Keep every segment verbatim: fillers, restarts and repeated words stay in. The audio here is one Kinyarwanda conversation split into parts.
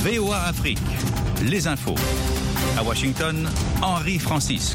V O A Afrique, les infos. À Washington, Henri Francisque.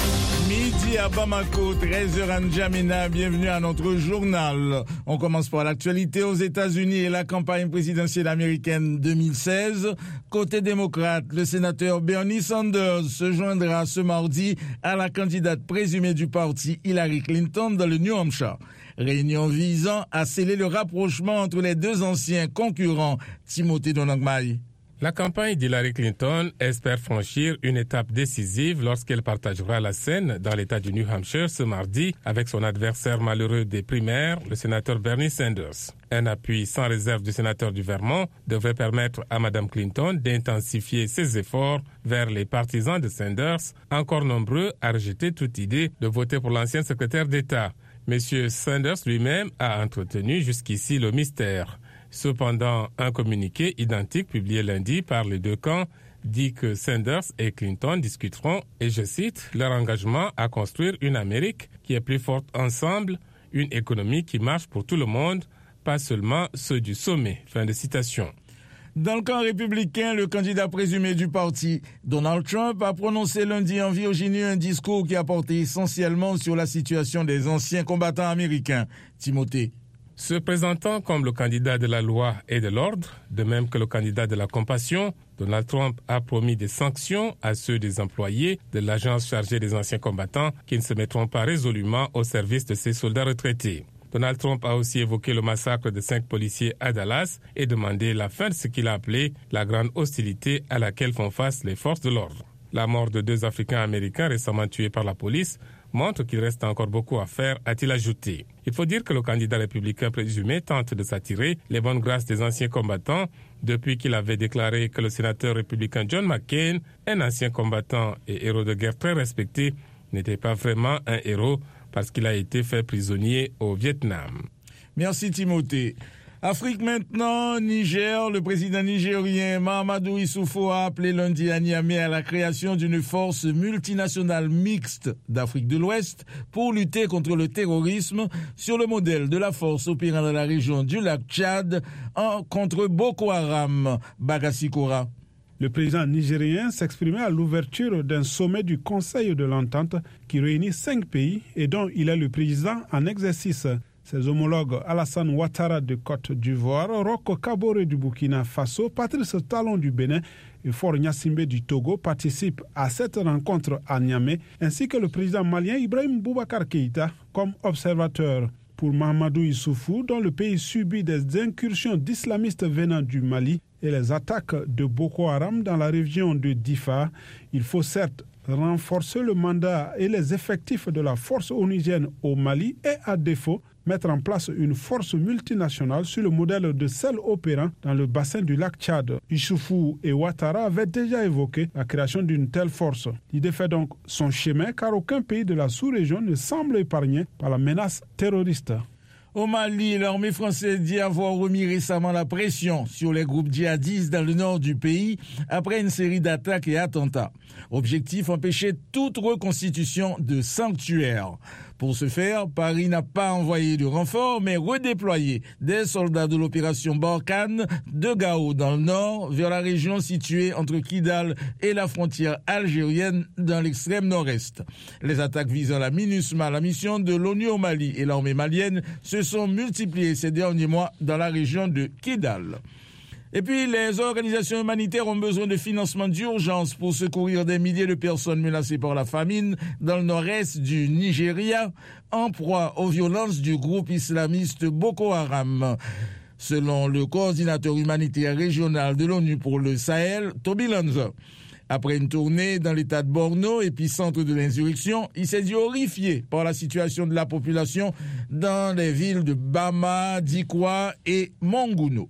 Midi à Bamako, treize heures à N'Djamena, bienvenue à notre journal. On commence par l'actualité aux États-Unis et la campagne présidentielle américaine deux mille seize. Côté démocrate, le sénateur Bernie Sanders se joindra ce mardi à la candidate présumée du parti Hillary Clinton dans le New Hampshire. Réunion visant à sceller le rapprochement entre les deux anciens concurrents. Timothée Donangmaï. La campagne d'Hillary Clinton espère franchir une étape décisive lorsqu'elle partagera la scène dans l'État du New Hampshire ce mardi avec son adversaire malheureux des primaires, le sénateur Bernie Sanders. Un appui sans réserve du sénateur du Vermont devrait permettre à Mme Clinton d'intensifier ses efforts vers les partisans de Sanders, encore nombreux à rejeter toute idée de voter pour l'ancien secrétaire d'État. M. Sanders lui-même a entretenu jusqu'ici le mystère. Cependant, un communiqué identique publié lundi par les deux camps dit que Sanders et Clinton discuteront, et je cite, leur engagement à construire une Amérique qui est plus forte ensemble, une économie qui marche pour tout le monde, pas seulement ceux du sommet. Fin de citation. Dans le camp républicain, le candidat présumé du parti, Donald Trump, a prononcé lundi en Virginie un discours qui a porté essentiellement sur la situation des anciens combattants américains. Timothée. Se présentant comme le candidat de la loi et de l'ordre, de même que le candidat de la compassion, Donald Trump a promis des sanctions à ceux des employés de l'agence chargée des anciens combattants qui ne se mettront pas résolument au service de ces soldats retraités. Donald Trump a aussi évoqué le massacre de cinq policiers à Dallas et demandé la fin de ce qu'il a appelé la grande hostilité à laquelle font face les forces de l'ordre. La mort de deux Africains-Américains récemment tués par la police montre qu'il reste encore beaucoup à faire, a-t-il ajouté. Il faut dire que le candidat républicain présumé tente de s'attirer les bonnes grâces des anciens combattants depuis qu'il avait déclaré que le sénateur républicain John McCain, un ancien combattant et héros de guerre très respecté, n'était pas vraiment un héros parce qu'il a été fait prisonnier au Vietnam. Merci Timothée. Afrique maintenant, Niger, le président nigérien Mahamadou Issoufou a appelé lundi à Niamey à la création d'une force multinationale mixte d'Afrique de l'Ouest pour lutter contre le terrorisme sur le modèle de la force opérant dans la région du lac Tchad en, contre Boko Haram. Bagassi Kora. Le président nigérien s'exprimait à l'ouverture d'un sommet du Conseil de l'Entente qui réunit cinq pays et dont il est le président en exercice. Ses homologues Alassane Ouattara de Côte d'Ivoire, Roch Kaboré du Burkina Faso, Patrice Talon du Bénin et Faure Gnassingbé du Togo participent à cette rencontre à Niamey, ainsi que le président malien Ibrahim Boubacar Keïta comme observateur. Pour Mahamadou Issoufou, dont le pays subit des incursions d'islamistes venant du Mali et les attaques de Boko Haram dans la région de Difa, il faut certes renforcer le mandat et les effectifs de la force onusienne au Mali et, à défaut, mettre en place une force multinationale sur le modèle de celle opérant dans le bassin du lac Tchad. Issoufou et Ouattara avaient déjà évoqué la création d'une telle force. L'idée fait donc son chemin car aucun pays de la sous-région ne semble épargné par la menace terroriste. Au Mali, l'armée française dit avoir remis récemment la pression sur les groupes djihadistes dans le nord du pays après une série d'attaques et attentats. Objectif, empêcher toute reconstitution de sanctuaires. Pour ce faire, Paris n'a pas envoyé de renfort, mais redéployé des soldats de l'opération Barkhane de Gao dans le nord, vers la région située entre Kidal et la frontière algérienne dans l'extrême nord-est. Les attaques visant la MINUSMA, la mission de l'ONU au Mali et l'armée malienne, se sont multipliées ces derniers mois dans la région de Kidal. Et puis, les organisations humanitaires ont besoin de financement d'urgence pour secourir des milliers de personnes menacées par la famine dans le nord-est du Nigeria, en proie aux violences du groupe islamiste Boko Haram. Selon le coordinateur humanitaire régional de l'ONU pour le Sahel, Toby Lanza. Après une tournée dans l'état de Borno, épicentre de l'insurrection, il s'est dit horrifié par la situation de la population dans les villes de Bama, Dikwa et Monguno.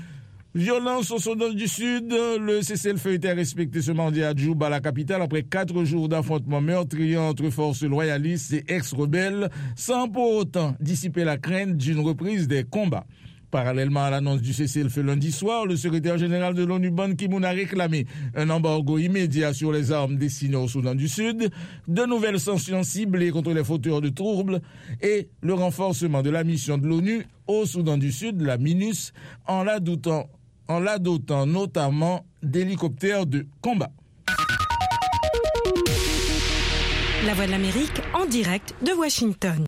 Violence au Soudan du Sud, le cessez-le-feu était respecté ce mardi à Djouba, la capitale, après quatre jours d'affrontements meurtriers entre forces loyalistes et ex-rebelles, sans pour autant dissiper la crainte d'une reprise des combats. Parallèlement à l'annonce du cessez-le-feu lundi soir, le secrétaire général de l'ONU Ban Ki-moon a réclamé un embargo immédiat sur les armes destinées au Soudan du Sud, de nouvelles sanctions ciblées contre les fauteurs de troubles et le renforcement de la mission de l'ONU au Soudan du Sud, la MINUS, en la dotant en la dotant notamment d'hélicoptères de combat. La Voix de l'Amérique en direct de Washington.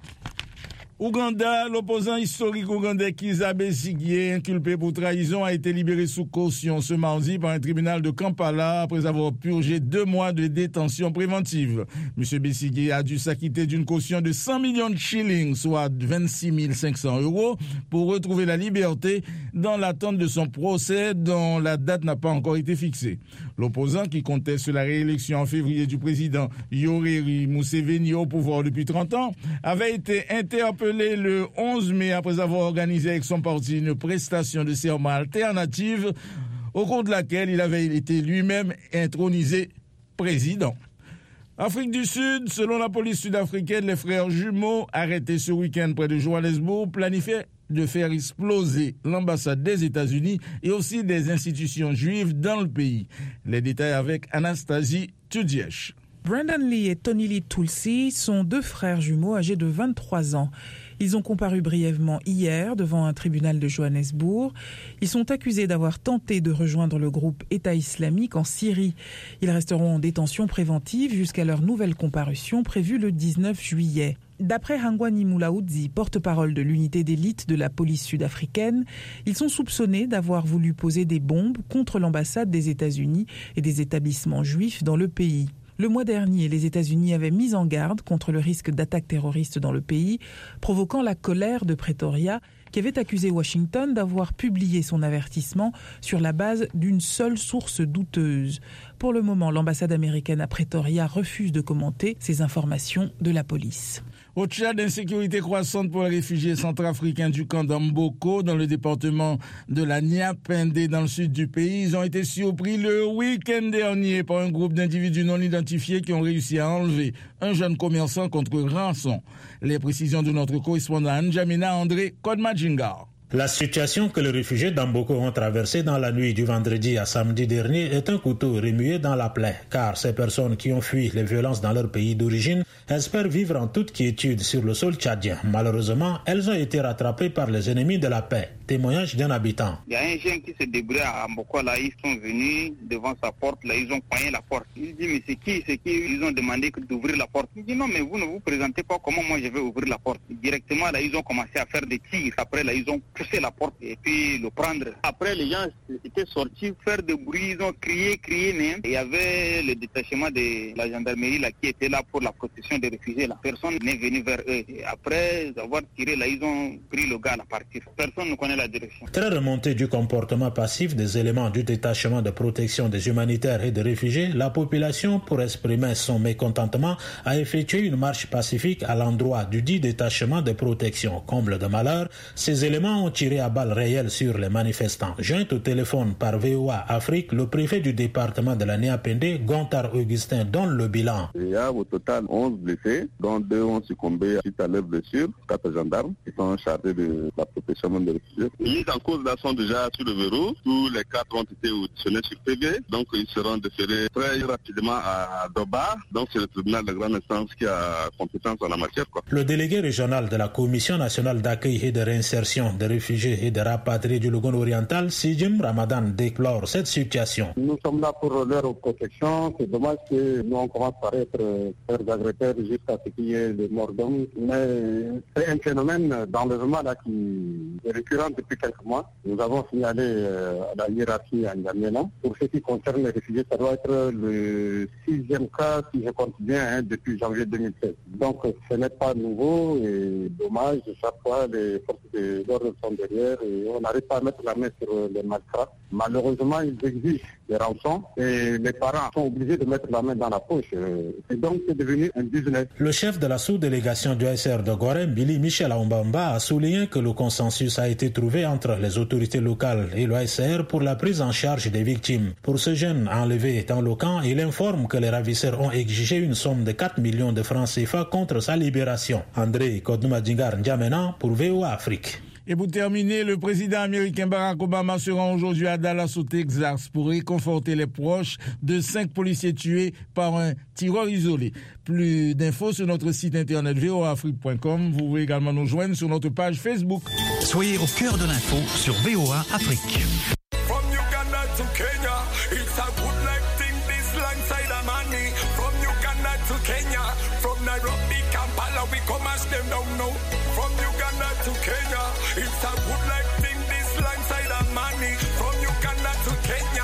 Ouganda, l'opposant historique ougandais Kizza Besigye, inculpé pour trahison, a été libéré sous caution ce mardi par un tribunal de Kampala après avoir purgé deux mois de détention préventive. M. Besigye a dû s'acquitter d'une caution de cent millions de shillings, soit vingt-six mille cinq cents euros, pour retrouver la liberté dans l'attente de son procès dont la date n'a pas encore été fixée. L'opposant, qui conteste la réélection en février du président Yoweri Museveni au pouvoir depuis trente ans, avait été interpellé le onze mai après avoir organisé avec son parti une prestation de serment alternative au cours de laquelle il avait été lui-même intronisé président. Afrique du Sud, selon la police sud-africaine, les frères jumeaux arrêtés ce week-end près de Johannesburg planifiaient de faire exploser l'ambassade des États-Unis et aussi des institutions juives dans le pays. Les détails avec Anastasie Tudiesh. Brandon Lee et Tony Lee Tulsi sont deux frères jumeaux âgés de vingt-trois ans. Ils ont comparu brièvement hier devant un tribunal de Johannesburg. Ils sont accusés d'avoir tenté de rejoindre le groupe État islamique en Syrie. Ils resteront en détention préventive jusqu'à leur nouvelle comparution prévue le dix-neuf juillet. D'après Hangwani Mulaudzi, porte-parole de l'unité d'élite de la police sud-africaine, ils sont soupçonnés d'avoir voulu poser des bombes contre l'ambassade des États-Unis et des établissements juifs dans le pays. Le mois dernier, les États-Unis avaient mis en garde contre le risque d'attaques terroristes dans le pays, provoquant la colère de Pretoria, qui avait accusé Washington d'avoir publié son avertissement sur la base d'une seule source douteuse. Pour le moment, l'ambassade américaine à Pretoria refuse de commenter ces informations de la police. Au Tchad, insécurité croissante pour les réfugiés centrafricains du camp d'Amboko dans le département de la Niapende dans le sud du pays. Ils ont été surpris le week-end dernier par un groupe d'individus non identifiés qui ont réussi à enlever un jeune commerçant contre rançon. Les précisions de notre correspondant N'Djamena André Kodmadjingar. La situation que les réfugiés d'Amboko ont traversée dans la nuit du vendredi à samedi dernier est un couteau remué dans la plaie, car ces personnes qui ont fui les violences dans leur pays d'origine espèrent vivre en toute quiétude sur le sol tchadien. Malheureusement, elles ont été rattrapées par les ennemis de la paix. Témoignage d'un habitant. Il y a un jeune qui se débrouille à Amboko, là, ils sont venus devant sa porte, là, ils ont cogné la porte. Il dit, mais c'est qui, c'est qui? Ils ont demandé d'ouvrir la porte. Il dit, non, mais vous ne vous présentez pas, comment moi je vais ouvrir la porte? Directement, là, ils ont commencé à faire des tirs. Après, là, ils ont pousser la porte et puis le prendre. Après, les gens étaient sortis faire de bruit, ils ont crié, crié même. Il y avait le détachement de la gendarmerie là, qui était là pour la protection des réfugiés. La personne n'est venue vers eux. Et après avoir tiré, là, ils ont pris le gars à partir. Personne ne connaît la direction. Très remonté du comportement passif des éléments du détachement de protection des humanitaires et des réfugiés, la population, pour exprimer son mécontentement, a effectué une marche pacifique à l'endroit du dit détachement de protection. Comble de malheur, ces éléments ont tiré à balles réelles sur les manifestants. Joint au téléphone par V O A Afrique, le préfet du département de la Niapende, Gontard Augustin, donne le bilan. Il y a au total onze blessés, dont deux ont succombé suite à leurs blessures, quatre gendarmes qui sont chargés de la protection des réfugiés. Les mises en cause là sont déjà sur le verrou. Tous les quatre ont été auditionnés sur P V, donc ils seront déférés très rapidement à Doba. Donc c'est le tribunal de grande instance qui a compétence en la matière, quoi. Le délégué régional de la Commission nationale d'accueil et de réinsertion des réfugiés et des rapatriés du Logone oriental, Sidim Ramadan, déplore cette situation. Nous sommes là pour leur protection. C'est dommage que nous on commence par être très agresseurs jusqu'à ce qu'il y ait des morts d'hommes. Mais c'est un phénomène d'enlèvement là qui est récurrent depuis quelques mois. Nous avons signalé euh, à la hiérarchie à N'Djamena. Pour ce qui concerne les réfugiés, ça doit être le sixième cas, si je compte bien, hein, depuis janvier deux mille seize. Donc ce n'est pas nouveau et dommage. Chaque fois, les forces de l'ordre sont derrière et on n'arrive pas à mettre la main sur les malfrats. Malheureusement, ils exigent des rançons et les parents sont obligés de mettre la main dans la poche. Et donc, c'est devenu un business. Le chef de la sous-délégation du A S R de Gorem, Billy Michel Aoumbamba, a souligné que le consensus a été trouvé entre les autorités locales et le A S R pour la prise en charge des victimes. Pour ce jeune enlevé dans le camp, il informe que les ravisseurs ont exigé une somme de quatre millions de francs C F A contre sa libération. André Kodoumadjingar N'Djamena pour V O A Afrique. Et pour terminer, le président américain Barack Obama se rend aujourd'hui à Dallas au Texas pour réconforter les proches de cinq policiers tués par un tireur isolé. Plus d'infos sur notre site internet v o a afrique point com. Vous pouvez également nous joindre sur notre page Facebook. Soyez au cœur de l'info sur V O A Afrique. to Kenya. It's a good life thing, this long side of money. From Uganda to Kenya, from Nairobi, Kampala, we come as them down now. From Uganda to Kenya, it's a good life thing, this long side of money. From Uganda to Kenya.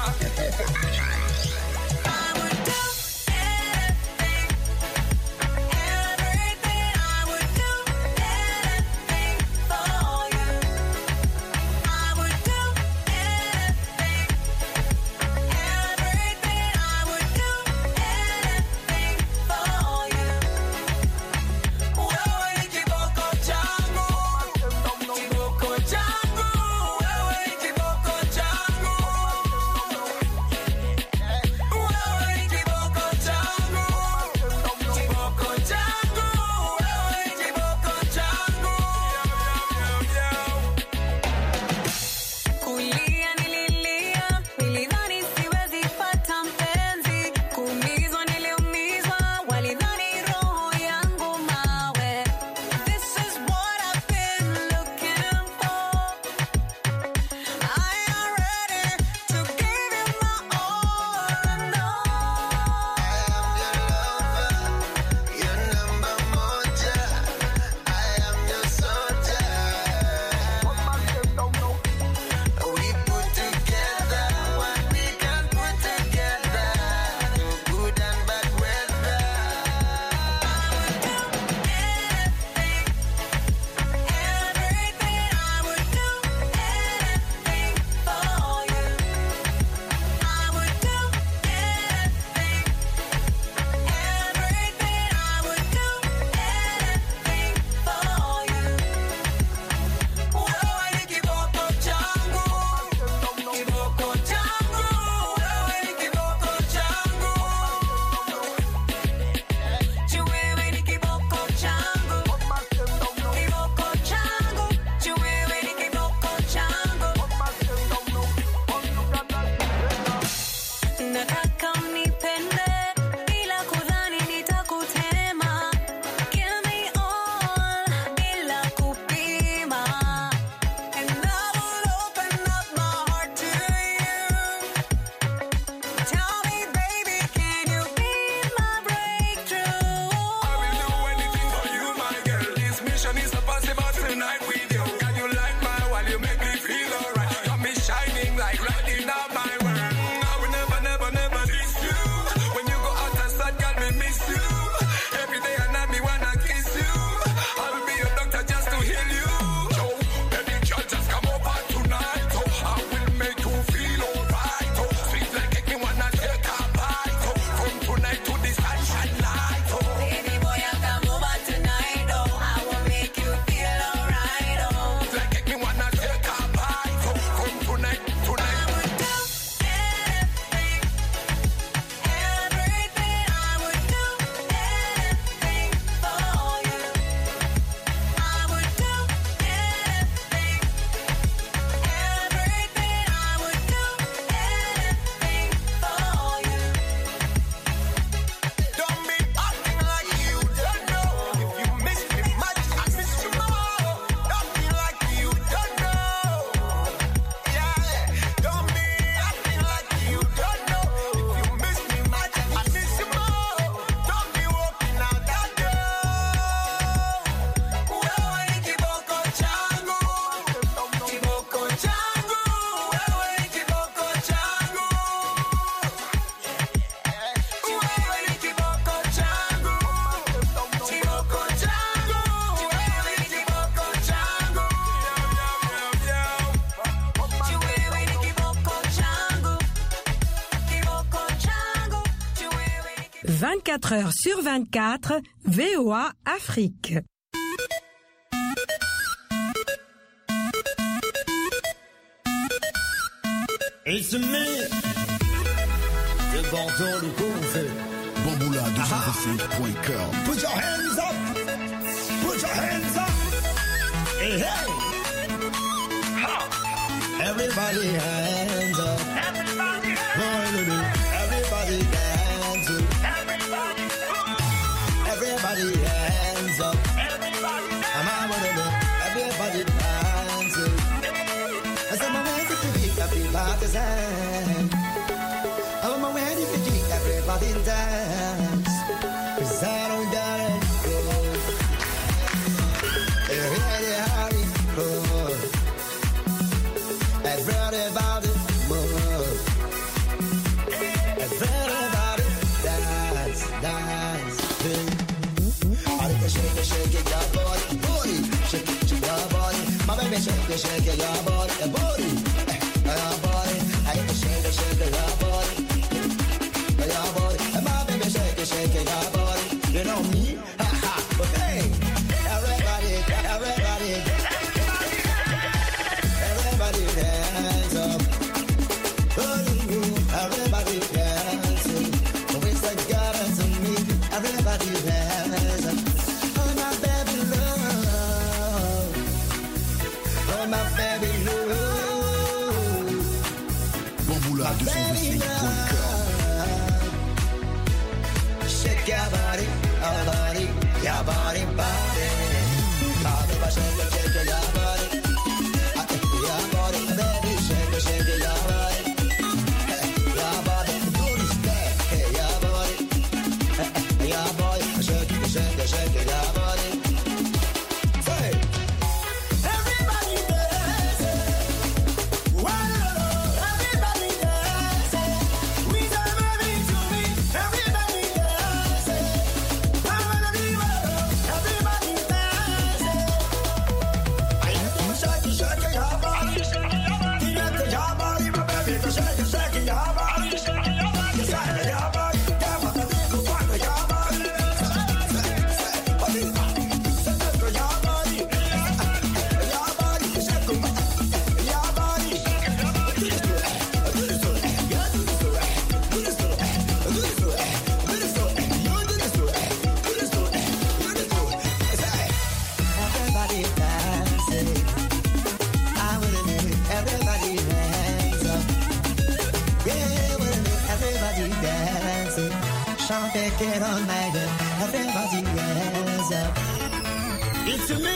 vingt-quatre heures sur vingt-quatre, V O A Afrique. It's me, de Bordeaux, le Confe. Bamboula deux cent vingt-cinq point com. Put your hands up, put your hands up. Hey, hey. Ha. Everybody hands up. Everybody hands up. Everybody hands up. Everybody, everybody hands up. Everybody hands up. Everybody hands up. And some of us to pick up the partisan. Everybody move. Everybody dance, dance. Shake it, shake it, your body, body. Shake it, shake your body. My baby, shake it, shake it, your body, your body, your body. I get to shake it, shake it, your body, your body. My baby, shake it, shake it, your body. You know me, ha ha. Okay, everybody, everybody, everybody dance up. Everybody dance. Always like God to me. Everybody dance up. Bamboula deux cent vingt-cinq point com. Shake your body, your body, your body, body. Body, shake it, shake it, your body. Your body, baby, shake it, shake it, your body. Your body, do this thing, hey, your body. Your body, shake it, shake it, shake it, your body. Say. Everybody dance. Wow. Everybody dance. We don't baby to me. Everybody dance. Everybody dance. I have to shake it, shake it, your body. Get to your body, my baby. Shake it, shake it, your body. Shake it, your body. Shake it, your body. Yeah, my baby, go find your body. Get on my bed, everybody hands up. It's me.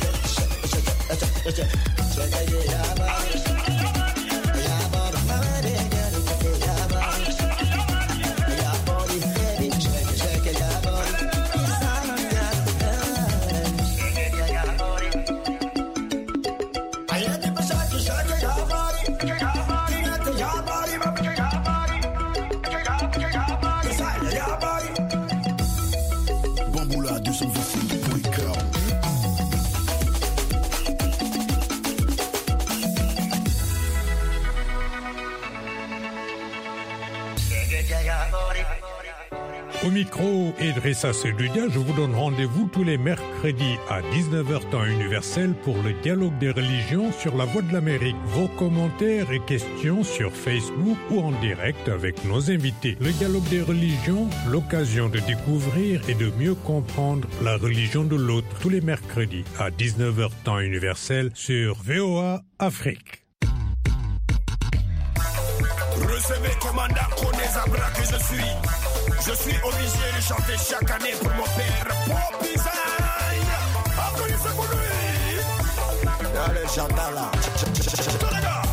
Au micro, Idrissa Seloudia, je vous donne rendez-vous tous les mercredis à dix-neuf heures temps universel pour le dialogue des religions sur la Voix de l'Amérique. Vos commentaires et questions sur Facebook ou en direct avec nos invités. Le dialogue des religions, l'occasion de découvrir et de mieux comprendre la religion de l'autre. Tous les mercredis à dix-neuf heures temps universel sur V O A Afrique. Recevez commandant Konezabra que je suis. Je suis obligé de chanter chaque année pour mon père Popizaï. Applaudissez pour lui. Allez, chantez là. Chantez les gars.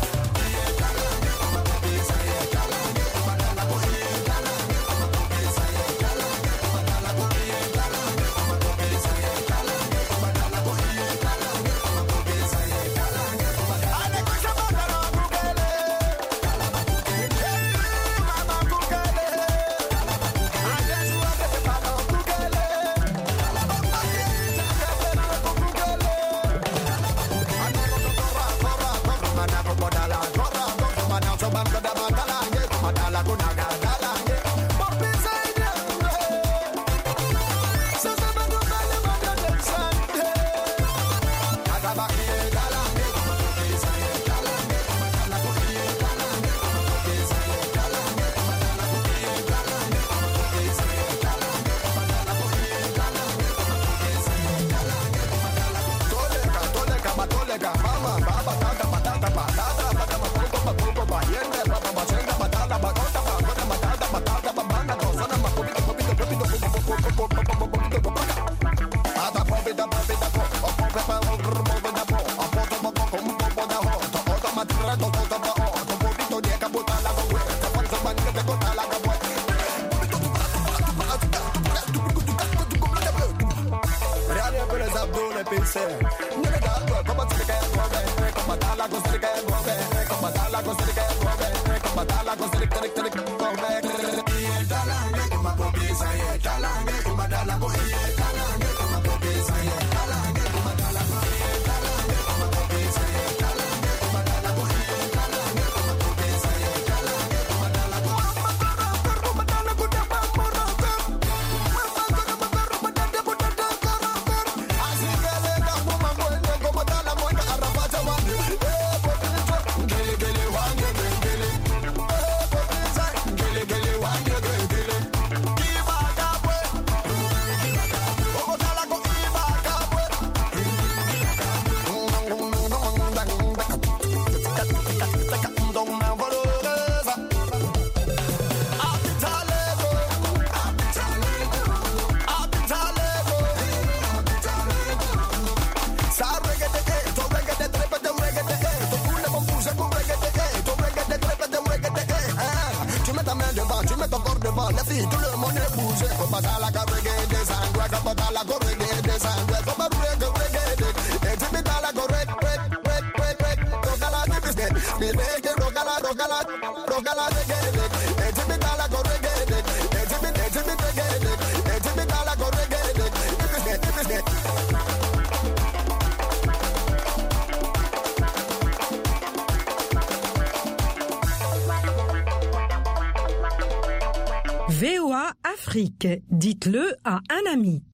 V O A Afrique, dites-le à un ami.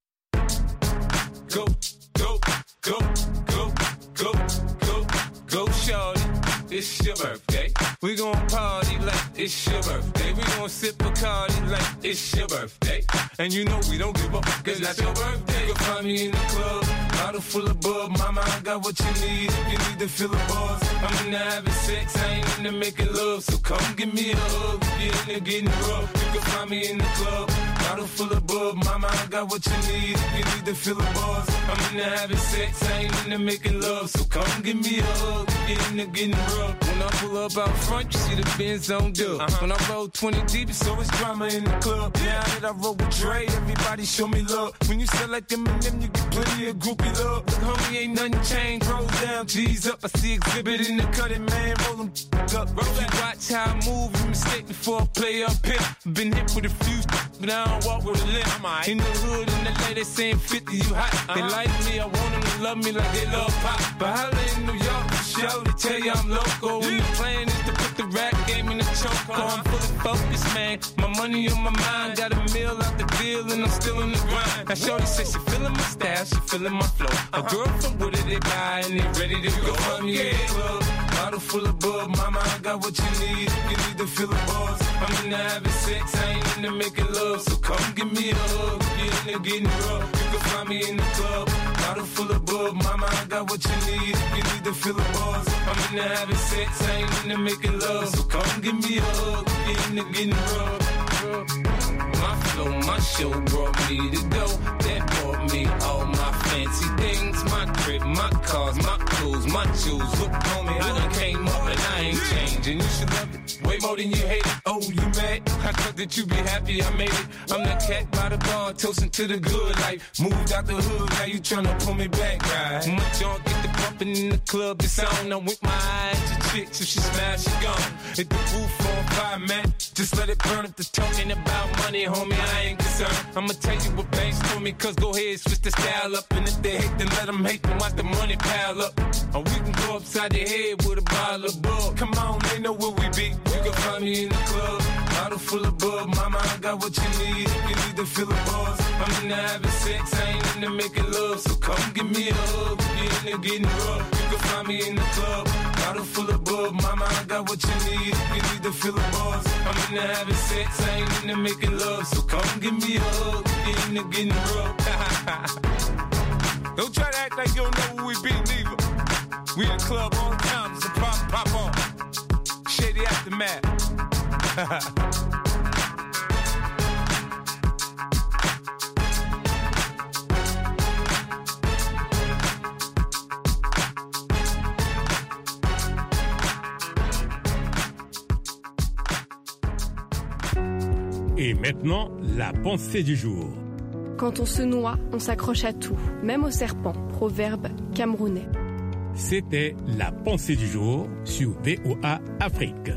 Go, go, go, go, go, go, go, shorty. It's your birthday. We gon' party like it's your birthday. We gon' sip Bacardi like it's your birthday. And you know we don't give up, cause that's your birthday. You'll find me in the club, bottle full of bub. Mama, I got what you need if you need to feel the buzz. I'm into having sex, I ain't into making love. So come give me a hug, if you're into getting rough. You can find me in the club, bottle full of bub. Mama, I got what you need if you need to feel the buzz. I'm into having sex, I ain't into making love. So come give me a hug, if you're into getting rough. When I pull up out front, you see the Benz on dub. Uh-huh. When I roll twenty deep, it's always drama in the club. Now that I roll with Dre, everybody show me love. When you sell like them and them, you get plenty of groupie love. Look, homie, ain't nothing changed. Roll down, G's up. I see exhibit in the cutting, man. Roll them up. Roll that. Watch how I move. You mistake before I play up here. Been hit with a few, but I don't walk with a limp. Right. In the hood, in the lady saying fifty, you hot. Uh-huh. They like me, I want them to love me like they love pop. But holla in New York, show to tell you I'm local. When the plan is to put the rap game in the choke. I'm fully focused, man. My money on my mind. Got a meal out the deal and I'm still in the grind. Now shorty says she feeling my style, she feeling my flow. A girl from Wooded, they buy and they ready to go. I'm in the club, bottle full of bub. Mama, I got what you need. You need to feel the buzz. I'm into having sex, I ain't into making love. So come give me a hug, if you're into getting rough. You can find me in the club, bottle full of bub. Mama, I got what you need. You need to feel the buzz. I'm into having sex, I ain't into making love. So come give me a hug, if you're into getting rough. My flow, my show brought me to go. That brought me all my fancy things. My crib, my cars, my clothes, my shoes. Look on me, I done came up and I ain't changing. You should love it way more than you hate it. Oh, you mad? I thought that you be happy I made it. I'm that cat by the bar, toasting to the good life. Moved out the hood, now you tryna pull me back, right? My junk get the bumping in the club. It's on, I'm with my eyes to chicks. If she smash, she gone. Hit the roof on fire, man. Just let it burn. If the talking about money, homie, I ain't concerned. I'ma tell you what banks told me, cause go ahead, switch the style up. And if they hate, then let them hate, then watch the money pile up. Or we can go upside the head with a bottle of bug. Come on, they know where we be. You can find me in the club, bottle full of bub. Mama, I got what you need. You need to feel the buzz. I'm into having sex, I ain't into making love. So come give me a hug, if you're into getting rough. You can find me in the club, bottle full of bub. Mama, I got what you need. You need to feel the buzz. I'm into having sex, I ain't into making love. So come give me a hug, if you're into getting rough. Don't try to act like you don't know who we be, neither. We in the club all the time, it's a pop, pop on. Shady Aftermath. Et maintenant, la pensée du jour. Quand on se noie, on s'accroche à tout, même au serpent. Proverbe camerounais. C'était la pensée du jour sur sur V O A Afrique.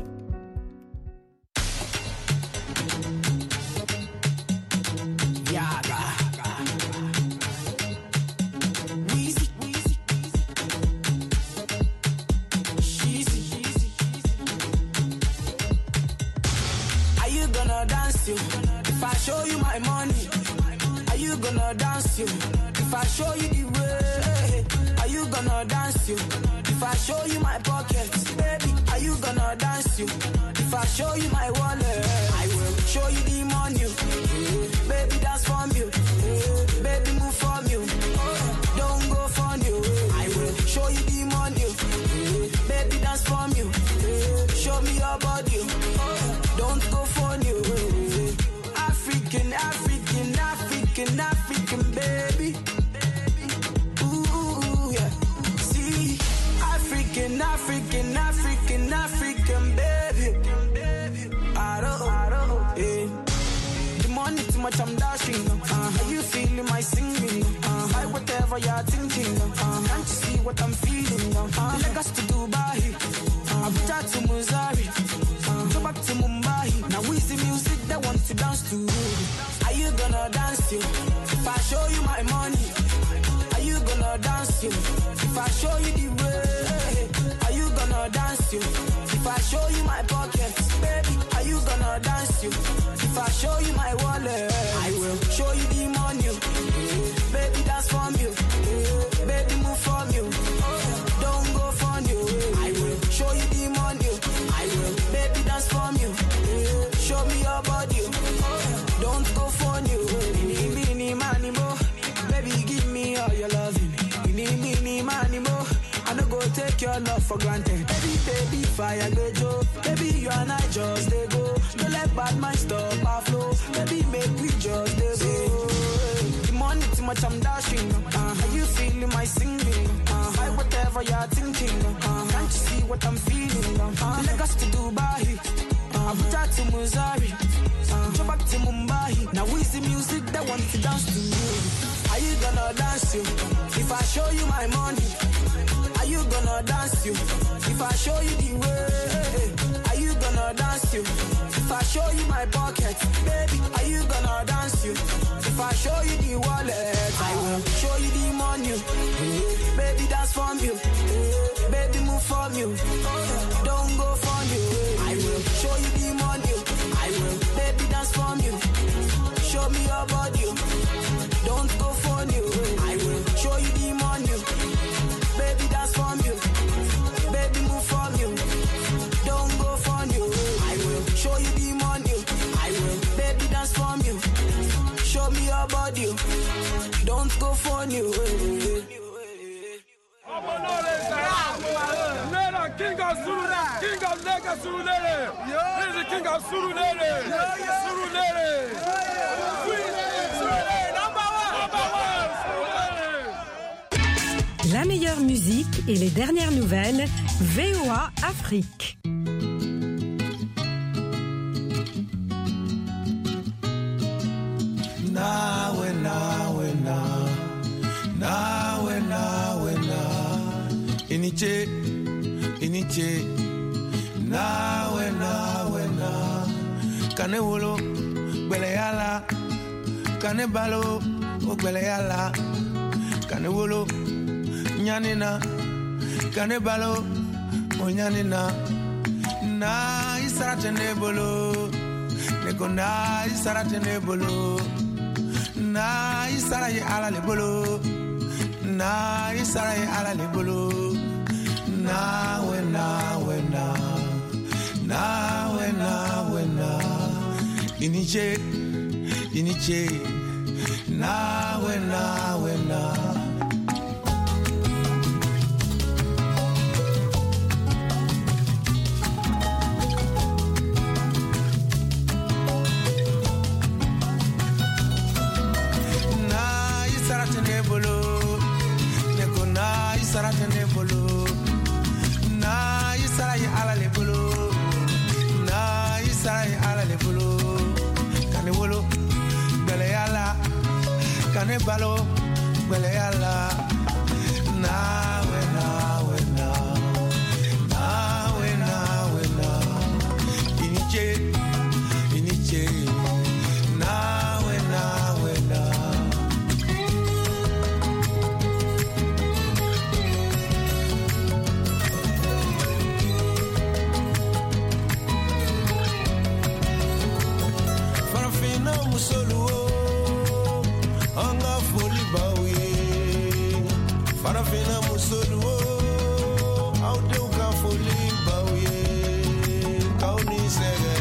If I show you my money, are you gonna dance you? If I show you the way, are you gonna dance you? If I show you my pockets, baby, are you gonna dance you? If I show you my wallet, I will show you the money. Baby, dance from you. Baby, move from you. Don't go from you. I will show you the money. Baby, dance from you. Show me your body. Don't go from you. African, African, African, African, baby. Ooh, yeah. See, African, African, African, African, baby. I don't, I don't, yeah. The money too much, I'm dashing. Uh, how you feeling my singing? Uh, I whatever you're thinking. Uh, can't you see what I'm feeling? Uh, Lagos to Dubai, uh, Abuja to Missouri, uh, go back to Mumbai. Now we the music that want to dance to. Are you gonna dance you? If I show you my money, are you gonna dance you? If I show you the way, are you gonna dance you? If I show you my pockets, baby, are you gonna dance you? If I show you my wallet, I will show you the money. Baby, dance from you. Baby, move from you. Don't go from you. I will show you the money. I will, baby, dance from you. Show me your body. Don't go for you. Mini, mini, money, mo. Baby, give me all your loving. Mini, mini, money, mo. I don't go take your love for granted. Baby, baby, fire go Joe. Baby, you and I just they go. Don't let bad mind stop our flow. Baby, make we just they go. The money too much, I'm dashing. Uh, how you feeling my singing? Uh, I whatever you're thinking. Uh, can't you see what I'm feeling? Uh, Lagos to Dubai, uh, Abuja to Missouri. Go back to Mumbai. Now is the music that want to dance to you? Are you gonna dance you? If I show you my money, are you gonna dance you? If I show you the way, are you gonna dance you? If I show you my pocket, baby, are you gonna dance you? If I show you the wallet, I will show you the money. Baby, dance from you. Baby, move from you. Don't go from you. I will show you the money. I will, baby, dance from you. Show me your body. Don't go for you. I will show you the money. Baby, dance from you. Baby, move from you. Don't go for you. I will show you the money. I will, baby, dance from you. Show me your body. Don't go for you. King of Surulere, King of Lagos Surulere, this is the King of Surulere, Surulere, Surulere, number one, number one. La meilleure musique et les dernières nouvelles, V O A Afrique. Nawe, nawe, na, nawe, nawe, na, iniche. Iniche nawe nawe na kane wolo gbele yala kane balo o gbele yala kane wolo nyanina kane balo o nyanina na isarate ne bolo ne ko na isarate ne bolo na isaraye ala le bolo na isaraye ala le bolo nawe nawe na nawe nawe na iniche iniche nawe nawe na na isarate ne bolo ne ko na isarate ne bolo na isarai ala le bolo na isarai ala le bolo kane wolo bele yala kane balo bele yala na we na we na na Farafina Musodo, out there can fully bow ye, Kauni Sege.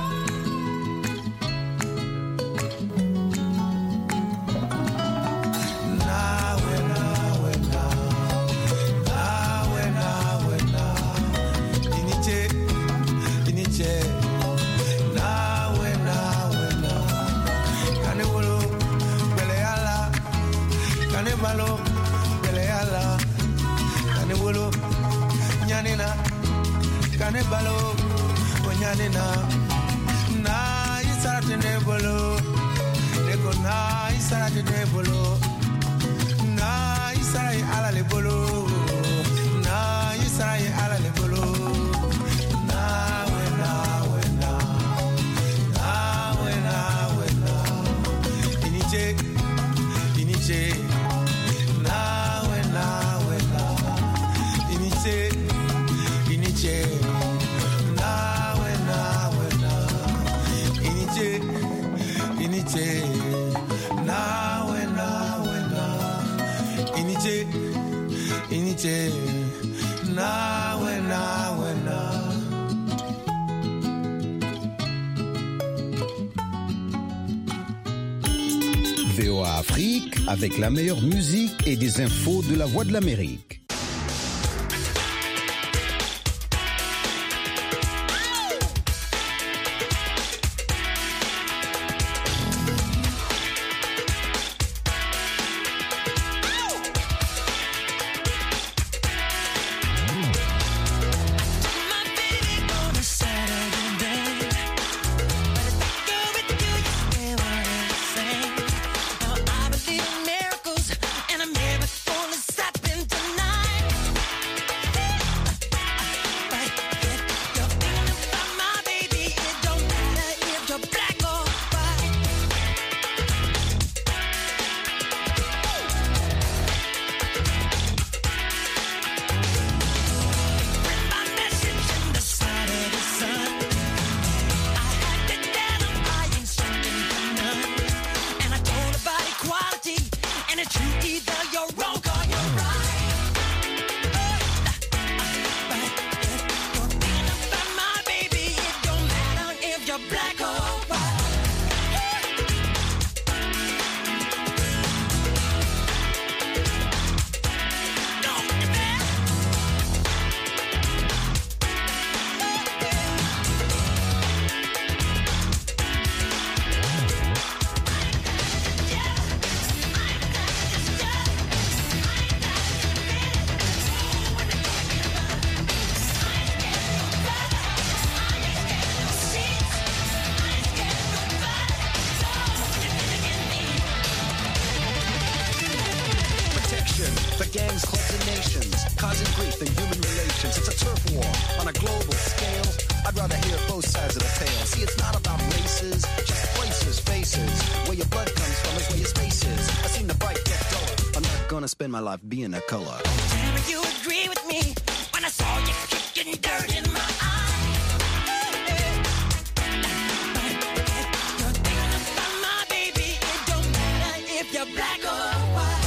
Balo, Beleala, Canebolo, Yanina, Canebalo, Yanina, Na, it's at the nebolo, Nego na, it's at the nebolo, Na, it's at ala lebolo, Na, it's at ala lebolo, Na, wena, wena, Na, wena, wena, Inije, Inije. V O A Afrique avec la meilleure musique et des infos de la Voix de l'Amérique. Spend my life being a color. Damn, you agree with me when I saw you kicking dirt in my eye. You're thinking about my baby. It don't matter if you're black or white.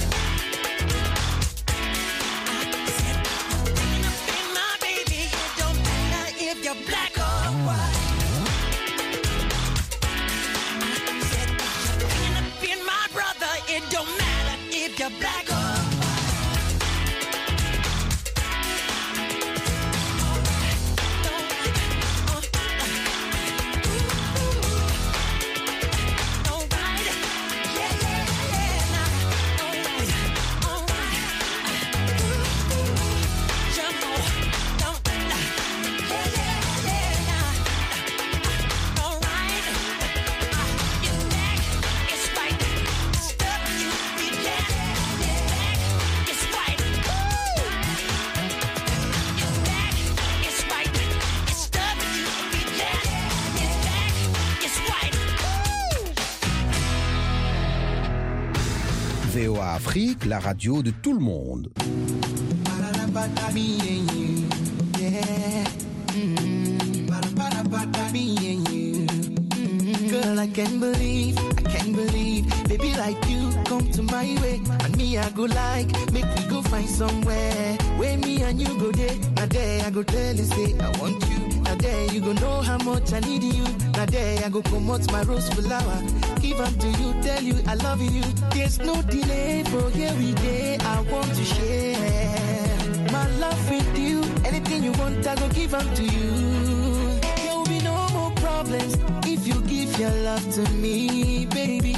I said you're thinking about my baby. It don't matter if you're black or white. I said you're thinking about my brother. It don't matter if you're black or V O A Afrique, la radio de tout le monde. Girl, I can't believe, I can't believe baby like you come to my way, and me I go like, make we go find somewhere where me and you go there. Now there I go tell you say I want you. Now there you go know how much I need you. Now there I go come out my rose flower, give them to you, tell you I love you. There's no delay for every day. I want to share my love with you. Anything you want, I go give them to you. There will be no more problems if you give your love to me, baby.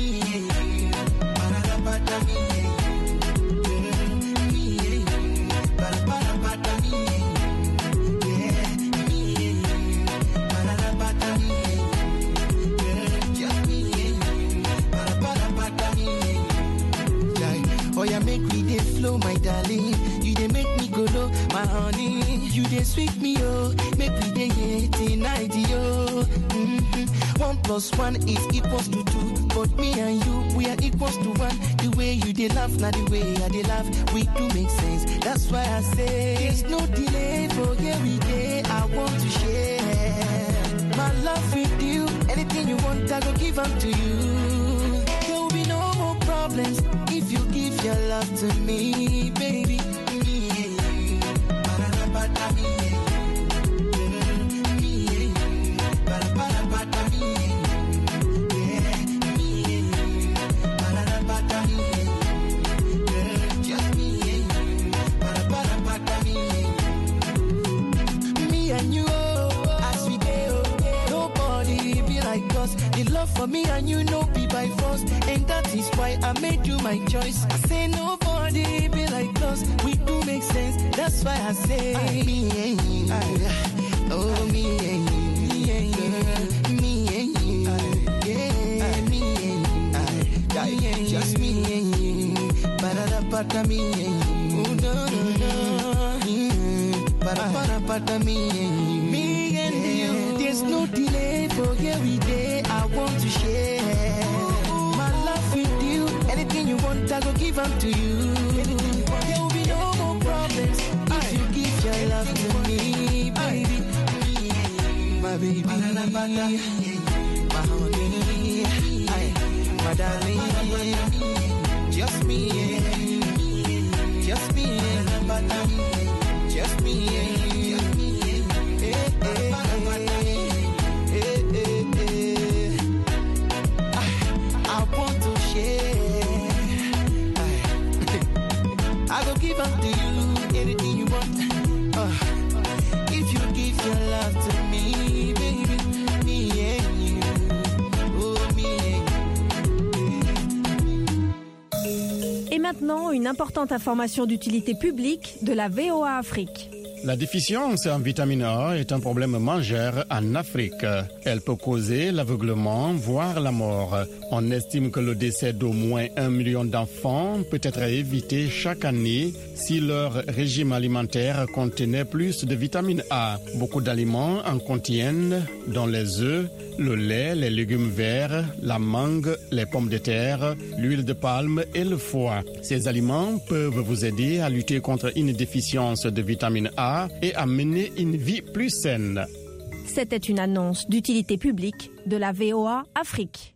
Oh yeah, make me dey flow, my darling. You dey make me go low, my honey. You dey sweet me, oh. Make me dey hate tonight, yo. Mm-hmm. One plus one is equals to two, but me and you, we are equals to one. The way you dey laugh, not the way I dey laugh, we do make sense. That's why I say there's no delay for every day. I want to share my love with you. Anything you want, I go give them to you. There will be no more problems if you give your love to me, baby. Me and you, as we go, nobody be like us. The love for me and you know be by force, and that is why I made you my choice. I say nobody be like us, we do make sense. That's why I say I, me and you, I, oh me and you, me and you, me and you, I, yeah, me and you, I, I, just me and you, ba-da-da-ba-da, me and you, oh no no no, mm, ba-da-ba-da-ba-da, me and you, me and you. There's no delay for every day. I want to share my love with you. Anything you want, I go give them to you. There will be no more problems if you give your love to me, baby. My baby, my honey, my darling, just me, just me, just me. I want to share. I go give up to you anything you want. Uh, if you give your love to me, baby, me and you, oh me and you. Et maintenant, une importante information d'utilité publique de la V O A Afrique. La déficience en vitamine A est un problème majeur en Afrique. Elle peut causer l'aveuglement, voire la mort. On estime que le décès d'au moins un million d'enfants peut être évité chaque année si leur régime alimentaire contenait plus de vitamine A. Beaucoup d'aliments en contiennent, dont les œufs, le lait, les légumes verts, la mangue, les pommes de terre, l'huile de palme et le foie. Ces aliments peuvent vous aider à lutter contre une déficience de vitamine A et à mener une vie plus saine. C'était une annonce d'utilité publique de la V O A Afrique.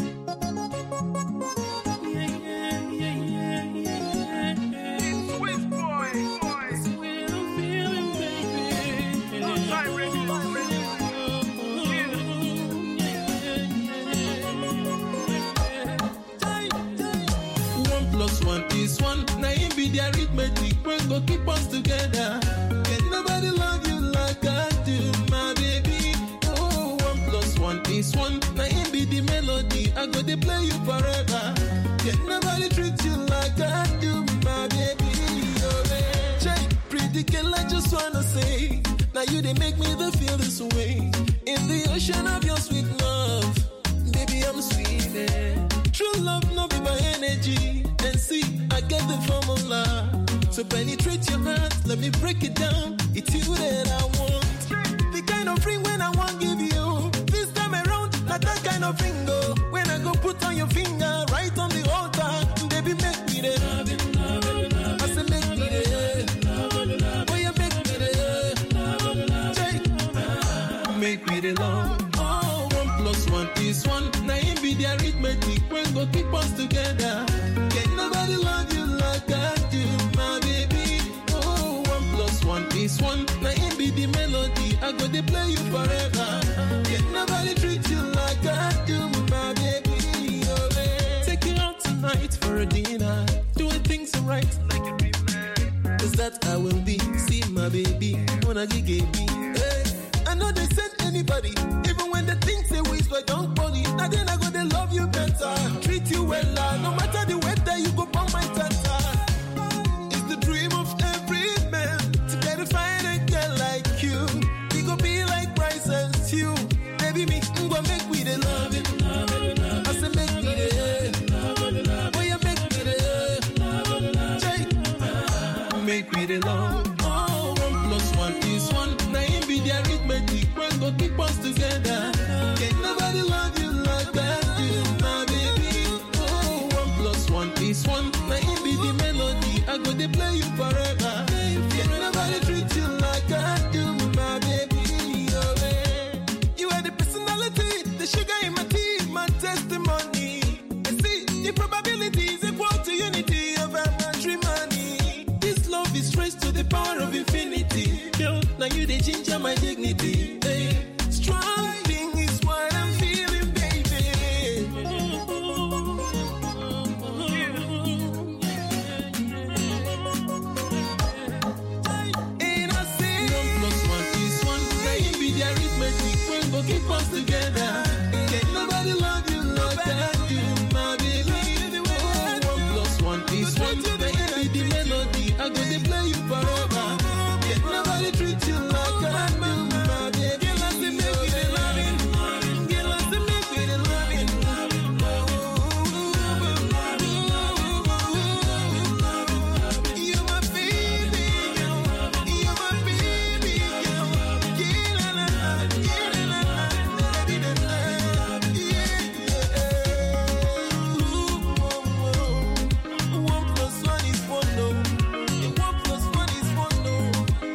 One is one, now it be the arithmetic, we go keep us together. Can nobody love you like I do, my baby? Oh, one plus one is one, now it be the melody, I go to play you forever. Can nobody treat you like I do, my baby? Oh, yeah. Check, pretty girl, I just wanna say, now you they make me the feel this way. In the ocean of your sweet love, baby, I'm sweet. True love, no be by energy. And see, I get the formula. So penetrate your heart, let me break it down. It's you that I want. The kind of ring when I want give you. This time around, not that kind of ring go. When I go put on your finger, right on the altar. Baby, make me there. I say make me there. Boy, you make me there. Make me the love. Oh, one plus one is one. Now it be the arithmetic when go keep us together. Can nobody love you like I do, my baby? Oh, one plus one is one. Now it be the melody. I go to play you forever. Can nobody treat you like I do, my baby? Oh, baby. Take you out tonight for a dinner. Doing things right like a dream man. Cause that I will be. See my baby. Wanna get me. Hey. I know they send anybody, even when they think they waste like don't money. Now then I go they love you better, treat you well, no matter the weather you go on my tata. It's the dream of every man to get a fine girl like you. We go be like Bryce and Stu. Baby me, I'm gonna make we the love it. I say make me the, boy you make me the, Jay, make me the love. Oh, one plus one is one. Now it be the arithmetic when go keep us together. Can nobody love you like that do, my baby? Oh, one plus one is one. Now it be the melody. I go to play you forever. Can nobody treat you like I do, my baby? Oh, baby. You are the personality, the sugar in my tea, my testimony. I see the probabilities equal to unity of our matrimony. This love is traced to the power of infinity. Girl, now you the ginger my dignity. Hey, strong thing is what I'm feeling, baby. And I say one plus one is one. Now you be the arithmetic when go keep us together. Can nobody love you like I do, my baby? Oh, one plus one is one. Now you be the melody. I go to play you forever. Can nobody treat you like I do, my baby? Girl, I say make me the loving. Girl, I say make me the loving. You're my baby girl. You're my baby girl. Girl, I love, girl, I love, love you, love, yeah. One plus one is one, no. One plus one is one, no.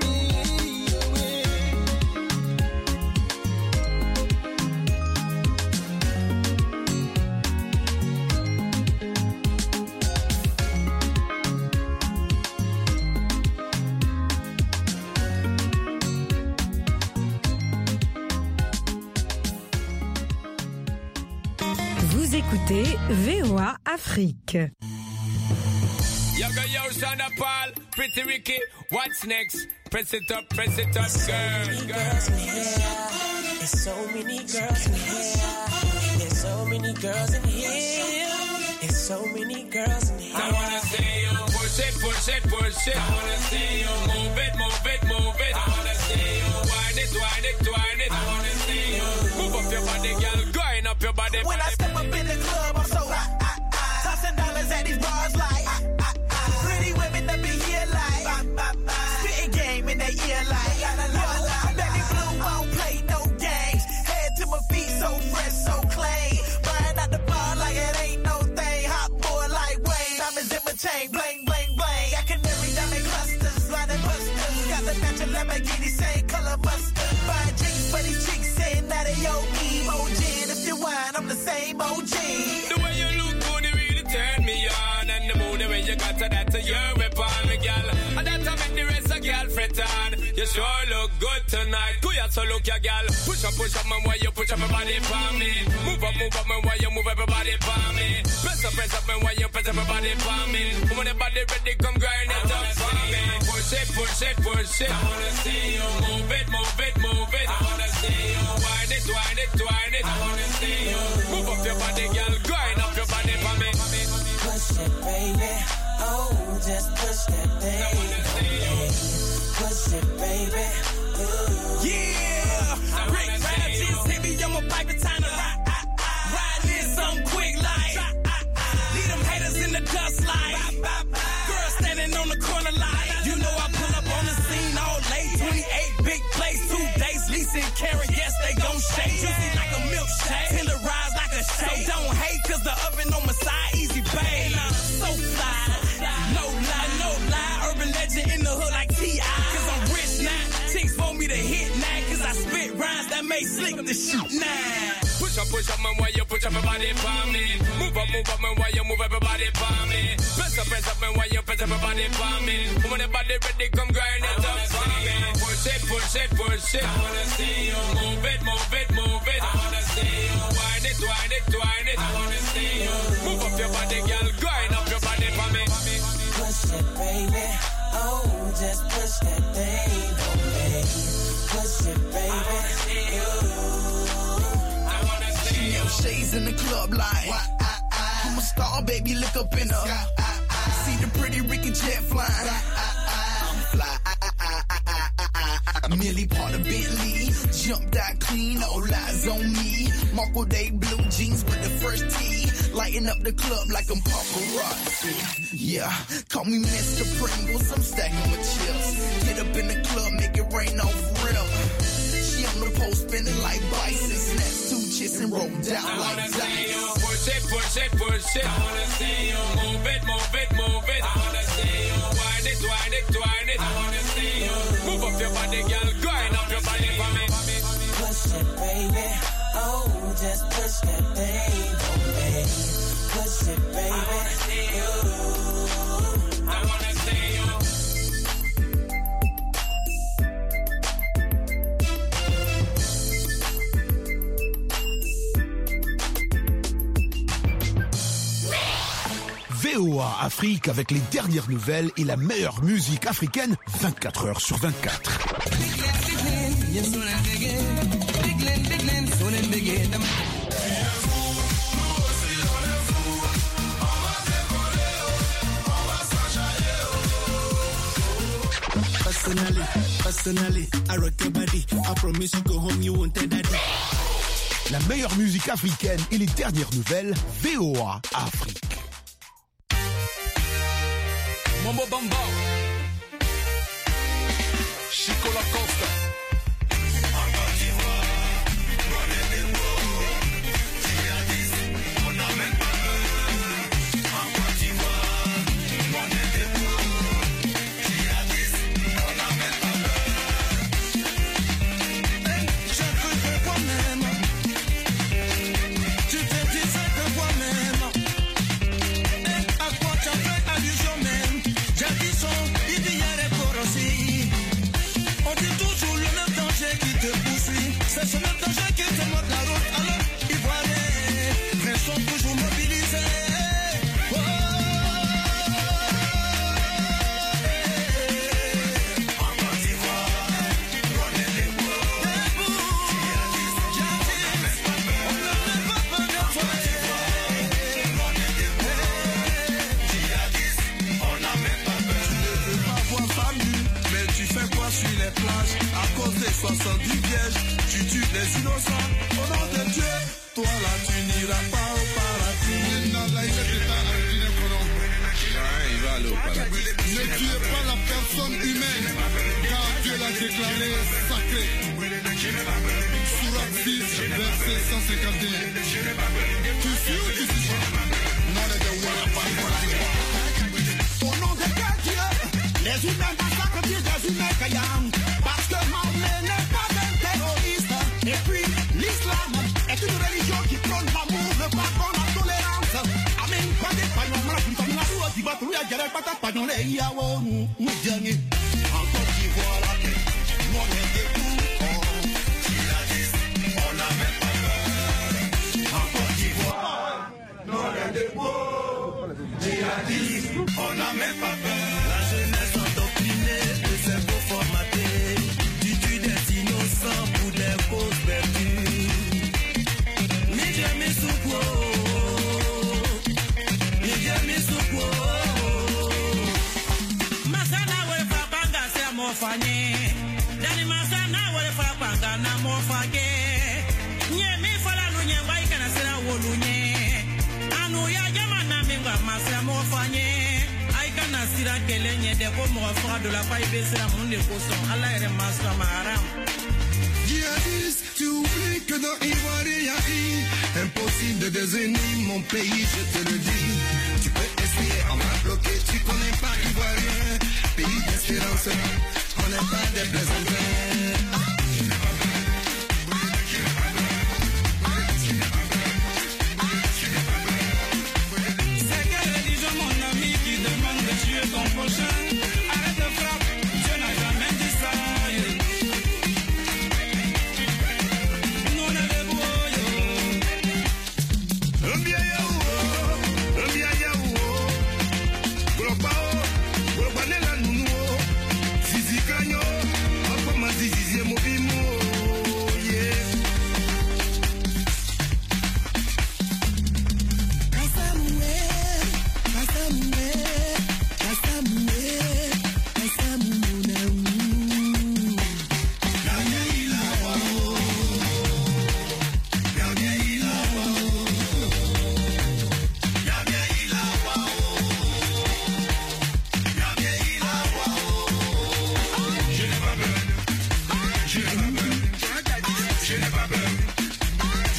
Vous écoutez V O A Afrique. Yo, go, yo, son of Paul, Pretty Ricky, what's next? Press it up, press it up, girl, girl. There's so many girls in here. There's so many girls in here. There's so many girls in here. I wanna see you push it, push it, push it. I wanna see you move it, move it, move it. I wanna see you wind it, wind it, wind it. I wanna see you move up your body, girl, grind up your body. When I step up in the club, I'm so hot, hot, hot. Tossing dollars at these bars like hot, hot, hot. Pretty women that be here like bop, bop, bop. Spitting game in their ear like la, la, la, la. Baby blue won't play no games. Head to my feet so fresh, so clean. Buying out the bar like it ain't no thing. Hot boy like Wayne. Diamonds in my chain, bling, bling, bling. I can never diamond clusters, riding busters. Got the natural Lamborghini, same color buster. Buying drinks for these chicks, saying that they O E. O G, and if you wine, I'm the same O G. The way you look good, it really turn me on. And the mood, the way you got to that, to your weapon, me girl. And that's how make the rest of girl fret on. You sure look good tonight. Go ya, so look ya, girl. Push up, push up, man, why you push up my body for me? Move up, move up, man, why you move everybody for me? Press up, press up, man, why you press up my body for me? When the body ready, come grind it up for me. Push it, push it, push it. I wanna see you move it, move it, move it. I wanna see you wind it, wind it, wind it. I wanna see you move up your body, girl. Grind up your body for me. Push it, baby. Oh, just push that thing. Push it, baby. Ooh. Yeah, Rick Rages, hit me, I'm a pipe time to ride. Ride this some quick like. Leave them haters in the dust like. Girl standing on the corner like. You know I pull up on the scene all late. twenty-eight big place, two days leasing carry. Yes, they gon' shake. Juicy like a milkshake. Tenderized like a shake. So don't hate, cause the oven on my side, easy babe. So fly, no lie, no lie. Urban legend in the hood like T I Cause I'm rich now. Chicks want me to hit now, cause I spit rhymes that may sleep the shit now. Push up, push up, man, why you push up your body for me? Move up, move up, man, why you move up your body for me? Press up, press up, man, why you press up your body for me? When the body ready, come grind it up for me. Push it, push it, push it. I wanna see you move it, move it, move it. I wanna see you wind it, wind it, wind it. I wanna see you move up your body, girl, grind up your body for me. Push it, baby. Oh, just push that thing on me. Push it, baby. I wanna see you. Yo, shades in the club like I'm a star, baby, look up in her. See the pretty Ricky jet flying. I'm fly. Millie part of Bentley, jumped out clean, all eyes on me. Marco Day blue jeans with the first tee, lighting up the club like I'm paparazzi. Yeah, call me Mister Pringles, I'm stacking with chips. Get up in the club, make it rain off real. She on the pole spinning like bison, snatch two chicks and roll down I like wanna see you dice. push it, push it, push it. I wanna see you move it, move it, move it. I wanna see you wind it, wind it, wind it. I wanna see you move up your body, girl, grind up your body for me. Push it, baby. Oh, just push that thing on me. Push it, baby. I wanna see you. I wanna see you. V O A Afrique avec les dernières nouvelles et la meilleure musique africaine vingt-quatre heures sur vingt-quatre. Personally, personally, I rock your body. I promise you go home, you won't tell daddy. La meilleure musique africaine et les dernières nouvelles, V O A Afrique. Mambo Bamba, Chico Lacoste. C'est ce même danger qui te montre la route. Alors, Ivoiriens, restons toujours mobilisés. Oh, en Côte d'Ivoire, prenez les mots. Debout, jadis, on ne met pas peur de toi. Prenez les mots, jadis, on n'a même pas peur. Tu ne veux pas voir famille, mais tu fais quoi sur les plages à cause des soixante-dix pièges? Tu tues les innocents au nom de Dieu. Toi là tu n'iras pas au paradis. Ne tuez pas la personne humaine, car Dieu l'a déclaré sacré. Sourate six, verset cent cinquante et un. Tu suis ou tu suis pas? Au nom de Dieu, les humains massacrent des humains caillants. Parce que Mahomet n'est pas un terroriste. Et puis, l'islam est une religion qui prône l'amour, le pardon, la tolérance. Amen, pas des pagnons, mais la putain de la rue, qui va trouver à gérer, pas ta pagnon, les yawo, nous dernier. Encore qui voit la paix, nous on est des coups. Djihadistes, on n'a même pas peur. Encore qui voit, nous on est des coups. Djihadistes, on n'a même pas peur. La jeunesse endoctrinée, le cerveau formaté. Tu tues des innocents pour des causes perdues. Nigga Misuko, Nigga Misuko. Masana we fa banga se mo fanye. Dani masana we fa banga na mo fage. Nye mi fala lu nye wa ikana sera wolu nye. Anu ya jama na mingwa masra mo fanye. Aikana sira kele nye de ko mo fa de la paille besera mon de koson. Allah ere masra maram. Djihadiste, tu oublies que dans Ivoire il y a I. Impossible de désunir mon pays, je te le dis. Tu peux essayer, on m'a bloqué, tu connais pas Ivoirien. Pays d'espérance, on n'est pas des plaisantins.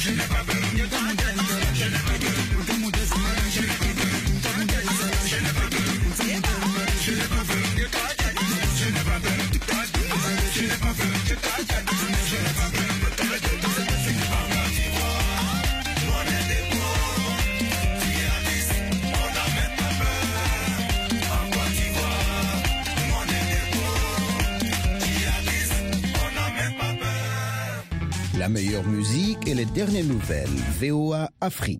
La meilleure musique et les dernières nouvelles. V O A Afrique.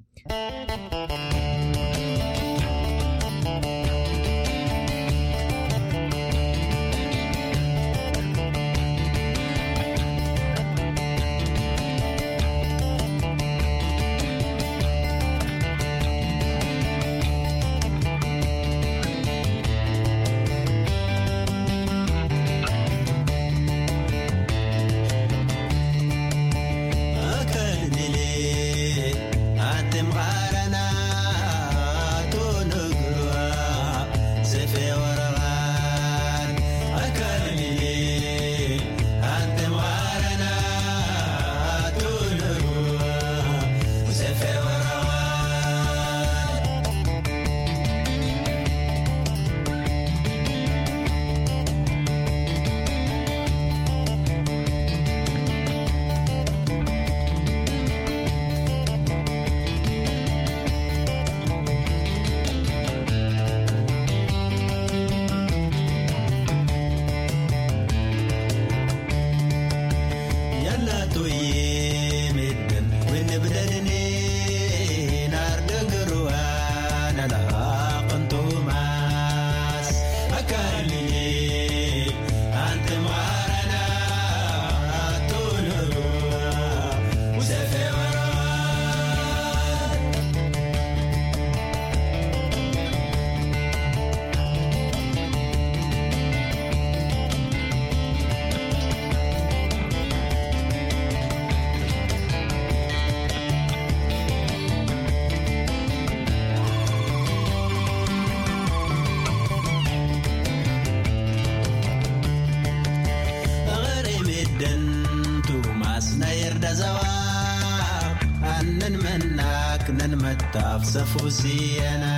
سفوسينا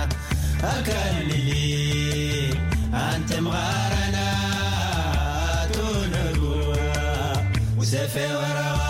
أكللي أنت مغارنا تونغوا وسفي وروان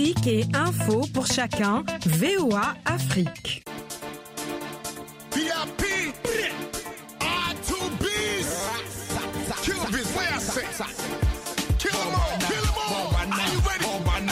Musique et info pour chacun, V O A Afrique. V I P, R two B's, Kill Biz, where I say, kill them all, kill them all, are you ready?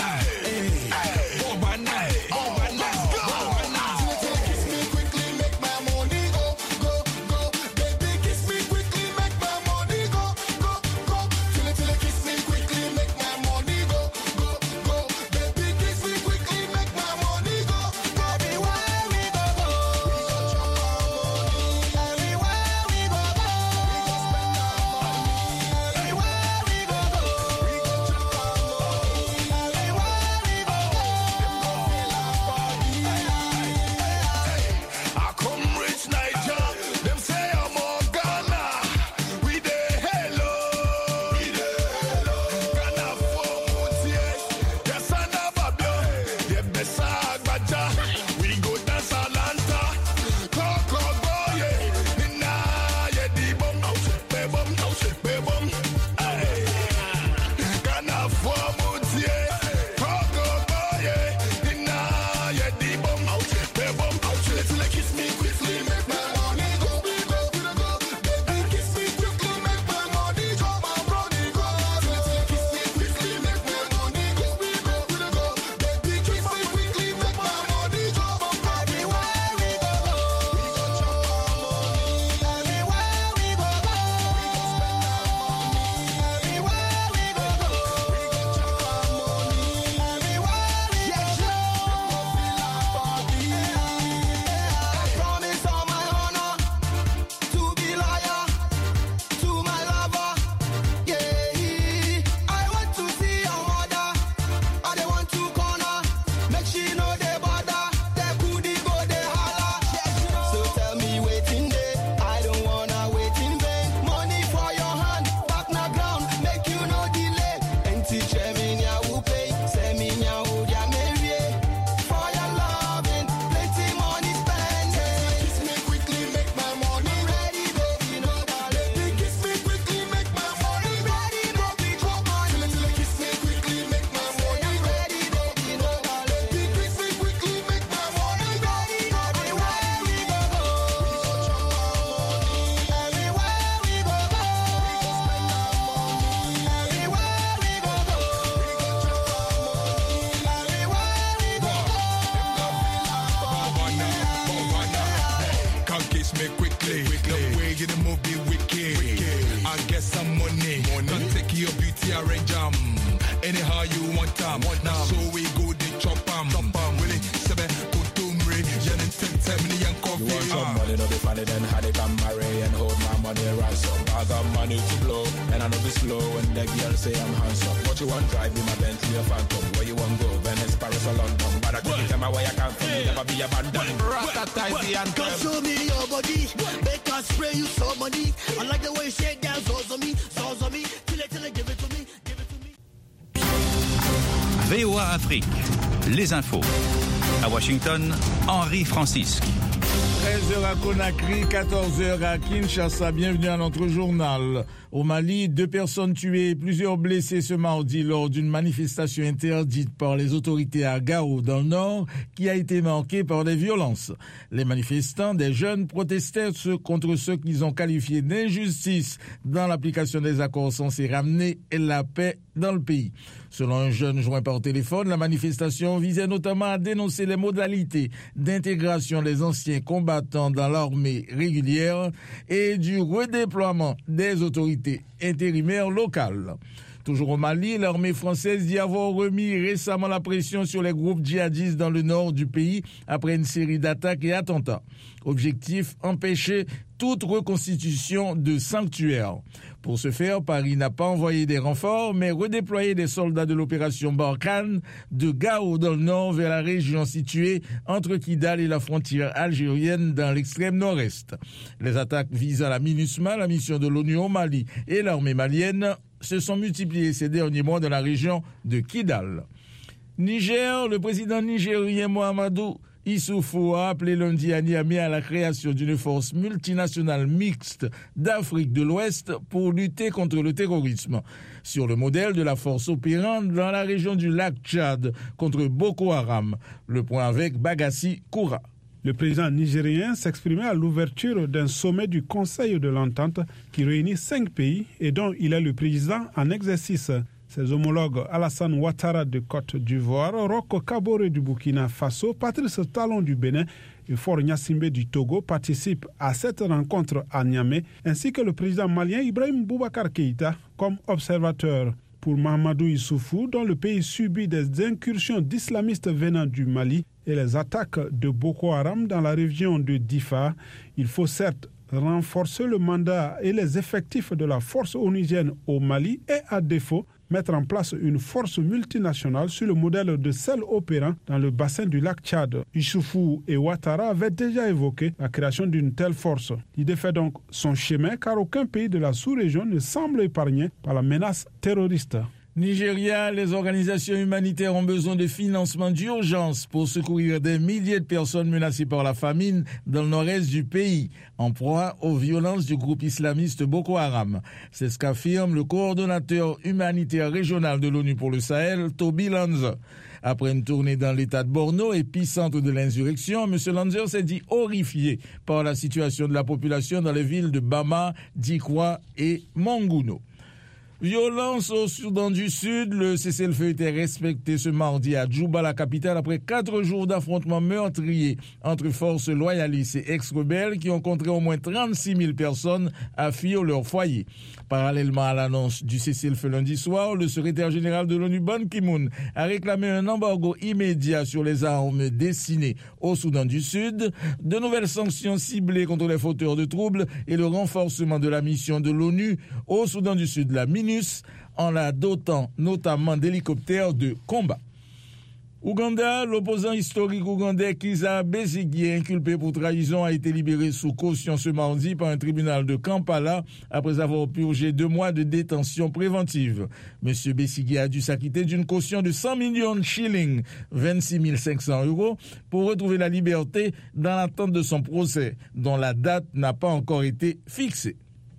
V O A Afrique, les infos. À Washington, Henri Francisque. treize heures à Conakry, quatorze heures à Kinshasa. Bienvenue à notre journal. Au Mali, deux personnes tuées et plusieurs blessés ce mardi lors d'une manifestation interdite par les autorités à Gao dans le nord qui a été marquée par des violences. Les manifestants, des jeunes, protestaient contre ce qu'ils ont qualifié d'injustice dans l'application des accords censés ramener la paix dans le pays. Selon un jeune joint par téléphone, la manifestation visait notamment à dénoncer les modalités d'intégration des anciens combattants dans l'armée régulière et du redéploiement des autorités intérimaires locales. Toujours au Mali, l'armée française dit avoir remis récemment la pression sur les groupes djihadistes dans le nord du pays après une série d'attaques et attentats. Objectif, empêcher toute reconstitution de sanctuaires. Pour ce faire, Paris n'a pas envoyé des renforts, mais redéployé des soldats de l'opération Barkhane de Gao dans le nord vers la région située entre Kidal et la frontière algérienne dans l'extrême nord-est. Les attaques visant la MINUSMA, la mission de l'ONU au Mali et l'armée malienne se sont multipliées ces derniers mois dans la région de Kidal. Niger, le président nigérien Mohamedou Issoufou a appelé lundi à Niamey à la création d'une force multinationale mixte d'Afrique de l'Ouest pour lutter contre le terrorisme, sur le modèle de la force opérante dans la région du lac Tchad contre Boko Haram. Le point avec Bagassi Koura. Le président nigérien s'exprimait à l'ouverture d'un sommet du Conseil de l'Entente qui réunit cinq pays et dont il est le président en exercice. Ses homologues Alassane Ouattara de Côte d'Ivoire, Roch Kaboré du Burkina Faso, Patrice Talon du Bénin et Faure Gnassingbé du Togo participent à cette rencontre à Niamey, ainsi que le président malien Ibrahim Boubacar Keïta comme observateur. Pour Mahamadou Issoufou, dont le pays subit des incursions d'islamistes venant du Mali et les attaques de Boko Haram dans la région de Difa, il faut certes renforcer le mandat et les effectifs de la force onusienne au Mali et, à défaut, mettre en place une force multinationale sur le modèle de celle opérant dans le bassin du lac Tchad. Issoufou et Ouattara avaient déjà évoqué la création d'une telle force. L'idée fait donc son chemin car aucun pays de la sous-région ne semble épargné par la menace terroriste. Nigeria, les organisations humanitaires ont besoin de financement d'urgence pour secourir des milliers de personnes menacées par la famine dans le nord-est du pays, en proie aux violences du groupe islamiste Boko Haram. C'est ce qu'affirme le coordonnateur humanitaire régional de l'ONU pour le Sahel, Toby Lanza. Après une tournée dans l'état de Borno, épicentre de l'insurrection, M. Lanza s'est dit horrifié par la situation de la population dans les villes de Bama, Dikwa et Manguno. Violence au Soudan du Sud, le cessez-le-feu était respecté ce mardi à Djouba, la capitale, après quatre jours d'affrontements meurtriers entre forces loyalistes et ex-rebelles qui ont contraint au moins trente-six mille personnes à fuir leur foyer. Parallèlement à l'annonce du cessez-le-feu lundi soir, le secrétaire général de l'ONU, Ban Ki-moon, a réclamé un embargo immédiat sur les armes destinées au Soudan du Sud, de nouvelles sanctions ciblées contre les fauteurs de troubles et le renforcement de la mission de l'ONU au Soudan du Sud, la MINUS, en la dotant notamment d'hélicoptères de combat. Ouganda, l'opposant historique ougandais Kizza Besigye, inculpé pour trahison, a été libéré sous caution ce mardi par un tribunal de Kampala après avoir purgé deux mois de détention préventive. Monsieur Besigye a dû s'acquitter d'une caution de cent millions de shillings, vingt-six mille cinq cents euros, pour retrouver la liberté dans l'attente de son procès, dont la date n'a pas encore été fixée.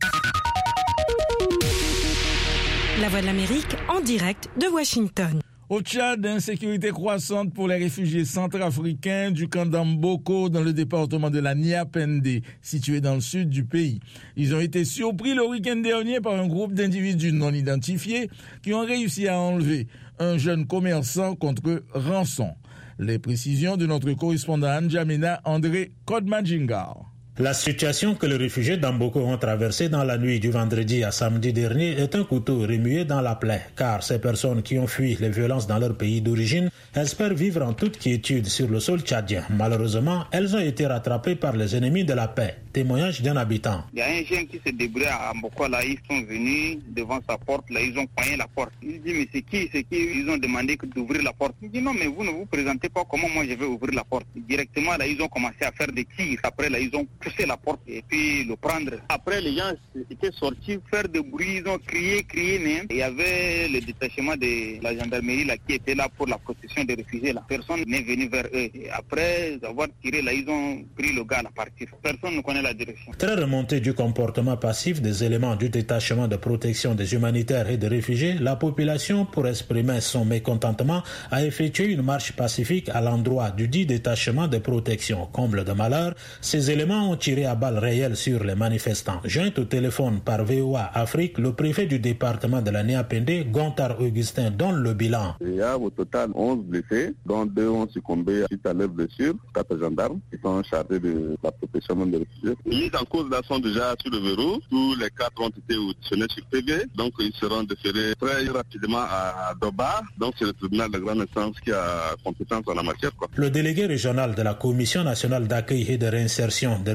La Voix de l'Amérique en direct de Washington. Au Tchad, insécurité croissante pour les réfugiés centrafricains du camp d'Amboko dans le département de la Niapende, situé dans le sud du pays. Ils ont été surpris le week-end dernier par un groupe d'individus non identifiés qui ont réussi à enlever un jeune commerçant contre rançon. Les précisions de notre correspondant à N'Djamena, André Kodmadjingar. La situation que les réfugiés d'Amboko ont traversée dans la nuit du vendredi à samedi dernier est un couteau remué dans la plaie, car ces personnes qui ont fui les violences dans leur pays d'origine espèrent vivre en toute quiétude sur le sol tchadien. Malheureusement, elles ont été rattrapées par les ennemis de la paix. Témoignage d'un habitant. Il y a un jeune qui se débrouille à Amboko, là, ils sont venus devant sa porte, là, ils ont cogné la porte. Il dit, mais c'est qui, c'est qui? Ils ont demandé d'ouvrir la porte. Il dit, non, mais vous ne vous présentez pas, comment moi je vais ouvrir la porte? Directement, là, ils ont commencé à faire des tirs. Après, là, ils ont pousser la porte et puis le prendre. Après, les gens étaient sortis faire de bruit, ils ont crié, crié même. Il y avait le détachement de la gendarmerie là, qui était là pour la protection des réfugiés. La personne n'est venue vers eux. Et après avoir tiré, là, ils ont pris le gars à partir. Personne ne connaît la direction. Très remonté du comportement passif des éléments du détachement de protection des humanitaires et des réfugiés, la population, pour exprimer son mécontentement, a effectué une marche pacifique à l'endroit du dit détachement de protection. Comble de malheur, ces éléments ont tiré à balles réelles sur les manifestants. Joint au téléphone par V O A Afrique, le préfet du département de la Niapende, Gontard Augustin, donne le bilan. Il y a au total onze blessés, dont deux ont succombé suite à leurs blessures, quatre gendarmes qui sont chargés de la protection des réfugiés. Les en cause là sont déjà sur le verrou. Tous les quatre ont été auditionnés sur P V, donc ils seront déférés très rapidement à Doba. Donc c'est le tribunal de grande instance qui a compétence en la matière, quoi. Le délégué régional de la Commission nationale d'accueil et de réinsertion des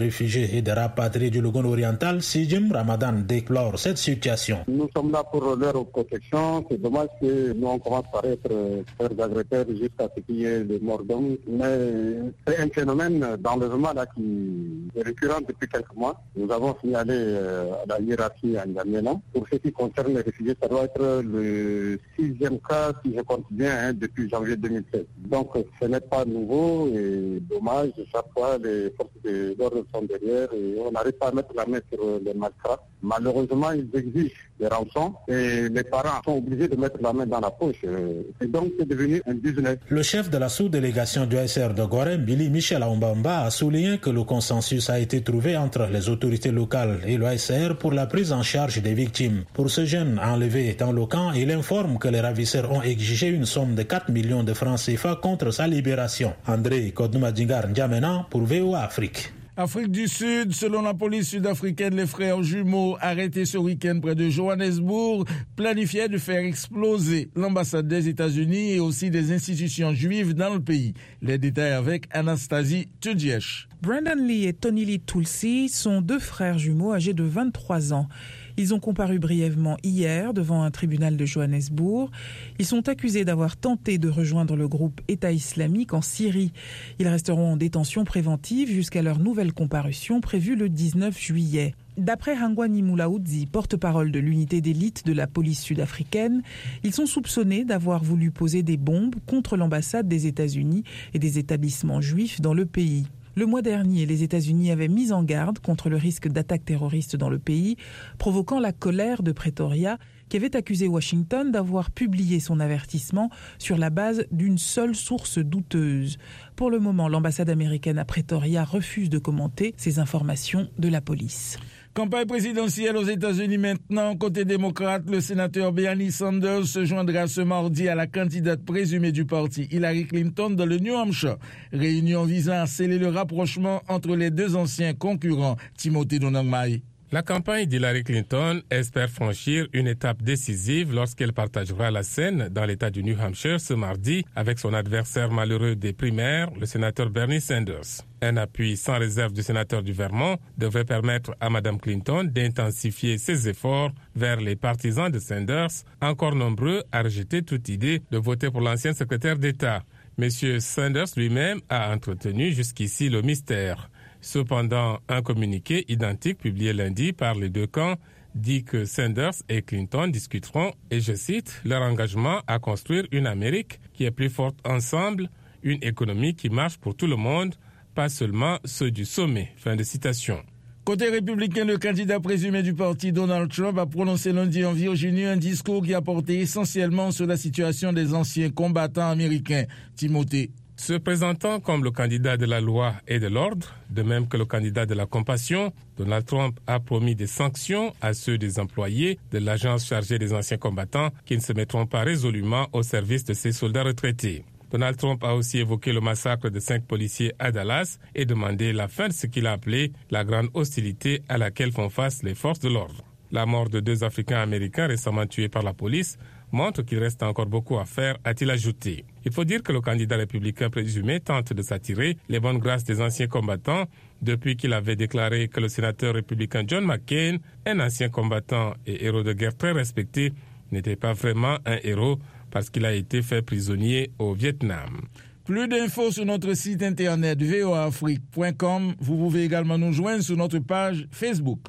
réfugiés et des rapatriés du Logone oriental, Sijim Ramadan déplore cette situation. Nous sommes là pour leur protection. C'est dommage que nous on commence par être frères agresseurs jusqu'à ce qu'il y ait des morts d'hommes. Mais c'est un phénomène d'enlèvement là qui est récurrent depuis quelques mois. Nous avons signalé euh, à la hiérarchie en N'Djamena. Pour ce qui concerne les réfugiés, ça doit être le sixième cas, si je compte bien, hein, depuis janvier deux mille seize. Donc ce n'est pas nouveau et dommage. Chaque fois, les forces de l'ordre sont derrière et on n'arrive pas à mettre la main sur les malfrats. Malheureusement, ils exigent des rançons et les parents sont obligés de mettre la main dans la poche. Et donc, c'est devenu un business. Le chef de la sous-délégation du A S R de Gorem, Billy Michel Aoumbamba, a souligné que le consensus a été trouvé entre les autorités locales et le A S R pour la prise en charge des victimes. Pour ce jeune enlevé dans le camp, il informe que les ravisseurs ont exigé une somme de quatre millions de francs C F A contre sa libération. André Kodoumadingar N'Djamena pour V O A Afrique. Afrique du Sud, selon la police sud-africaine, les frères jumeaux arrêtés ce week-end près de Johannesburg planifiaient de faire exploser l'ambassade des États-Unis et aussi des institutions juives dans le pays. Les détails avec Anastasie Tudiesh. Brandon Lee et Tony Lee Tulsi sont deux frères jumeaux âgés de vingt-trois ans. Ils ont comparu brièvement hier devant un tribunal de Johannesburg. Ils sont accusés d'avoir tenté de rejoindre le groupe État islamique en Syrie. Ils resteront en détention préventive jusqu'à leur nouvelle comparution prévue le dix-neuf juillet. D'après Hangwani Moulaoudzi, porte-parole de l'unité d'élite de la police sud-africaine, ils sont soupçonnés d'avoir voulu poser des bombes contre l'ambassade des États-Unis et des établissements juifs dans le pays. Le mois dernier, les États-Unis avaient mis en garde contre le risque d'attaques terroristes dans le pays, provoquant la colère de Pretoria, qui avait accusé Washington d'avoir publié son avertissement sur la base d'une seule source douteuse. Pour le moment, l'ambassade américaine à Pretoria refuse de commenter ces informations de la police. Campagne présidentielle aux États-Unis maintenant. Côté démocrate, le sénateur Bernie Sanders se joindra ce mardi à la candidate présumée du parti Hillary Clinton dans le New Hampshire. Réunion visant à sceller le rapprochement entre les deux anciens concurrents. Timothée Donangmaï. La campagne d'Hillary Clinton espère franchir une étape décisive lorsqu'elle partagera la scène dans l'État du New Hampshire ce mardi avec son adversaire malheureux des primaires, le sénateur Bernie Sanders. Un appui sans réserve du sénateur du Vermont devrait permettre à Mme Clinton d'intensifier ses efforts vers les partisans de Sanders, encore nombreux à rejeter toute idée de voter pour l'ancien secrétaire d'État. M. Sanders lui-même a entretenu jusqu'ici le mystère. Cependant, un communiqué identique publié lundi par les deux camps dit que Sanders et Clinton discuteront, et je cite, leur engagement à construire une Amérique qui est plus forte ensemble, une économie qui marche pour tout le monde, pas seulement ceux du sommet. Fin de citation. Côté républicain, le candidat présumé du parti Donald Trump a prononcé lundi en Virginie un discours qui a porté essentiellement sur la situation des anciens combattants américains. Timothée. Se présentant comme le candidat de la loi et de l'ordre, de même que le candidat de la compassion, Donald Trump a promis des sanctions à ceux des employés de l'agence chargée des anciens combattants qui ne se mettront pas résolument au service de ces soldats retraités. Donald Trump a aussi évoqué le massacre de cinq policiers à Dallas et demandé la fin de ce qu'il a appelé la grande hostilité à laquelle font face les forces de l'ordre. La mort de deux Africains-Américains récemment tués par la police montre qu'il reste encore beaucoup à faire, a-t-il ajouté. Il faut dire que le candidat républicain présumé tente de s'attirer les bonnes grâces des anciens combattants depuis qu'il avait déclaré que le sénateur républicain John McCain, un ancien combattant et héros de guerre très respecté, n'était pas vraiment un héros parce qu'il a été fait prisonnier au Vietnam. Plus d'infos sur notre site internet v o a afrique point com. Vous pouvez également nous joindre sur notre page Facebook.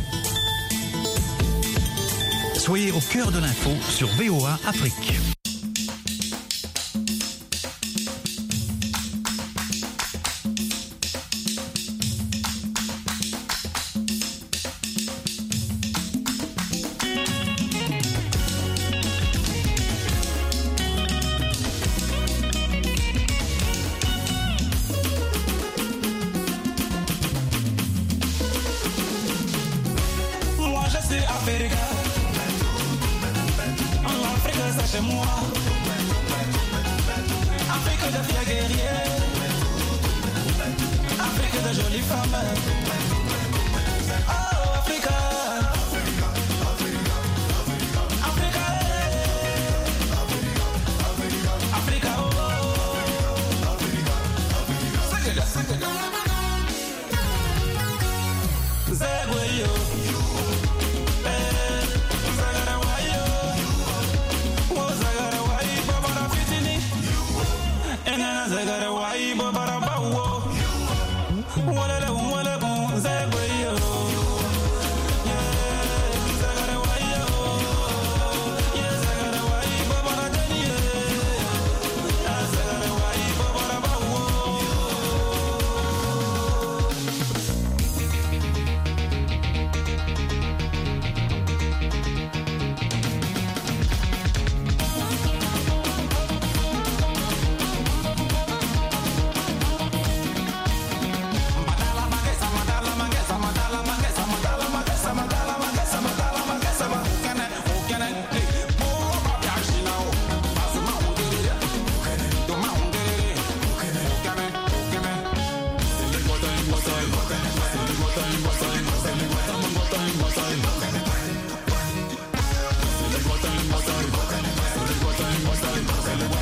Soyez au cœur de l'info sur V O A Afrique. Moi je suis africain. C'est moi, Afrique de fiers guerriers, Afrique de jolies femmes. Oh Africa, Africa, Africa, Africa, oh, Africa, Africa.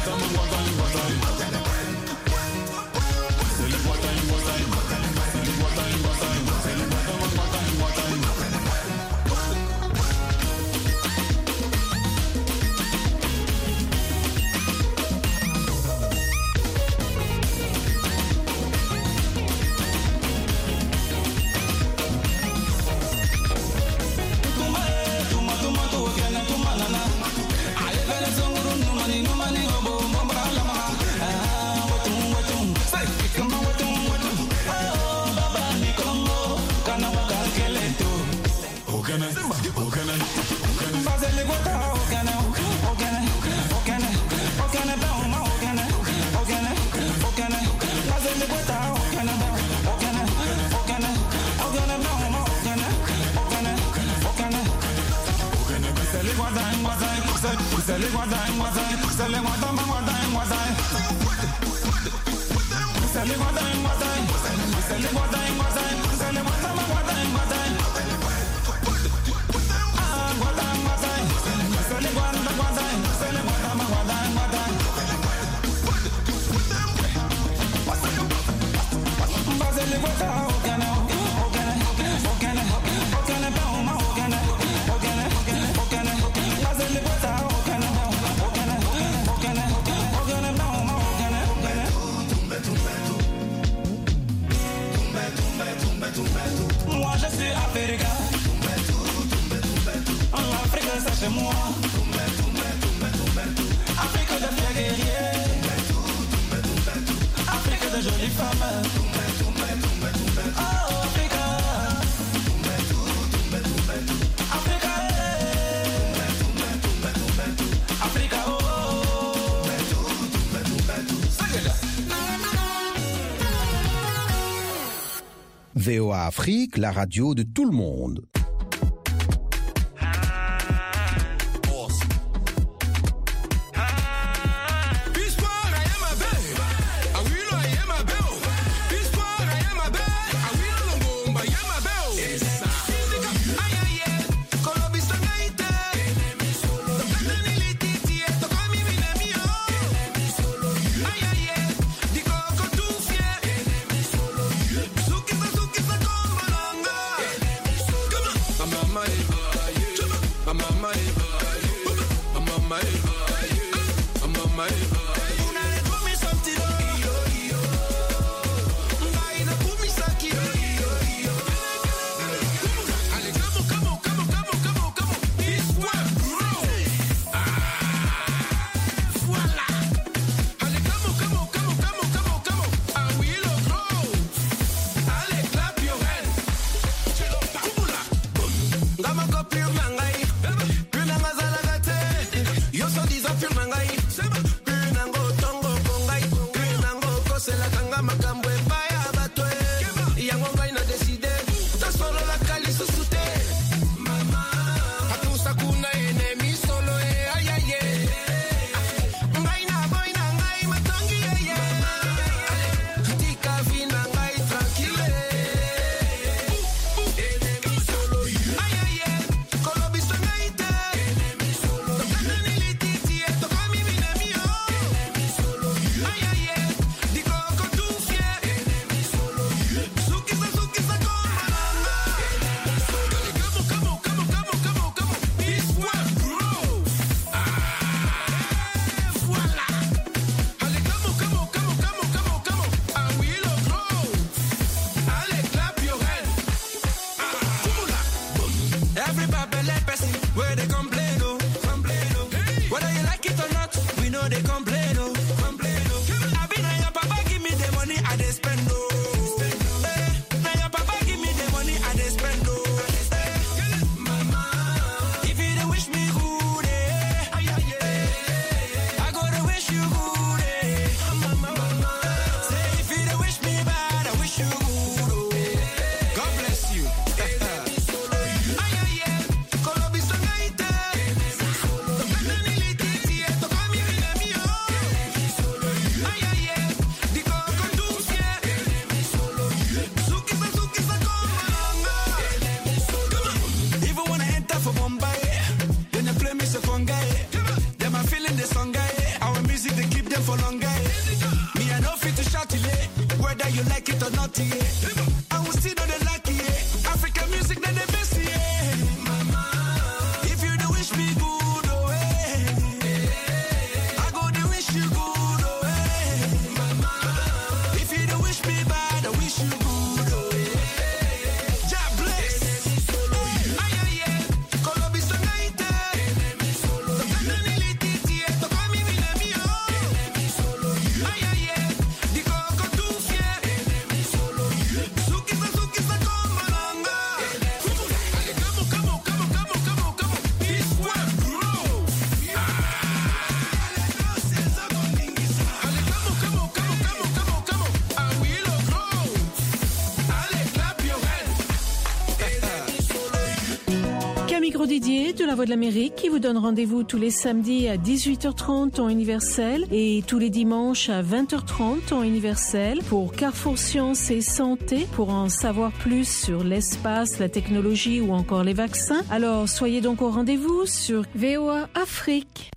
Moi je suis africain. En Afrique c'est chez moi. Afrique de fiers guerriers. Afrique de jolies femmes. Oh Africa. Africa. Africa oh. V O A Afrique, la radio de tout le monde. Oh for long. Me, I know fit to shout it, whether you like it or not. Yeah. I will still know the lucky. Yeah. African music, then the best. Yeah. Mama, if you do wish me good, oh, eh. I go to wish you good, oh, eh. Mama, if you do wish me bad, I wish you good, oh, eh. God bless. Ay, ay, ay. Colombia so night. So can't really teach you. So come in with me, oh. Ay, ay, ay. Di coco tu fier. Suki sa suki sa kombalanga. Come on, come on, come on, come on, come on, come on. This one grow. Allez, come on, come on, come on, come on, come on, come on. I will grow. Allez, clap your hands. Camille Gros-Didier de La Voix de l'Amérique qui vous donne rendez-vous tous les samedis à dix-huit heures trente temps universel et tous les dimanches à vingt heures trente temps universel pour Carrefour Sciences et Santé pour en savoir plus sur l'espace, la technologie ou encore les vaccins. Alors soyez donc au rendez-vous sur V O A Afrique.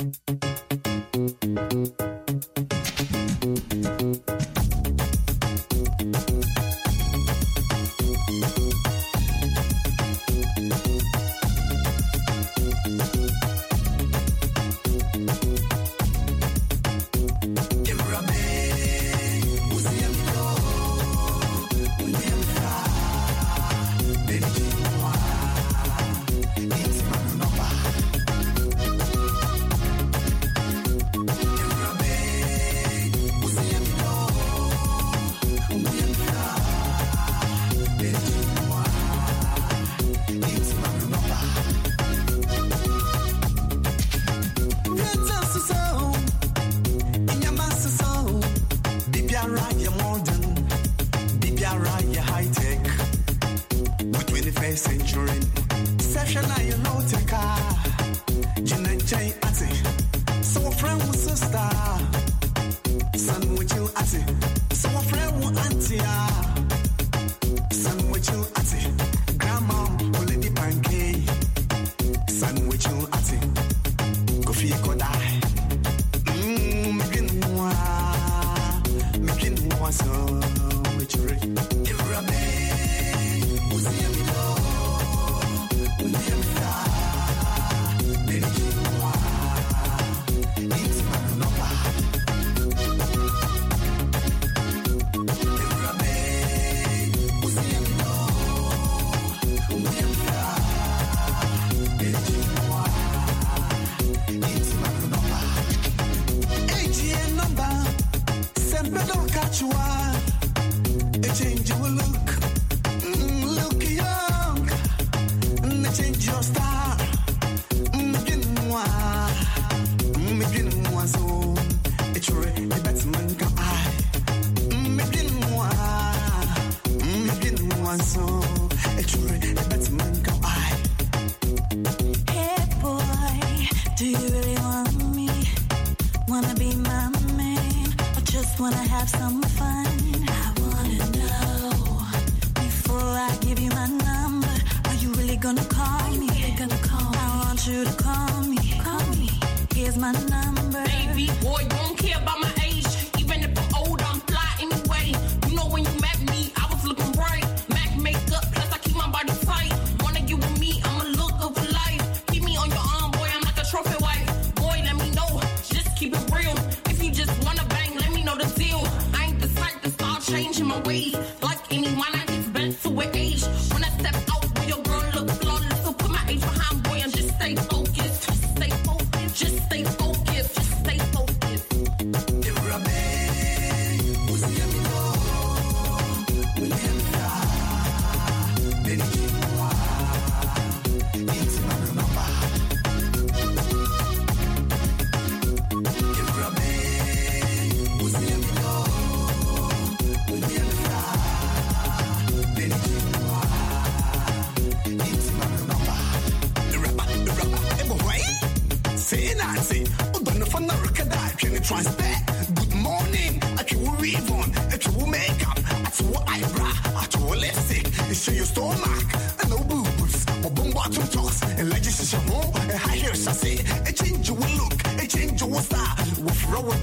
Good morning, I can weave on, I can make up, I can eyebrow, I can lipstick, it's your stomach, and no boobs, but boom bottom toss, and legislation, and high heels, I say, a change your look, a change your style, with rower than.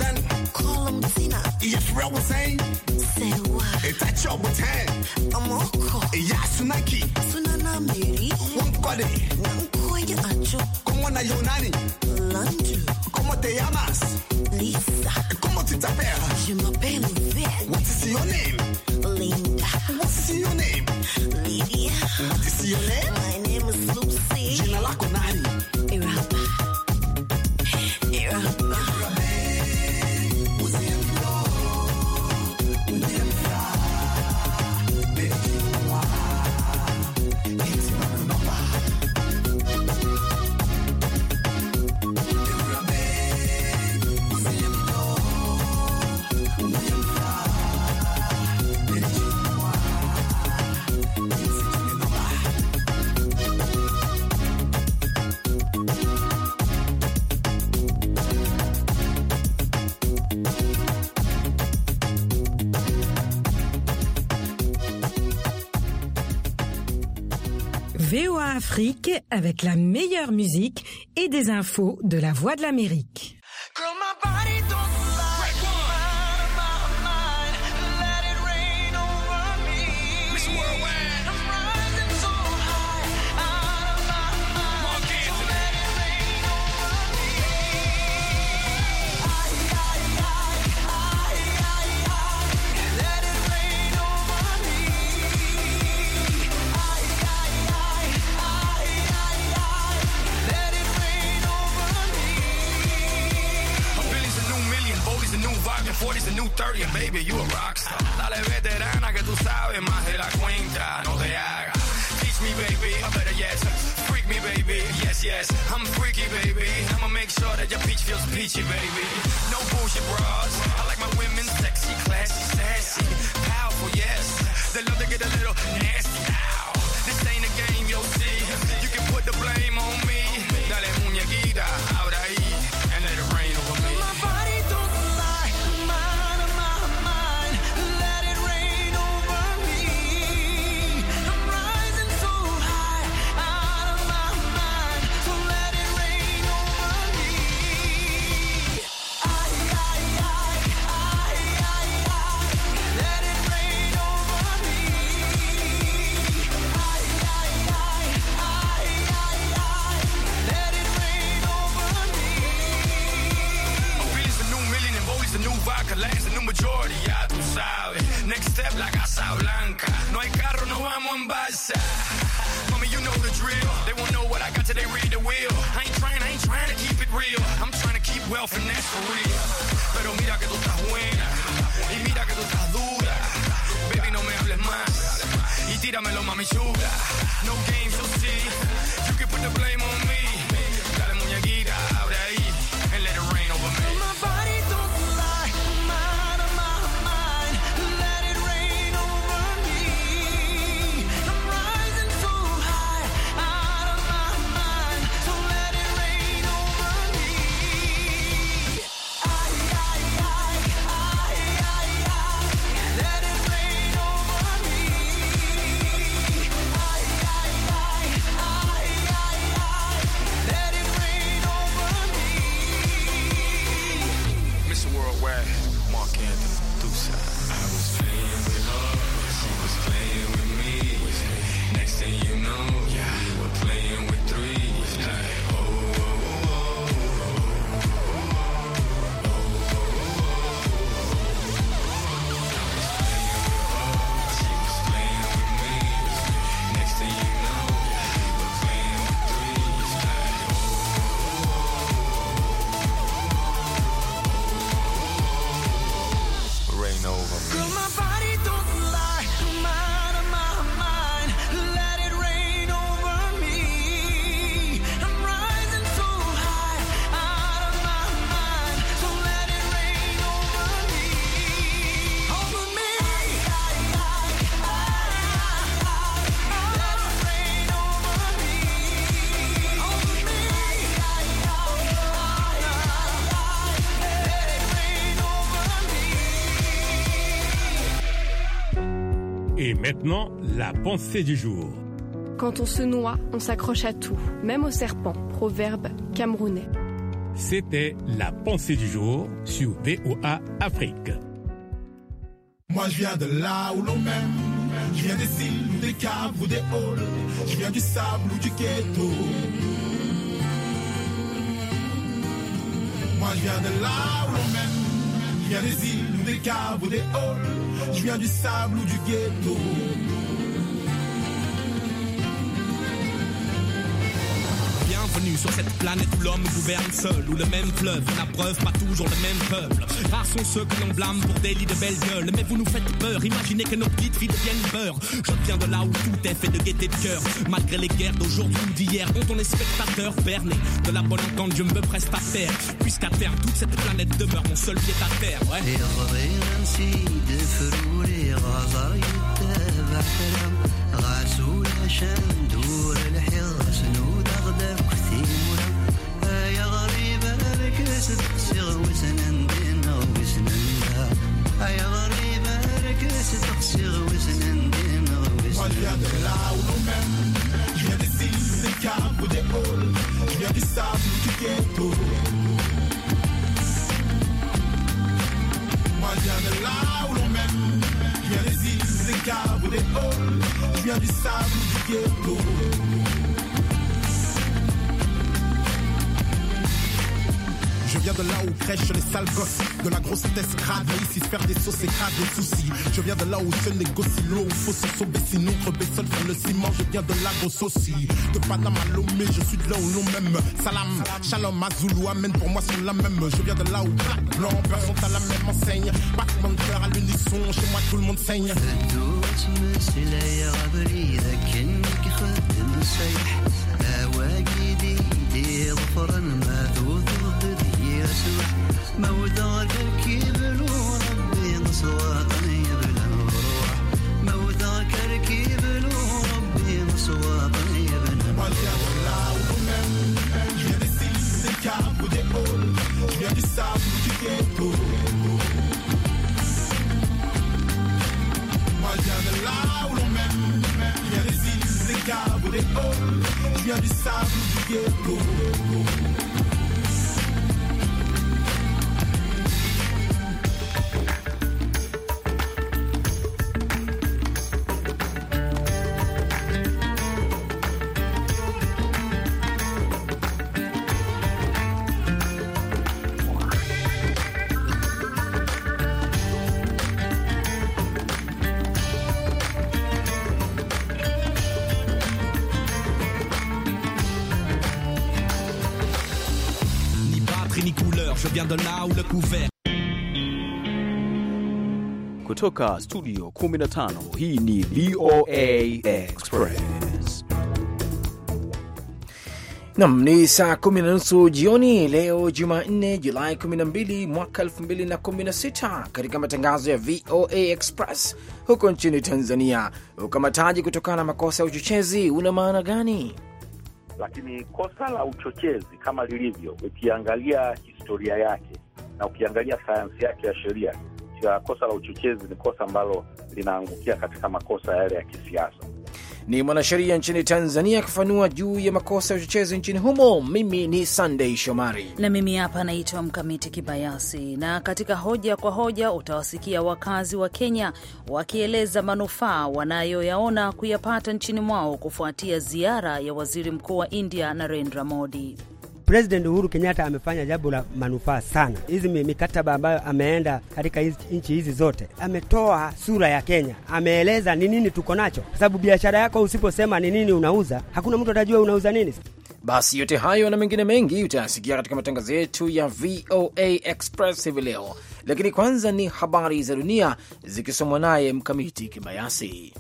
call him Tina. Yes, real was saying. Say what? It's a trouble time. I'm all cool. Yasunaki. Sunana Mary. Wankode. Nankoya Acho. ¿Cómo na Yonani? Lanju. ¿Cómo te llamas? Lisa. ¿Cómo te t'appelles? Je m'appelle Yvette. What is your name? Linda. What is your name? Lydia. What is your name? My name is Lucy. Jina lako nani? Irapa. Irapa. V O A Afrique avec la meilleure musique et des infos de la Voix de l'Amérique. Girl, my body don't lie. Mind of my mind, let it rain over me. Miss Worldwide. I'm rising so high, out of my mind. So let it rain over me. Ay, ay, ay, ay, ay, ay. Let it rain over me. Ay, ay, ay, ay, ay, ay. Let it rain over me. A Billy's a new million, Bodie's a new vibe, and forty's a new thirty, and baby, you a rockstar. Dale veterana que tú sabes más de la cuenta, no te hagas. Teach me, baby, or better yes, freak me, baby, yes, yes. I'm freaky, baby, I'ma make sure that your peach feels peachy, baby. No bullshit bras, I like my women sexy, classy, sassy, powerful, yes. They love to get a little nasty, ow. This ain't a game, you'll see. You can put the blame on me. Dale muñequita, ahora ahí, and let it rain over me. My body don't lie, mind of my mind, let it rain over me. I'm rising so high, out of my mind, so let it rain over me. Ay, ay, ay, ay, ay, ay, let it rain over me. Ay, ay, ay, ay, ay, ay, let it rain over me. Billy's a new million and Bodie's a new vodka, Lane's a new majority, ya tú sabes. Next step, la Casa Blanca. No hay carro, no vamos en balsa. Mommy, you know the drill. They won't know what I got till they read the wheel. I ain't trying, I ain't trying to keep it real. I'm trying to keep wealth and that's for real. Pero mira que tú estás buena y mira que tú estás dura. Baby, no me hables más y tíramelo, mami chula. No games, you'll see. You can put the blame on me. Dale muñequita, abre ahí and let it rain over me. My body don't lie, mind of my mind, let it rain over me. I'm rising so high, out of my mind, so let it rain over me. Ay, ay, ay, ay, ay, ay, let it rain over me. Ay, ay, ay, ay, ay, ay, let it rain over me. Mister Worldwide, Mark Anthony, Deuce. I was playing with her, she was playing with me. Next thing you know, yeah, we were playing with three. Like, oh, oh, oh, oh, she was playing with me. Next thing you know, yeah, we were playing with three. Like, oh, rain over me. Girl, my body don't lie, mind of my mind, let it rain over me. I'm rising so high, out of my mind, so let it rain over me. Over me. Ay, ay, ay, ay, ay, let it rain over me. Over me. Ay, ay, ay, ay, ay, let it rain over me. Et maintenant, la pensée du jour. Quand on se noie, on s'accroche à tout, même au serpent, proverbe camerounais. C'était la pensée du jour sur V O A Afrique. Moi je viens de là où l'on m'aime. Je viens des îles ou des caves ou des halls. Je viens du sable ou du ghetto. Moi je viens de là où l'on m'aime. Je viens des îles ou des caves ou des halls. Je viens du sable ou du ghetto. Bienvenue sur cette planète où l'homme gouverne seul, où le même fleuve, la preuve, pas toujours le même peuple. Rares sont ceux que l'on blâme pour des lits de belles gueules, mais vous nous faites peur, imaginez que nos petites filles deviennent beurre. Je viens de là où tout est fait de gaieté de cœur, malgré les guerres d'aujourd'hui ou d'hier, dont on est spectateur berné. De la bonne entente, je me preste à faire, puisqu'à terme, toute cette planète demeure mon seul pied à terre, ouais. Moi je viens de là où l'on m'aime. Je viens des îles, des caves ou des halls. Je viens du sable ou du ghetto. Moi je viens de là où l'on m'aime. Je viens des îles, des caves ou des halls. Je viens du sable ou du ghetto. Je viens de là où crèchent les sales gosses, de la grossesse crade, mais ici se faire des sauces et crade des soucis. Je viens de là où se négocie l'eau, où faut se sauver sinon crever seul sur le ciment. Je viens de la grosse aussi, de Panama à Lomé, je suis de là où l'on m'aime. Salam, shalom, Azulu, amen, pour moi c'est la même. Je viens de là où black, blanc, beurre sont à la même enseigne. Battement de cœur à l'unisson, chez moi tout le monde saigne. موذاك الكيبل وربي مسواقني بلا مروح موذاك الكيبل وربي مسواقني بلا Moi je viens de là où l'on m'aime. Je viens des îles, des caves ou des halls. Je viens du sable ou du ghetto. Moi je viens de là où l'on m'aime. Je viens des îles, des caves ou des halls. Je viens du sable ou du ghetto. Je viens de là où le couvert. Kutoka studio kumi na tano, hii ni V O A Express. Nam, ni saa kumi na nusu jioni leo Jumanne Julai kumi na mbili mwaka elfu mbili na kumi na sita. Katika matangazo ya V O A Express, huko nchini Tanzania, ukamataji kutokana na makosa ya uchochezi una maana gani? Lakini kosa la uchochezi kama lilivyo, ukiangalia historia yake na ukiangalia sayansi yake ya sheria, kosa la uchochezi ni kosa ambalo linaangukia katika makosa yale ya kisiasa. Ni mwanasheria nchini Tanzania kufanua juu ya makosa ya uchochezi nchini humo. Mimi ni Sunday Shomari. Na mimi hapa naitwa Mkamiti Kibayasi. Na katika hoja kwa hoja utawasikia wakazi wa Kenya wakieleza manufaa wanayoyaona kuyapata nchini mwao kufuatia ziara ya waziri mkuu wa India Narendra Modi. President Uhuru Kenyatta amefanya jambo la manufaa sana. Hizi mikataba ambayo ameenda katika nchi hizi zote, ametoa sura ya Kenya, ameeleza ni nini tuko nacho, kwa sababu biashara yako usiposema ni nini unauza, hakuna mtu atajua unauza nini. Basi yote hayo na mengine mengi utayasikia katika matangazo yetu ya V O A Express hivi leo, lakini kwanza ni habari za dunia zikisomwa naye Mkamiti Kibayasi.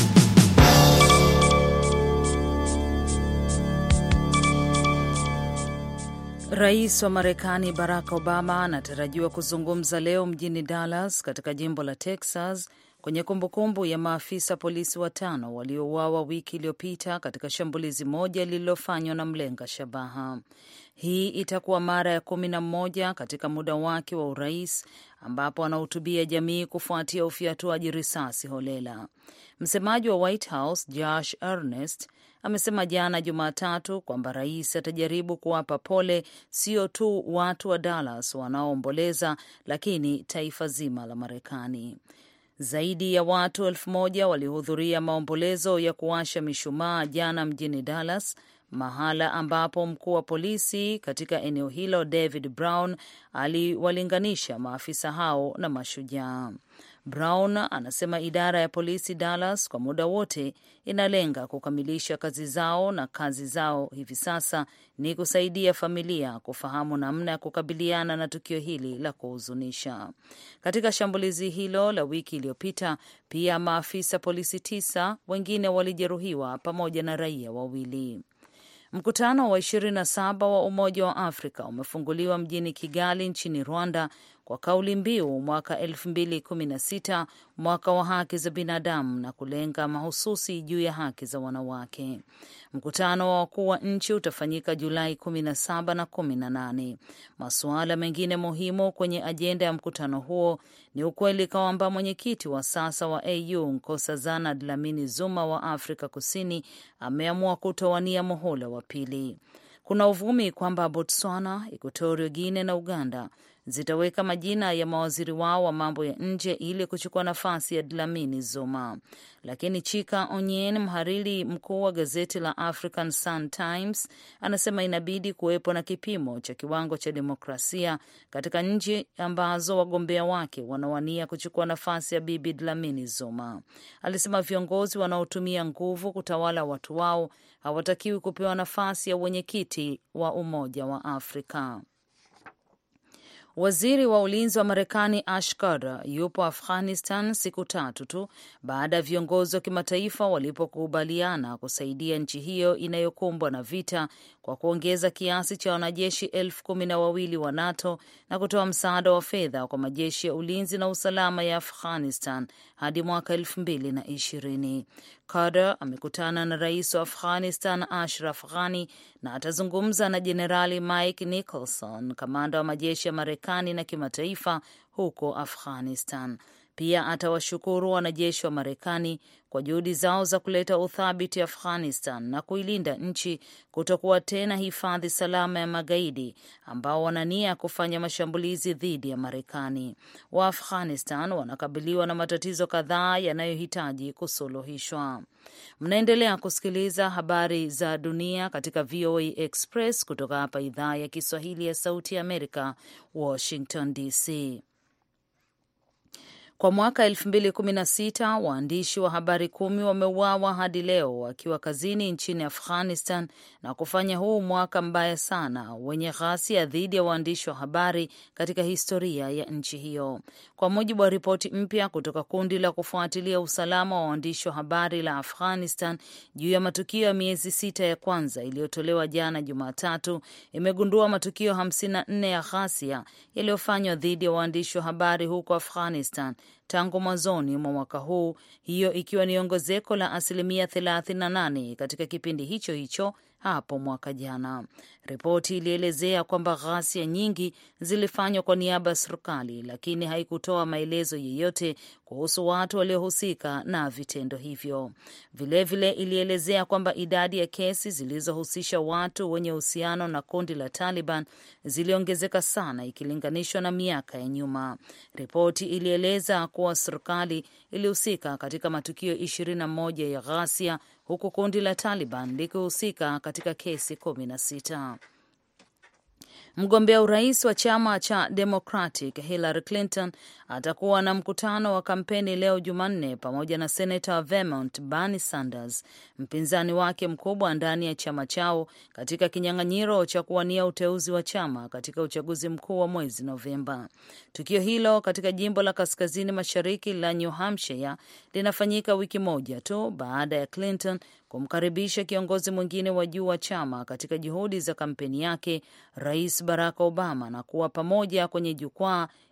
Rais wa Marekani Barack Obama anatarajiwa kuzungumza leo mjini Dallas katika jimbo la Texas kwenye kumbukumbu ya maafisa polisi watano waliouawa wiki iliyopita katika shambulizi moja lililofanywa na mlenga shabaha. Hii itakuwa mara ya kumi na mmoja katika muda wake wa urais ambapo anahutubia jamii kufuatia ufyatuaji risasi holela. Msemaji wa White House Josh Earnest amesema jana Jumatatu kwamba rais atajaribu kuwapa pole sio tu watu wa Dallas wanaoomboleza, lakini taifa zima la Marekani. Zaidi ya watu elfu moja walihudhuria maombolezo ya kuwasha mishumaa jana mjini Dallas, mahala ambapo mkuu wa polisi katika eneo hilo David Brown aliwalinganisha maafisa hao na mashujaa. Brown anasema idara ya polisi Dallas kwa muda wote inalenga kukamilisha kazi zao, na kazi zao hivi sasa ni kusaidia familia kufahamu namna ya kukabiliana na tukio hili la kuhuzunisha. Katika shambulizi hilo la wiki iliyopita, pia maafisa polisi tisa wengine walijeruhiwa pamoja na raia wawili. Mkutano wa ishirini na saba wa Umoja wa Afrika umefunguliwa mjini Kigali nchini Rwanda kwa kauli mbiu mwaka elfu mbili kumi na sita, mwaka wa haki za binadamu, na kulenga mahususi juu ya haki za wanawake. Mkutano wa wakuu wa nchi utafanyika Julai kumi na saba na kumi na nane. Masuala mengine muhimu kwenye ajenda ya mkutano huo ni ukweli kwamba mwenyekiti wa sasa wa A U Nkosazana Dlamini Zuma wa Afrika Kusini ameamua kutowania muhula wa pili. Kuna uvumi kwamba Botswana, Equatorial Guinea na Uganda zitaweka majina ya mawaziri wao wa mambo ya nje ili kuchukua nafasi ya Dlamini Zuma. Lakini Chika Onyen, mhariri mkuu wa gazeti la African Sun Times, anasema inabidi kuwepo na kipimo cha kiwango cha demokrasia katika nchi ambazo wagombea wake wanawania kuchukua nafasi ya bibi Dlamini Zuma. Alisema viongozi wanaotumia nguvu kutawala watu wao hawatakiwi kupewa nafasi ya wenyekiti wa Umoja wa Afrika. Waziri wa ulinzi wa Marekani Ash Carter yupo Afghanistan siku tatu tu baada ya viongozi wa kimataifa walipokubaliana kusaidia nchi hiyo inayokumbwa na vita kwa kuongeza kiasi cha wanajeshi elfu kumi na wawili wa NATO na kutoa msaada wa fedha kwa majeshi ya ulinzi na usalama ya Afghanistan hadi mwaka elfu mbili na ishirini. Carter amekutana na rais wa Afghanistan Ashraf Ghani na atazungumza na Jenerali Mike Nicholson, kamanda wa majeshi ya Marekani na kimataifa huko Afghanistan. Pia atawashukuru wanajeshi wa Marekani kwa juhudi zao za kuleta uthabiti Afghanistan na kuilinda nchi kutokuwa tena hifadhi salama ya magaidi ambao wanania kufanya mashambulizi dhidi ya Marekani. Wa Afghanistan wanakabiliwa na matatizo kadhaa yanayohitaji kusuluhishwa. Mnaendelea kusikiliza habari za dunia katika V O A Express kutoka hapa idhaa ya Kiswahili ya Sauti ya Amerika, Washington D C. Kwa mwaka elfu mbili kumi na sita, waandishi wa habari kumi wameuawa hadi leo wakiwa kazini nchini Afghanistan na kufanya huu mwaka mbaya sana wenye ghasia dhidi ya waandishi wa habari katika historia ya nchi hiyo. Kwa mujibu wa ripoti mpya kutoka kundi la kufuatilia usalama wa waandishi wa habari la Afghanistan juu ya matukio ya miezi sita ya kwanza iliyotolewa jana Jumatatu, imegundua matukio hamsini na nne ya ghasia yaliyofanywa dhidi ya waandishi wa habari huko Afghanistan tangu mwanzoni mwa mwaka huu, hiyo ikiwa ni ongezeko la asilimia thelathini na nane katika kipindi hicho hicho hapo mwaka jana. Ripoti ilielezea kwamba ghasia nyingi zilifanywa kwa niaba ya serikali, lakini haikutoa maelezo yeyote kuhusu watu waliohusika na vitendo hivyo. Vilevile ilielezea kwamba idadi ya kesi zilizohusisha watu wenye uhusiano na kundi la Taliban ziliongezeka sana ikilinganishwa na miaka ya nyuma. Ripoti ilieleza kuwa serikali ilihusika katika matukio ishirini na moja ya ghasia huku kundi la Taliban likihusika katika kesi kumi na sita. Mgombea urais wa chama cha Democratic Hillary Clinton atakuwa na mkutano wa kampeni leo Jumanne pamoja na Senator wa Vermont Bernie Sanders, mpinzani wake mkubwa ndani ya chama chao, katika kinyang'anyiro cha kuwania uteuzi wa chama katika uchaguzi mkuu wa mwezi Novemba. Tukio hilo katika jimbo la kaskazini mashariki la New Hampshire linafanyika wiki moja tu baada ya Clinton kumkaribisha kiongozi mwingine wa juu wa chama katika juhudi za kampeni yake, Rais Barack Obama, na kuwa pamoja kwenye jukwaa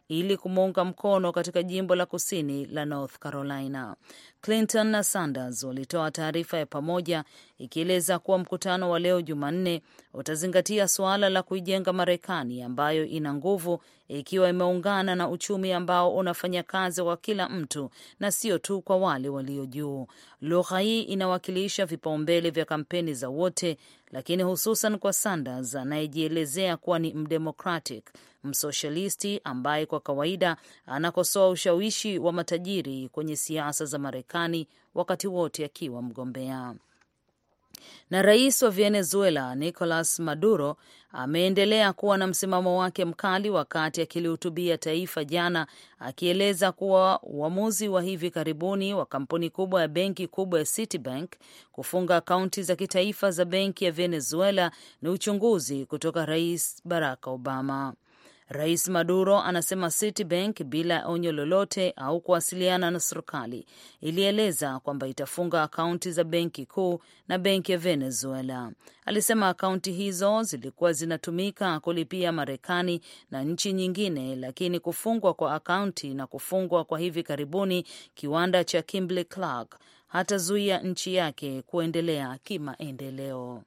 ili kumuunga mkono katika jimbo la kusini la North Carolina. Clinton na Sanders walitoa taarifa ya pamoja ikieleza kuwa mkutano wa leo Jumanne utazingatia suala la kuijenga Marekani ambayo ina nguvu, ikiwa imeungana na uchumi ambao unafanya kazi kwa kila mtu na sio tu kwa wale walio juu. Lugha hii inawakilisha vipaumbele vya kampeni za wote, lakini hususan kwa Sanders anayejielezea kuwa ni mdemocratic, msocialisti ambaye kwa kawaida anakosoa ushawishi wa matajiri kwenye siasa za Marekani wakati wote akiwa mgombea. Na rais wa Venezuela Nicolas Maduro ameendelea kuwa na msimamo wake mkali wakati akilihutubia taifa jana, akieleza kuwa uamuzi wa hivi karibuni wa kampuni kubwa ya benki kubwa ya Citibank kufunga akaunti za kitaifa za benki ya Venezuela ni uchunguzi kutoka Rais Barack Obama. Rais Maduro anasema Citibank bila onyo lolote au kuwasiliana na serikali ilieleza kwamba itafunga akaunti za benki kuu na benki ya Venezuela. Alisema akaunti hizo zilikuwa zinatumika kulipia Marekani na nchi nyingine, lakini kufungwa kwa akaunti na kufungwa kwa hivi karibuni kiwanda cha Kimberly Clark hatazuia nchi yake kuendelea kimaendeleo.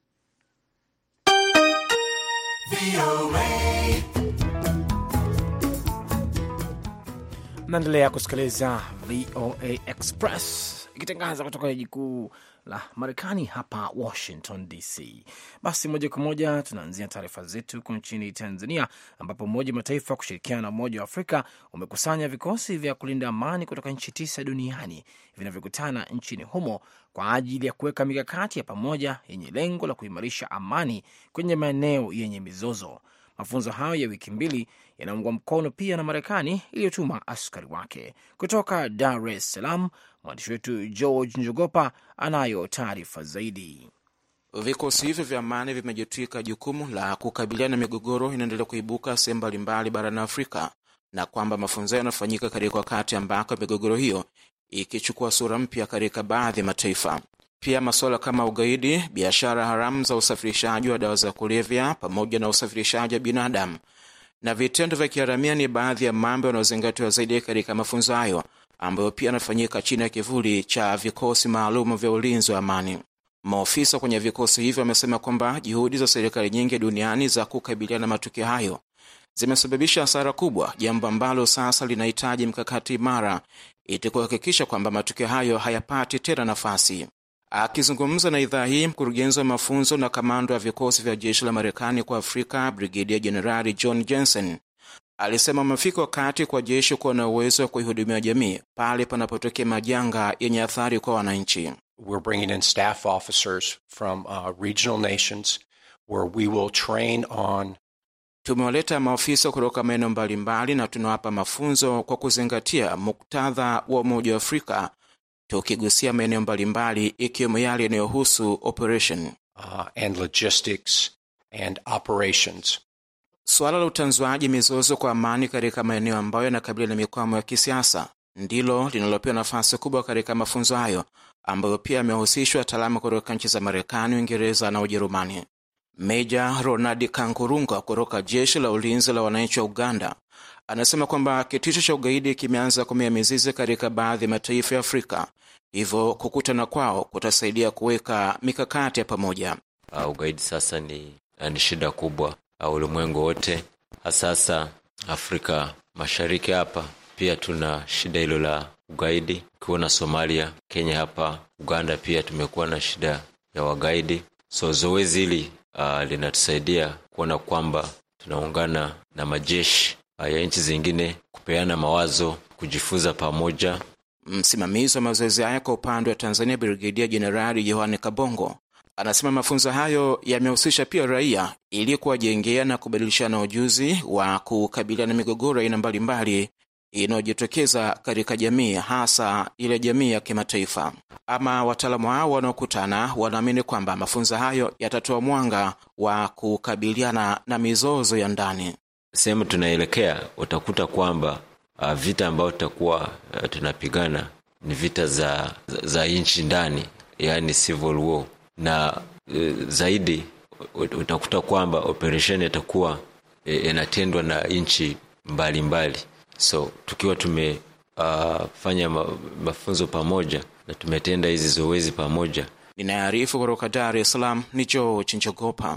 Naendelea kusikiliza V O A Express ikitangaza kutoka jiji kuu la Marekani hapa Washington D C. Basi moja kwa moja tunaanzia taarifa zetu kwa nchini Tanzania, ambapo Umoja wa Mataifa kushirikiana na Umoja wa Afrika umekusanya vikosi vya kulinda amani kutoka nchi tisa duniani vinavyokutana nchini humo kwa ajili ya kuweka mikakati ya pamoja yenye lengo la kuimarisha amani kwenye maeneo yenye mizozo. Mafunzo hayo ya wiki mbili yanaungwa mkono pia na Marekani iliyotuma askari wake. Kutoka Dar es Salaam, mwandishi wetu George Njogopa anayo taarifa zaidi. Vikosi hivyo vya amani vimejitwika jukumu la kukabiliana na migogoro inaendelea kuibuka sehemu mbalimbali barani Afrika, na kwamba mafunzo yanafanyika katika wakati ambako migogoro hiyo ikichukua sura mpya katika baadhi ya mataifa. Pia masuala kama ugaidi, biashara haramu za usafirishaji wa dawa za kulevya pamoja na usafirishaji wa binadamu na vitendo vya kiharamia ni baadhi ya mambo yanayozingatiwa zaidi katika mafunzo hayo, ambayo pia yanafanyika chini ya kivuli cha vikosi maalum vya ulinzi wa amani. Maofisa kwenye vikosi hivyo wamesema kwamba juhudi za serikali nyingi duniani za kukabiliana na matukio hayo zimesababisha hasara kubwa, jambo ambalo sasa linahitaji mkakati imara ili kuhakikisha kwamba matukio hayo hayapati tena nafasi. Akizungumza na idhaa hii, mkurugenzi wa mafunzo na kamanda wa vikosi vya jeshi la Marekani kwa Afrika, Brigadier General John Jensen, alisema umefika wakati kwa jeshi kuwa na uwezo wa kuihudumia jamii pale panapotokea majanga yenye athari kwa wananchi. We're bringing in staff officers from uh, regional nations where we will train on. Tumewaleta maofisa kutoka maeneo mbalimbali na tunawapa mafunzo kwa kuzingatia muktadha wa Umoja wa Afrika, tukigusia maeneo mbalimbali ikiwemo yale yanayohusu operation uh, and logistics and operations. Swala la utanzuaji mizozo kwa amani katika maeneo ambayo yanakabiliana na mikwamo ya kisiasa ndilo linalopewa nafasi kubwa katika mafunzo hayo, ambayo pia yamehusishwa wataalamu kutoka nchi za Marekani, Uingereza na Ujerumani. Meja Ronald Kankurunga kutoka jeshi la ulinzi la wananchi wa Uganda anasema kwamba kitisho cha ugaidi kimeanza kumea mizizi katika baadhi ya mataifa ya Afrika, hivyo kukutana kwao kutasaidia kuweka mikakati ya pamoja. Uh, ugaidi sasa ni, ni shida kubwa uh, ulimwengu wote, sasa Afrika Mashariki hapa pia tuna shida hilo la ugaidi. Kuona Somalia, Kenya hapa, Uganda pia tumekuwa na shida ya wagaidi. So zoezi hili uh, linatusaidia kuona kwamba tunaungana na majeshi uh, ya nchi zingine, kupeana mawazo, kujifunza pamoja. Msimamizi wa mazoezi haya kwa upande wa Tanzania, Brigadier General Yohane Kabongo, anasema mafunzo hayo yamehusisha pia raia ili kuwajengea na kubadilishana ujuzi wa kukabiliana na migogoro aina mbalimbali inayojitokeza katika jamii, hasa ile jamii ya kimataifa. Ama wataalamu hao wanaokutana wanaamini kwamba mafunzo hayo yatatoa mwanga wa kukabiliana na mizozo ya ndani. Sehemu tunaelekea utakuta kwamba uh, vita ambayo tutakuwa uh, tunapigana ni vita za, za, za nchi ndani, yani civil war, na uh, zaidi utakuta kwamba operation itakuwa uh, inatendwa na nchi mbalimbali. So tukiwa tumefanya uh, mafunzo pamoja na tumetenda hizi zoezi pamoja. Ninaarifu kutoka Dar es Salaam ni Joe Chinchogopa.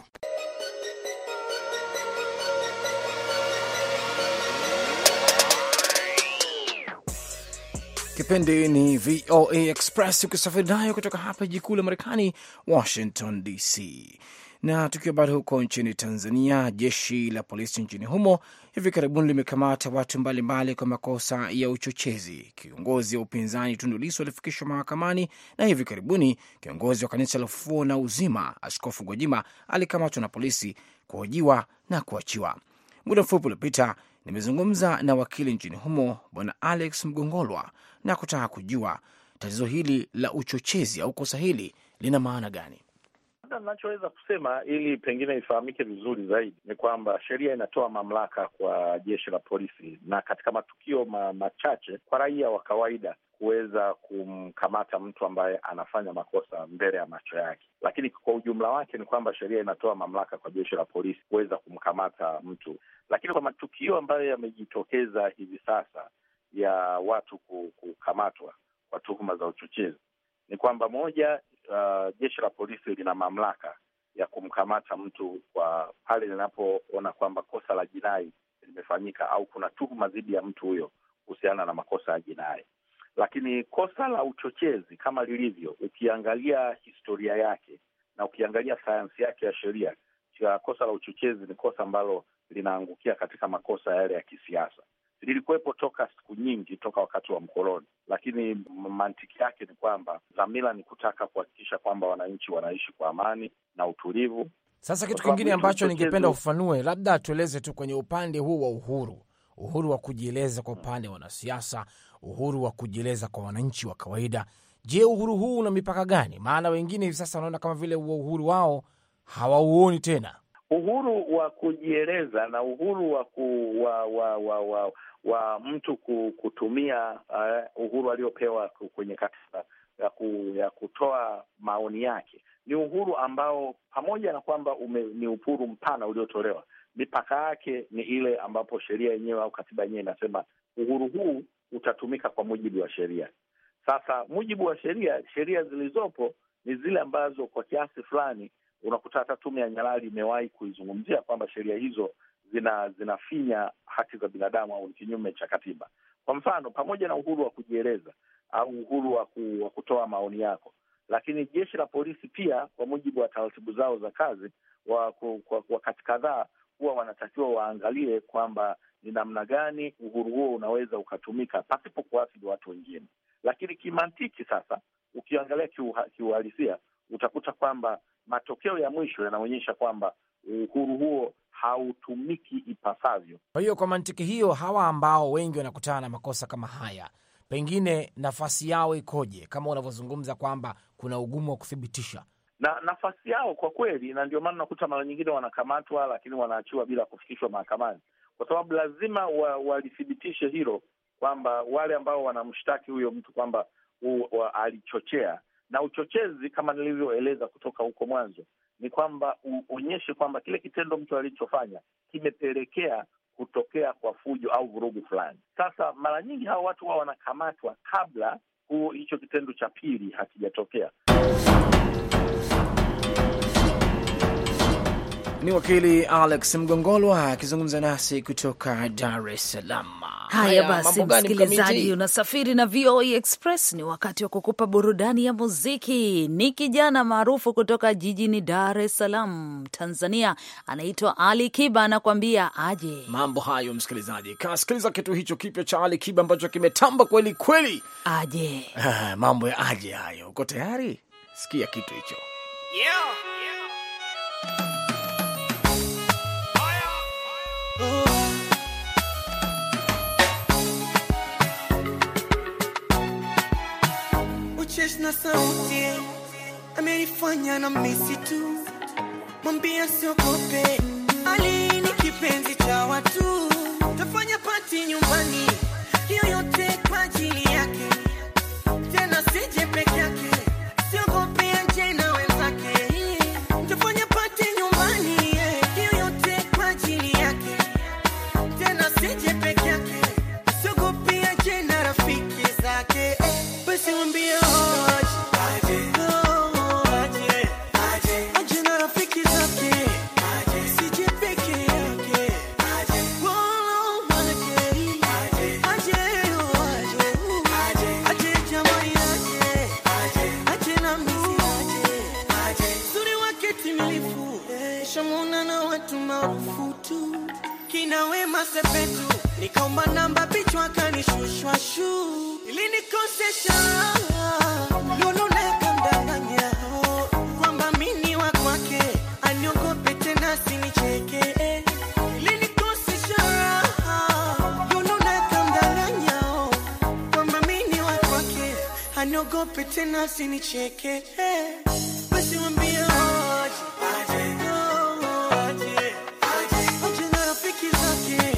Kipindi ni V O A Express, ukisafiri nayo kutoka hapa jiji kuu la Marekani, Washington D C. Na tukiwa bado huko nchini Tanzania, jeshi la polisi nchini humo hivi karibuni limekamata watu mbalimbali kwa makosa ya uchochezi. Kiongozi wa upinzani Tundu Lissu alifikishwa mahakamani, na hivi karibuni kiongozi wa kanisa la Ufufuo na Uzima Askofu Gwajima alikamatwa na polisi, kuhojiwa na kuachiwa. Muda mfupi uliopita nimezungumza na wakili nchini humo Bwana Alex Mgongolwa na kutaka kujua tatizo hili la uchochezi au kosa hili lina maana gani. Ninachoweza kusema ili pengine ifahamike vizuri zaidi ni kwamba sheria inatoa mamlaka kwa jeshi la polisi, na katika matukio ma, machache kwa raia wa kawaida kuweza kumkamata mtu ambaye anafanya makosa mbele ya macho yake. Lakini kwa ujumla wake ni kwamba sheria inatoa mamlaka kwa jeshi la polisi kuweza kumkamata mtu. Lakini kwa matukio ambayo yamejitokeza hivi sasa ya watu kukamatwa kwa tuhuma za uchochezi, ni kwamba moja, uh, jeshi la polisi lina mamlaka ya kumkamata mtu kwa pale linapoona kwamba kosa la jinai limefanyika au kuna tuhuma dhidi ya mtu huyo kuhusiana na makosa ya jinai. Lakini kosa la uchochezi kama lilivyo, ukiangalia historia yake na ukiangalia sayansi yake ya sheria, kosa la uchochezi ni kosa ambalo linaangukia katika makosa yale ya kisiasa. Lilikuwepo toka siku nyingi, toka wakati wa mkoloni, lakini mantiki yake ni kwamba dhamira ni kutaka kuhakikisha kwamba wananchi wanaishi kwa amani na utulivu. Sasa kitu kingine ambacho ningependa ufanue, labda tueleze tu kwenye upande huu wa uhuru, uhuru wa kujieleza kwa upande wa wanasiasa, uhuru wa kujieleza kwa wananchi wa kawaida. Je, uhuru huu una mipaka gani? Maana wengine hivi sasa wanaona kama vile uhuru wao hawauoni tena. Uhuru wa kujieleza na uhuru wa ku, wa, wa, wa, wa, wa mtu kutumia uh, uhuru aliopewa kwenye katiba ya, ku, ya kutoa maoni yake ni uhuru ambao pamoja na kwamba ume, ni uhuru mpana uliotolewa, mipaka yake ni ile ambapo sheria yenyewe au katiba yenyewe inasema uhuru huu utatumika kwa mujibu wa sheria. Sasa mujibu wa sheria, sheria zilizopo ni zile ambazo kwa kiasi fulani unakuta hata tume ya Nyalali imewahi kuizungumzia kwamba sheria hizo zina zinafinya haki za binadamu au kinyume cha katiba. Kwa mfano, pamoja na uhuru wa kujieleza au uhuru wa, ku, wa kutoa maoni yako, lakini jeshi la polisi pia kwa mujibu wa taratibu zao za kazi wa, kwa, kwa wakati kadhaa huwa wanatakiwa waangalie kwamba ni namna gani uhuru huo unaweza ukatumika pasipo kuathiri watu wengine. Lakini kimantiki sasa, ukiangalia kiuhalisia, utakuta kwamba matokeo ya mwisho yanaonyesha kwamba uhuru huo hautumiki ipasavyo. Kwa hiyo kwa mantiki hiyo, hawa ambao wengi wanakutana na makosa kama haya, pengine nafasi yao ikoje, kama unavyozungumza kwamba kuna ugumu wa kuthibitisha? Na nafasi yao kwa kweli, na ndio maana nakuta mara nyingine wanakamatwa lakini wanaachiwa bila kufikishwa mahakamani, kwa sababu lazima walithibitishe wa hilo kwamba wale ambao wanamshtaki huyo mtu kwamba alichochea. Na uchochezi kama nilivyoeleza kutoka huko mwanzo ni kwamba uonyeshe kwamba kile kitendo mtu alichofanya kimepelekea kutokea kwa fujo au vurugu fulani. Sasa mara nyingi hao watu wao wanakamatwa kabla hicho kitendo cha pili hakijatokea. Ni wakili Alex Mgongolwa akizungumza nasi kutoka Dar es Salaam. Haya basi, msikilizaji, unasafiri na V O A Express. Ni wakati wa kukupa burudani ya muziki. Ni kijana maarufu kutoka jijini Dar es Salaam, Tanzania, anaitwa Ali Kiba, anakuambia aje. Mambo hayo msikilizaji, kasikiliza kitu hicho kipya cha Ali Kiba ambacho kimetamba kweli kweli. Aje. Ah, mambo ya aje hayo. Uko tayari? Sikia kitu hicho. Yeah. Na sauti amenifanya na misi tu, mwambia siogope, Ali ni kipenzi cha watu, tafanya pati nyumbani, hiyo yote kwa ajili yake, tena sije peke yake, siogope anje na wenzake, tafanya pati nyumbani, hiyo yote kwa ajili yake, tena sije peke yake, Kaomba namba bichwa kanishushwa shu. Ili nikosesha Lulu leka mdanganya kwamba mini wa kwake aniogope tena sinicheke. Ili nikosesha Lulu leka mdanganya kwamba mini wa kwake aniogope tena sinicheke. Basi mwambie aje aje aje aje na rafiki zake.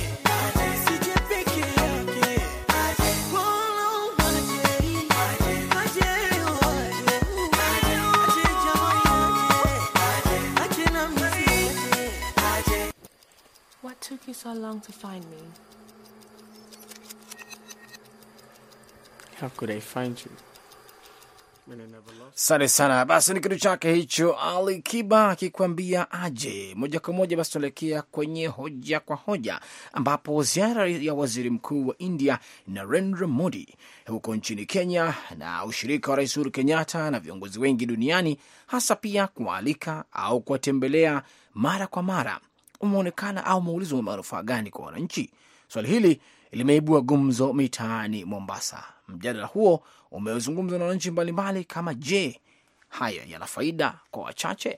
What took you so long to find me? How could I find you? Sante sana. Basi ni kitu chake hicho Ali Kiba akikwambia aje. Moja kwa moja basi tuelekea kwenye hoja kwa hoja, ambapo ziara ya waziri mkuu wa India Narendra Modi huko nchini Kenya na ushirika wa Rais Uhuru Kenyatta na viongozi wengi duniani, hasa pia kualika au kuwatembelea mara kwa mara, umeonekana au maulizwa manufaa gani kwa wananchi? Swali hili limeibua gumzo mitaani Mombasa. Mjadala huo umezungumzwa na wananchi mbalimbali kama je, haya yana faida kwa wachache?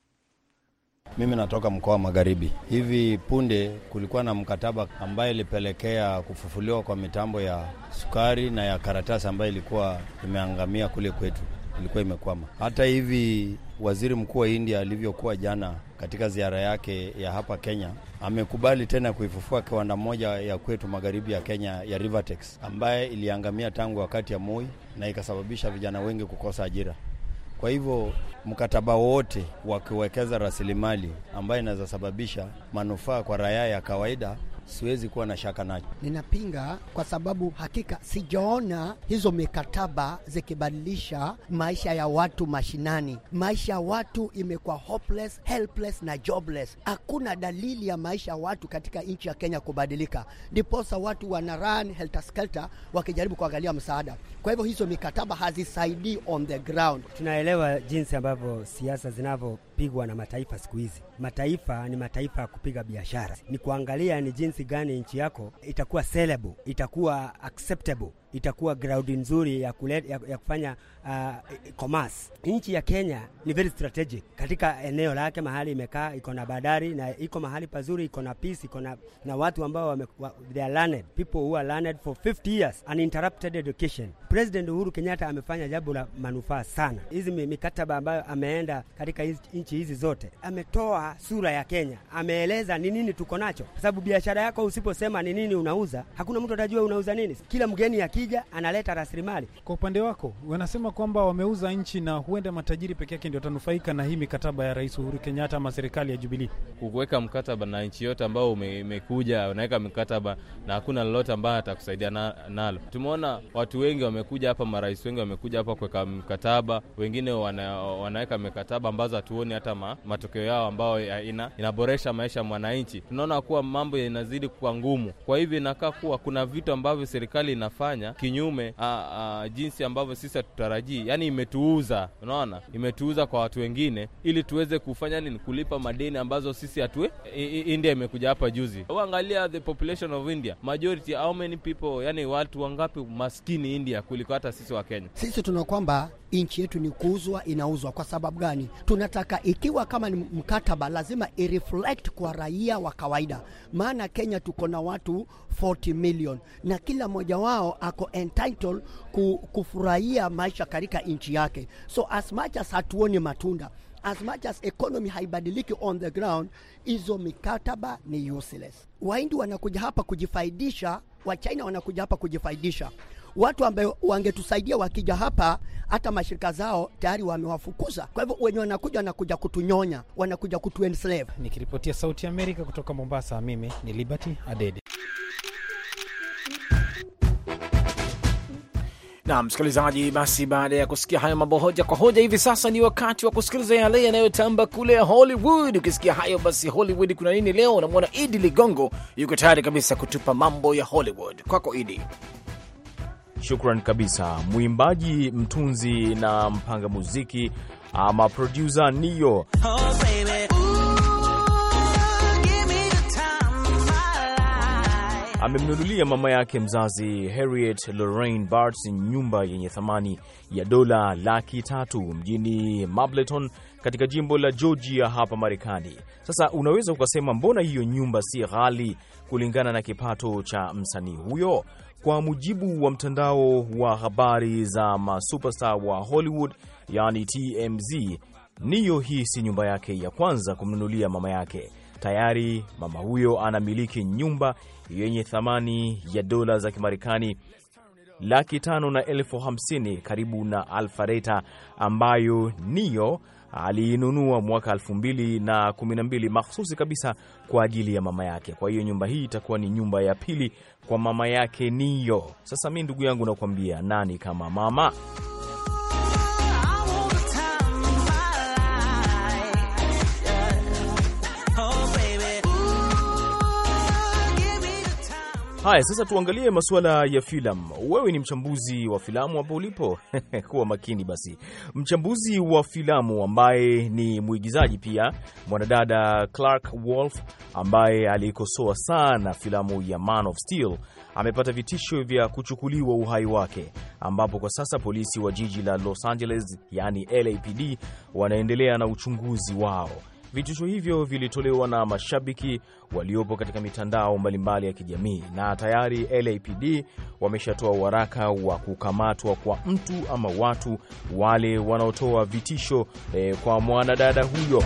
Mimi natoka mkoa wa Magharibi. Hivi punde kulikuwa na mkataba ambaye ilipelekea kufufuliwa kwa mitambo ya sukari na ya karatasi ambayo ilikuwa imeangamia kule kwetu, ilikuwa imekwama. Hata hivi waziri mkuu wa India alivyokuwa jana katika ziara yake ya hapa Kenya, amekubali tena kuifufua kiwanda moja ya kwetu magharibi ya Kenya ya Rivertex ambaye iliangamia tangu wakati ya Moi na ikasababisha vijana wengi kukosa ajira. Kwa hivyo mkataba wote wa kuwekeza rasilimali ambaye inaweza sababisha manufaa kwa raia ya kawaida, siwezi kuwa na shaka nacho. Ninapinga kwa sababu hakika sijaona hizo mikataba zikibadilisha maisha ya watu mashinani. Maisha ya watu imekuwa hopeless, helpless na jobless. Hakuna dalili ya maisha ya watu katika nchi ya Kenya kubadilika. Ndiposa watu wana run helter skelter wakijaribu kuangalia msaada. Kwa hivyo hizo mikataba hazisaidii on the ground. Tunaelewa jinsi ambavyo siasa zinavyopigwa na mataifa siku hizi. Mataifa ni mataifa ya kupiga biashara. Ni kuangalia ni jinsi gani nchi yako itakuwa sellable, itakuwa acceptable, itakuwa ground nzuri ya, kule, ya, ya kufanya uh, commerce. Nchi ya Kenya ni very strategic katika eneo lake, mahali imekaa, iko na bandari na iko mahali pazuri, iko na peace, iko na, na watu ambao wame, wa, they are learned, people who are learned for fifty years, uninterrupted education. President Uhuru Kenyatta amefanya jambo la manufaa sana. Hizi mikataba ambayo ameenda katika nchi hizi zote, ametoa sura ya Kenya, ameeleza ni nini tuko nacho, kwa sababu biashara yako usiposema ni nini unauza, hakuna mtu atajua unauza nini. Kila mgeni akija analeta rasilimali. Kwa upande wako wanasema kwamba wameuza nchi na huenda matajiri pekee yake ndio watanufaika na hii mikataba ya Rais Uhuru Kenyatta ama serikali ya Jubilee. Kuweka mkataba na nchi yote ambao umekuja, unaweka mkataba na hakuna lolote ambalo atakusaidia na, nalo. Tumeona watu wengi wamekuja hapa, marais wengi wamekuja hapa kuweka mkataba, wengine wana, wanaweka mikataba ambazo hatuoni hata ma, matokeo yao ambao ina, inaboresha maisha ya mwananchi. Tunaona kuwa mambo yanazidi kuwa ngumu. Kwa hivyo inakaa kuwa kuna vitu ambavyo serikali inafanya kinyume a, a, jinsi ambavyo sisi tutarajii. Yaani imetuuza, unaona? Imetuuza kwa watu wengine ili tuweze kufanya nini? Kulipa madeni ambazo sisi hatue. India imekuja hapa juzi. Uangalia the population of India. Majority, how many people, yani watu wangapi maskini India kuliko hata sisi wa Kenya. Sisi tuna kwamba nchi yetu ni kuuzwa, inauzwa. Kwa sababu gani? Tunataka ikiwa kama ni mkataba lazima ireflect kwa raia wa kawaida. Maana Kenya tuko na watu forty million na kila mmoja wao ako entitled kufurahia maisha katika nchi yake. So as much as hatuoni matunda, as much as economy haibadiliki on the ground, hizo mikataba ni useless. Wahindi wanakuja hapa kujifaidisha, wa China wanakuja hapa kujifaidisha. Watu ambao wangetusaidia wakija hapa, hata mashirika zao tayari wamewafukuza. Kwa hivyo wenye wanakuja wanakuja kutunyonya, wanakuja kutuenslave. Nikiripotia Sauti ya Amerika kutoka Mombasa, mimi ni Liberty Adede. Na msikilizaji, basi baada ya kusikia hayo mambo hoja kwa hoja, hivi sasa ni wakati wa kusikiliza yale yanayotamba kule Hollywood. Ukisikia hayo basi Hollywood kuna nini leo? Unamwona Idi Ligongo yuko tayari kabisa kutupa mambo ya Hollywood. Kwako Idi. Shukran kabisa. Mwimbaji, mtunzi na mpanga muziki ama producer Nio oh, amemnunulia mama yake mzazi Harriet Lorraine Bartz nyumba yenye thamani ya dola laki tatu mjini Mableton katika jimbo la Georgia hapa Marekani. Sasa unaweza ukasema mbona hiyo nyumba si ghali kulingana na kipato cha msanii huyo? Kwa mujibu wa mtandao wa habari za masuperstar wa Hollywood, yani T M Z, Niyo hii si nyumba yake ya kwanza kumnunulia mama yake. Tayari mama huyo anamiliki nyumba yenye thamani ya dola za Kimarekani laki tano na elfu hamsini karibu na Alpharetta, ambayo Niyo aliinunua mwaka elfu mbili na kumi na mbili mahsusi kabisa kwa ajili ya mama yake. Kwa hiyo nyumba hii itakuwa ni nyumba ya pili kwa mama yake Niyo. Sasa mimi ndugu yangu nakwambia, nani kama mama? Haya, sasa tuangalie masuala ya filamu. Wewe ni mchambuzi wa filamu hapo ulipo? Kuwa makini basi. Mchambuzi wa filamu ambaye ni mwigizaji pia, mwanadada Clark Wolf, ambaye alikosoa sana filamu ya Man of Steel, amepata vitisho vya kuchukuliwa uhai wake, ambapo kwa sasa polisi wa jiji la Los Angeles, yani L A P D, wanaendelea na uchunguzi wao. Vitisho hivyo vilitolewa na mashabiki waliopo katika mitandao mbalimbali ya kijamii, na tayari L A P D wameshatoa waraka wa kukamatwa kwa mtu ama watu wale wanaotoa vitisho eh, kwa mwanadada huyo.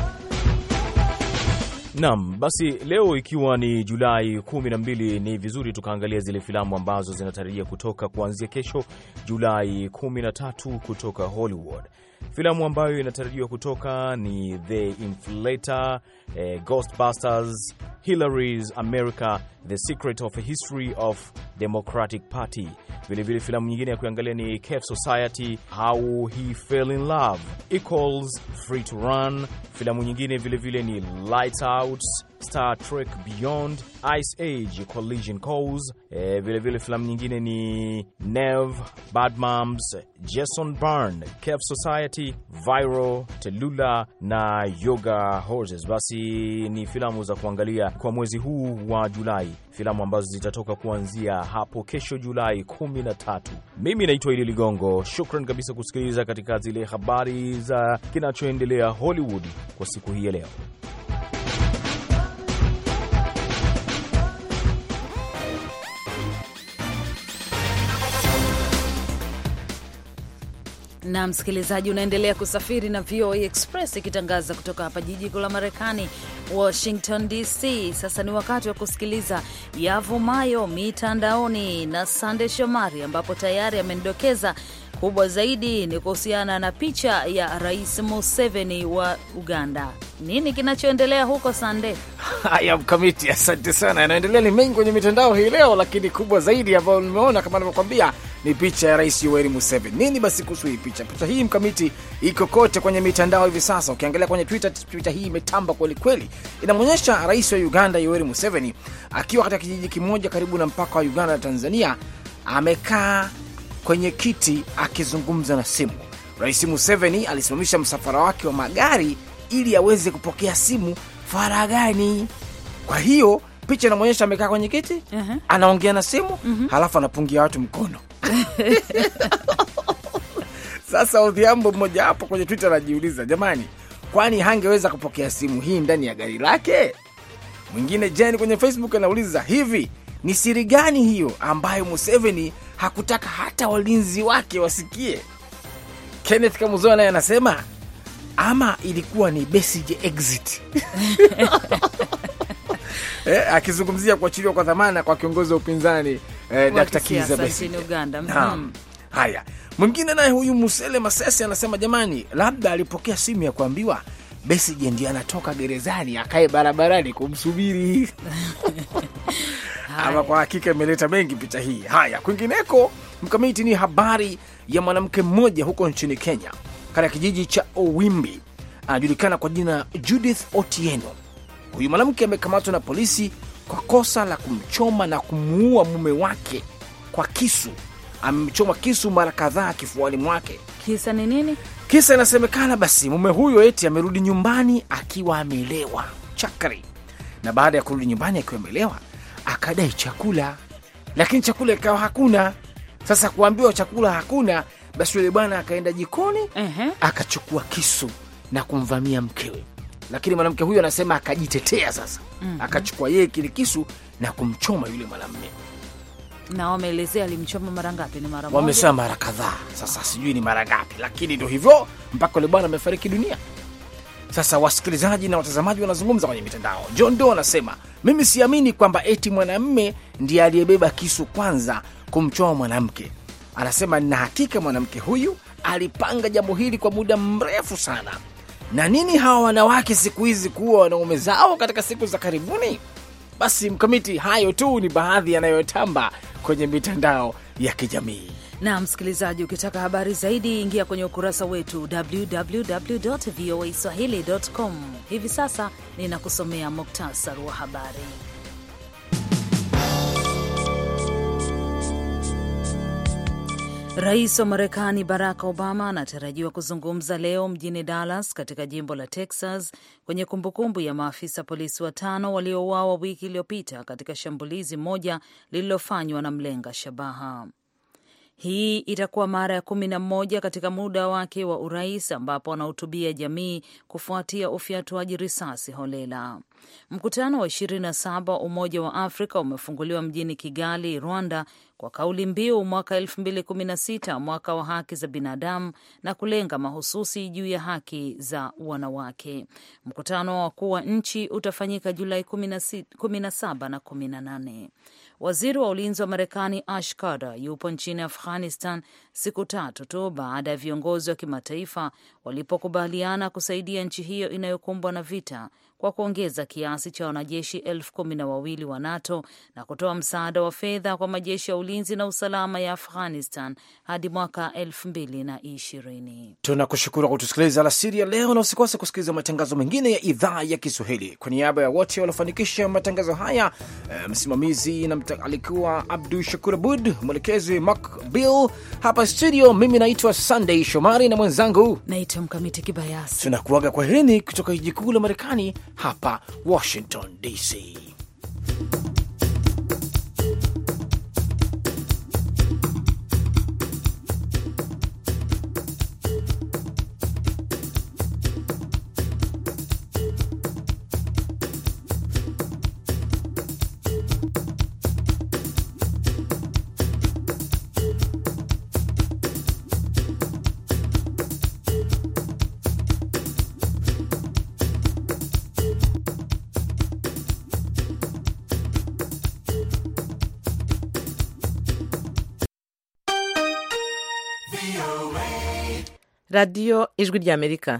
Naam, basi leo ikiwa ni Julai kumi na mbili, ni vizuri tukaangalia zile filamu ambazo zinatarajia kutoka kuanzia kesho Julai kumi na tatu kutoka Hollywood. Filamu ambayo inatarajiwa kutoka ni The Inflator, eh, Ghostbusters, Hillary's America, The Secret of a History of Democratic Party. Vile vile filamu nyingine ya kuangalia ni Cave Society, How He Fell in Love, Equals, Free to Run. Filamu nyingine vile vile ni Lights Out, Star Trek Beyond, Ice Age, Collision Course. E, vile vile filamu nyingine ni Neve, Bad Moms, Jason Bourne, Cave Society, Viral, Telula na Yoga Horses. Basi ni filamu za kuangalia kwa mwezi huu wa Julai, filamu ambazo zitatoka kuanzia hapo kesho Julai kumi na tatu. Mimi naitwa Idi Ligongo. Shukran kabisa kusikiliza katika zile habari za kinachoendelea Hollywood kwa siku hii ya leo. Na msikilizaji, unaendelea kusafiri na V O A Express ikitangaza kutoka hapa jiji kuu la Marekani, Washington D C. Sasa ni wakati wa kusikiliza yavumayo mitandaoni na Sande Shomari, ambapo tayari amendokeza kubwa zaidi ni kuhusiana na picha ya Rais Museveni wa Uganda. Nini kinachoendelea huko, Sande? Haya, Mkamiti, asante sana. Yanaendelea ni mengi kwenye mitandao hii leo, lakini kubwa zaidi ambayo nimeona kama nilivyokuambia ni picha ya Rais Yoweri Museveni. Nini basi kuhusu hii picha? Picha hii, Mkamiti, iko kote kwenye mitandao hivi sasa. Ukiangalia kwenye Twitter, Twitter hii imetamba kweli kweli. Inamwonyesha Rais wa Uganda Yoweri Museveni akiwa katika kijiji kimoja karibu na mpaka wa Uganda na Tanzania, amekaa kwenye kiti akizungumza na simu. Rais Museveni alisimamisha msafara wake wa magari ili aweze kupokea simu faragani. Kwa hiyo picha inaonyesha amekaa kwenye kiti, uh-huh. anaongea na simu, uh-huh. halafu anapungia watu mkono. Sasa Odhiambo mmoja hapo kwenye Twitter anajiuliza, jamani, kwani hangeweza kupokea simu hii ndani ya gari lake? Mwingine Jane kwenye Facebook anauliza, hivi ni siri gani hiyo ambayo Museveni hakutaka hata walinzi wake wasikie? Kenneth Kamuzoa naye anasema, ama ilikuwa ni Besigye exit. Eh, akizungumzia kuachiliwa kwa dhamana kwa kiongozi wa upinzani eh, Daktari Kizza Besigye Uganda. Hmm. Haya, mwingine naye huyu Musele Masesi anasema, jamani, labda alipokea simu ya kuambiwa Besigye ndiye anatoka gerezani akae barabarani kumsubiri. Ama kwa hakika imeleta mengi picha hii. Haya, kwingineko, Mkamiti, ni habari ya mwanamke mmoja huko nchini Kenya katika kijiji cha Owimbi, anajulikana kwa jina Judith Otieno. Huyu mwanamke amekamatwa na polisi kwa kosa la kumchoma na kumuua mume wake kwa kisu. Amemchoma kisu mara kadhaa kifuani mwake. Kisa ni nini? Kisa inasemekana basi mume huyo eti amerudi nyumbani akiwa amelewa chakari, na baada ya kurudi nyumbani akiwa amelewa akadai chakula. lakini chakula ikawa hakuna. Sasa kuambiwa chakula hakuna, basi yule bwana akaenda jikoni uh-huh. akachukua kisu na kumvamia mkewe, lakini mwanamke huyo anasema akajitetea sasa uh-huh. akachukua yeye kile kisu na kumchoma yule mwanamume. Na wameelezea alimchoma mara ngapi? Ni mara moja? Wamesema mara kadhaa. Sasa sijui ni mara ngapi, lakini ndio hivyo mpaka yule bwana amefariki dunia. Sasa wasikilizaji na watazamaji wanazungumza kwenye mitandao. John Doe anasema, mimi siamini kwamba eti mwanamume ndiye aliyebeba kisu kwanza kumchoma mwanamke. Anasema na hakika mwanamke huyu alipanga jambo hili kwa muda mrefu sana. Na nini hawa wanawake siku hizi kuwa wanaume zao katika siku za karibuni? Basi Mkamiti, hayo tu ni baadhi yanayotamba kwenye mitandao ya kijamii. Na msikilizaji, ukitaka habari zaidi ingia kwenye ukurasa wetu w w w dot v o a swahili dot com. Hivi sasa ninakusomea muktasari wa habari. Rais wa Marekani Barack Obama anatarajiwa kuzungumza leo mjini Dallas katika jimbo la Texas kwenye kumbukumbu ya maafisa polisi watano waliouawa wiki iliyopita katika shambulizi moja lililofanywa na mlenga shabaha. Hii itakuwa mara ya kumi na moja katika muda wake wa urais ambapo anahutubia jamii kufuatia ufyatuaji risasi holela. Mkutano wa ishirini na saba wa Umoja wa Afrika umefunguliwa mjini Kigali, Rwanda, kwa kauli mbiu mwaka elfu mbili kumi na sita, mwaka wa haki za binadamu, na kulenga mahususi juu ya haki za wanawake. Mkutano wa wakuu wa nchi utafanyika Julai kumi na saba na kumi na nane. Waziri wa ulinzi wa Marekani Ash Carter yupo nchini Afghanistan siku tatu tu baada ya viongozi wa kimataifa walipokubaliana kusaidia nchi hiyo inayokumbwa na vita kwa kuongeza kiasi cha wanajeshi elfu kumi na wawili wa NATO na kutoa msaada wa fedha kwa majeshi ya ulinzi na usalama ya Afghanistan hadi mwaka elfu mbili na ishirini. Tunakushukuru kwa kutusikiliza alasiri ya leo, na usikose kusikiliza matangazo mengine ya idhaa ya Kiswahili. Kwa niaba ya wote waliofanikisha matangazo haya, e, msimamizi na alikuwa Abdul Shakur Abud, mwelekezi Mark Bill. Hapa studio mimi naitwa Sunday Shomari na mwenzangu naitwa Mkamiti Kibayasi. Tunakuaga kwa heri kutoka jiji kuu la Marekani hapa Washington D C. Radio Ijwi ry'Amerika.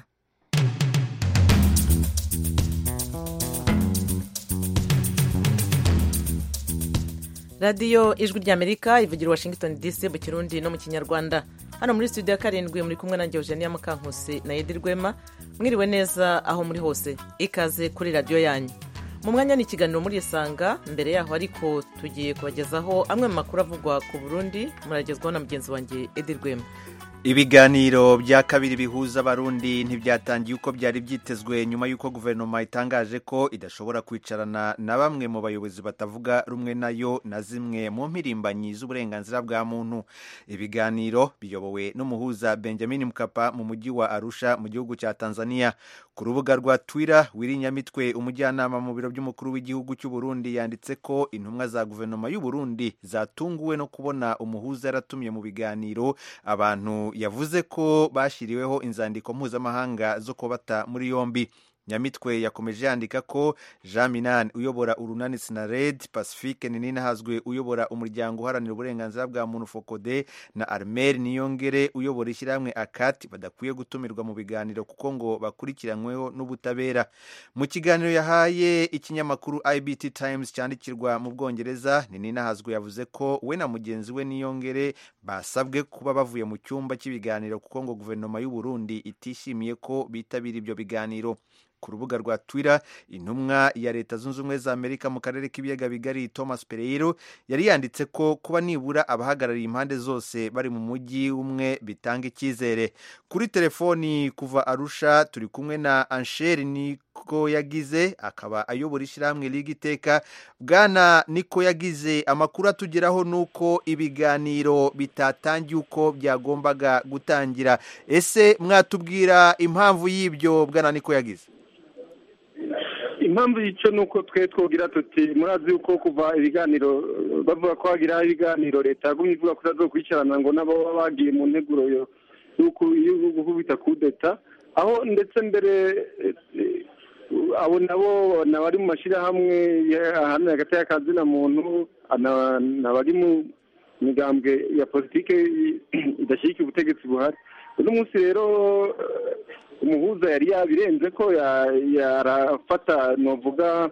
Radio Ijwi ry'Amerika ivugira Washington D C mu Kirundi no mu Kinyarwanda. Hano muri studio ya karindwi muri kumwe na Eugenia Mukankusi na Edi Rwema. Mwiriwe neza aho muri hose. Ikaze kuri radio yanyu. Mu mwanya ni ikiganiro muri Isanga. Mbere yaho ariko tugiye kubagezaho amwe mu makuru avugwa ku Burundi, muragezwaho na mugenzi wanjye Edi Rwema. Ibiganiro bya kabiri bihuza abarundi ntibyatangiye uko byari byitezwe nyuma y'uko guverinoma itangaje ko idashobora kwicarana na bamwe mu bayobozi batavuga rumwe nayo na zimwe mu mpirimbanyi z'uburenganzira bwa muntu. Ibiganiro biyobowe n'umuhuza Benjamin Mkapa mu mujyi wa Arusha mu gihugu cya Tanzania. Ku rubuga rwa Twitter, Wirinyamitwe, umujyanama mu biro by'umukuru w'igihugu cy'u Burundi, yanditse ko intumwa za guverinoma y'u Burundi zatunguwe no kubona umuhuza yaratumye mu biganiro abantu yavuze ko bashiriweho inzandiko mpuzamahanga zo kubata muri yombi. Nyamitwe yakomeje yandika ko Jean Minani uyobora urunani Sinared, Pacifique Ninahazwe uyobora umuryango uharanira uburenganzira bwa muntu Fokode, na Armel Niyongere uyobora ishyirahamwe Akati badakwiye gutumirwa mu biganiro kuko ngo bakurikiranyweho n'ubutabera. Mu kiganiro yahaye ikinyamakuru I B T Times cyandikirwa mu Bwongereza, Ninahazwe yavuze ko we na mugenzi we Niyongere basabwe kuba bavuye mu cyumba cy'ibiganiro kuko ngo guverinoma y'u Burundi itishimiye ko bitabira ibyo biganiro. ku rubuga rwa Twitter, intumwa ya Leta Zunze Ubumwe za Amerika mu karere k'ibiyaga bigari Thomas Pereiro yari yanditse ko kuba nibura abahagarariye impande zose bari mu mujyi umwe bitanga icyizere. Kuri telefoni kuva Arusha turi kumwe na Ansheri Niko Yagize, akaba ayobora ishyirahamwe Liga Iteka. Bwana Niko Yagize, amakuru atugeraho nuko ibiganiro bitatangiye uko byagombaga gutangira. Ese mwatubwira impamvu y'ibyo, Bwana Niko Yagize? Impamvu y'icyo nuko twe twogira tuti murazi uko kuva ibiganiro bavuga ko hagira ibiganiro leta yagumye ivuga ko azokwicarana ngo nabo bagiye mu nteguro yo gukubita kudeta, aho ndetse mbere abo nabo nabari mu mashyirahamwe ahantu hagati y'akazina muntu nabari mu migambwe ya politike idashyigikiye ubutegetsi buhari. uno munsi rero umuhuza yari yabirenze ko yarafata novuga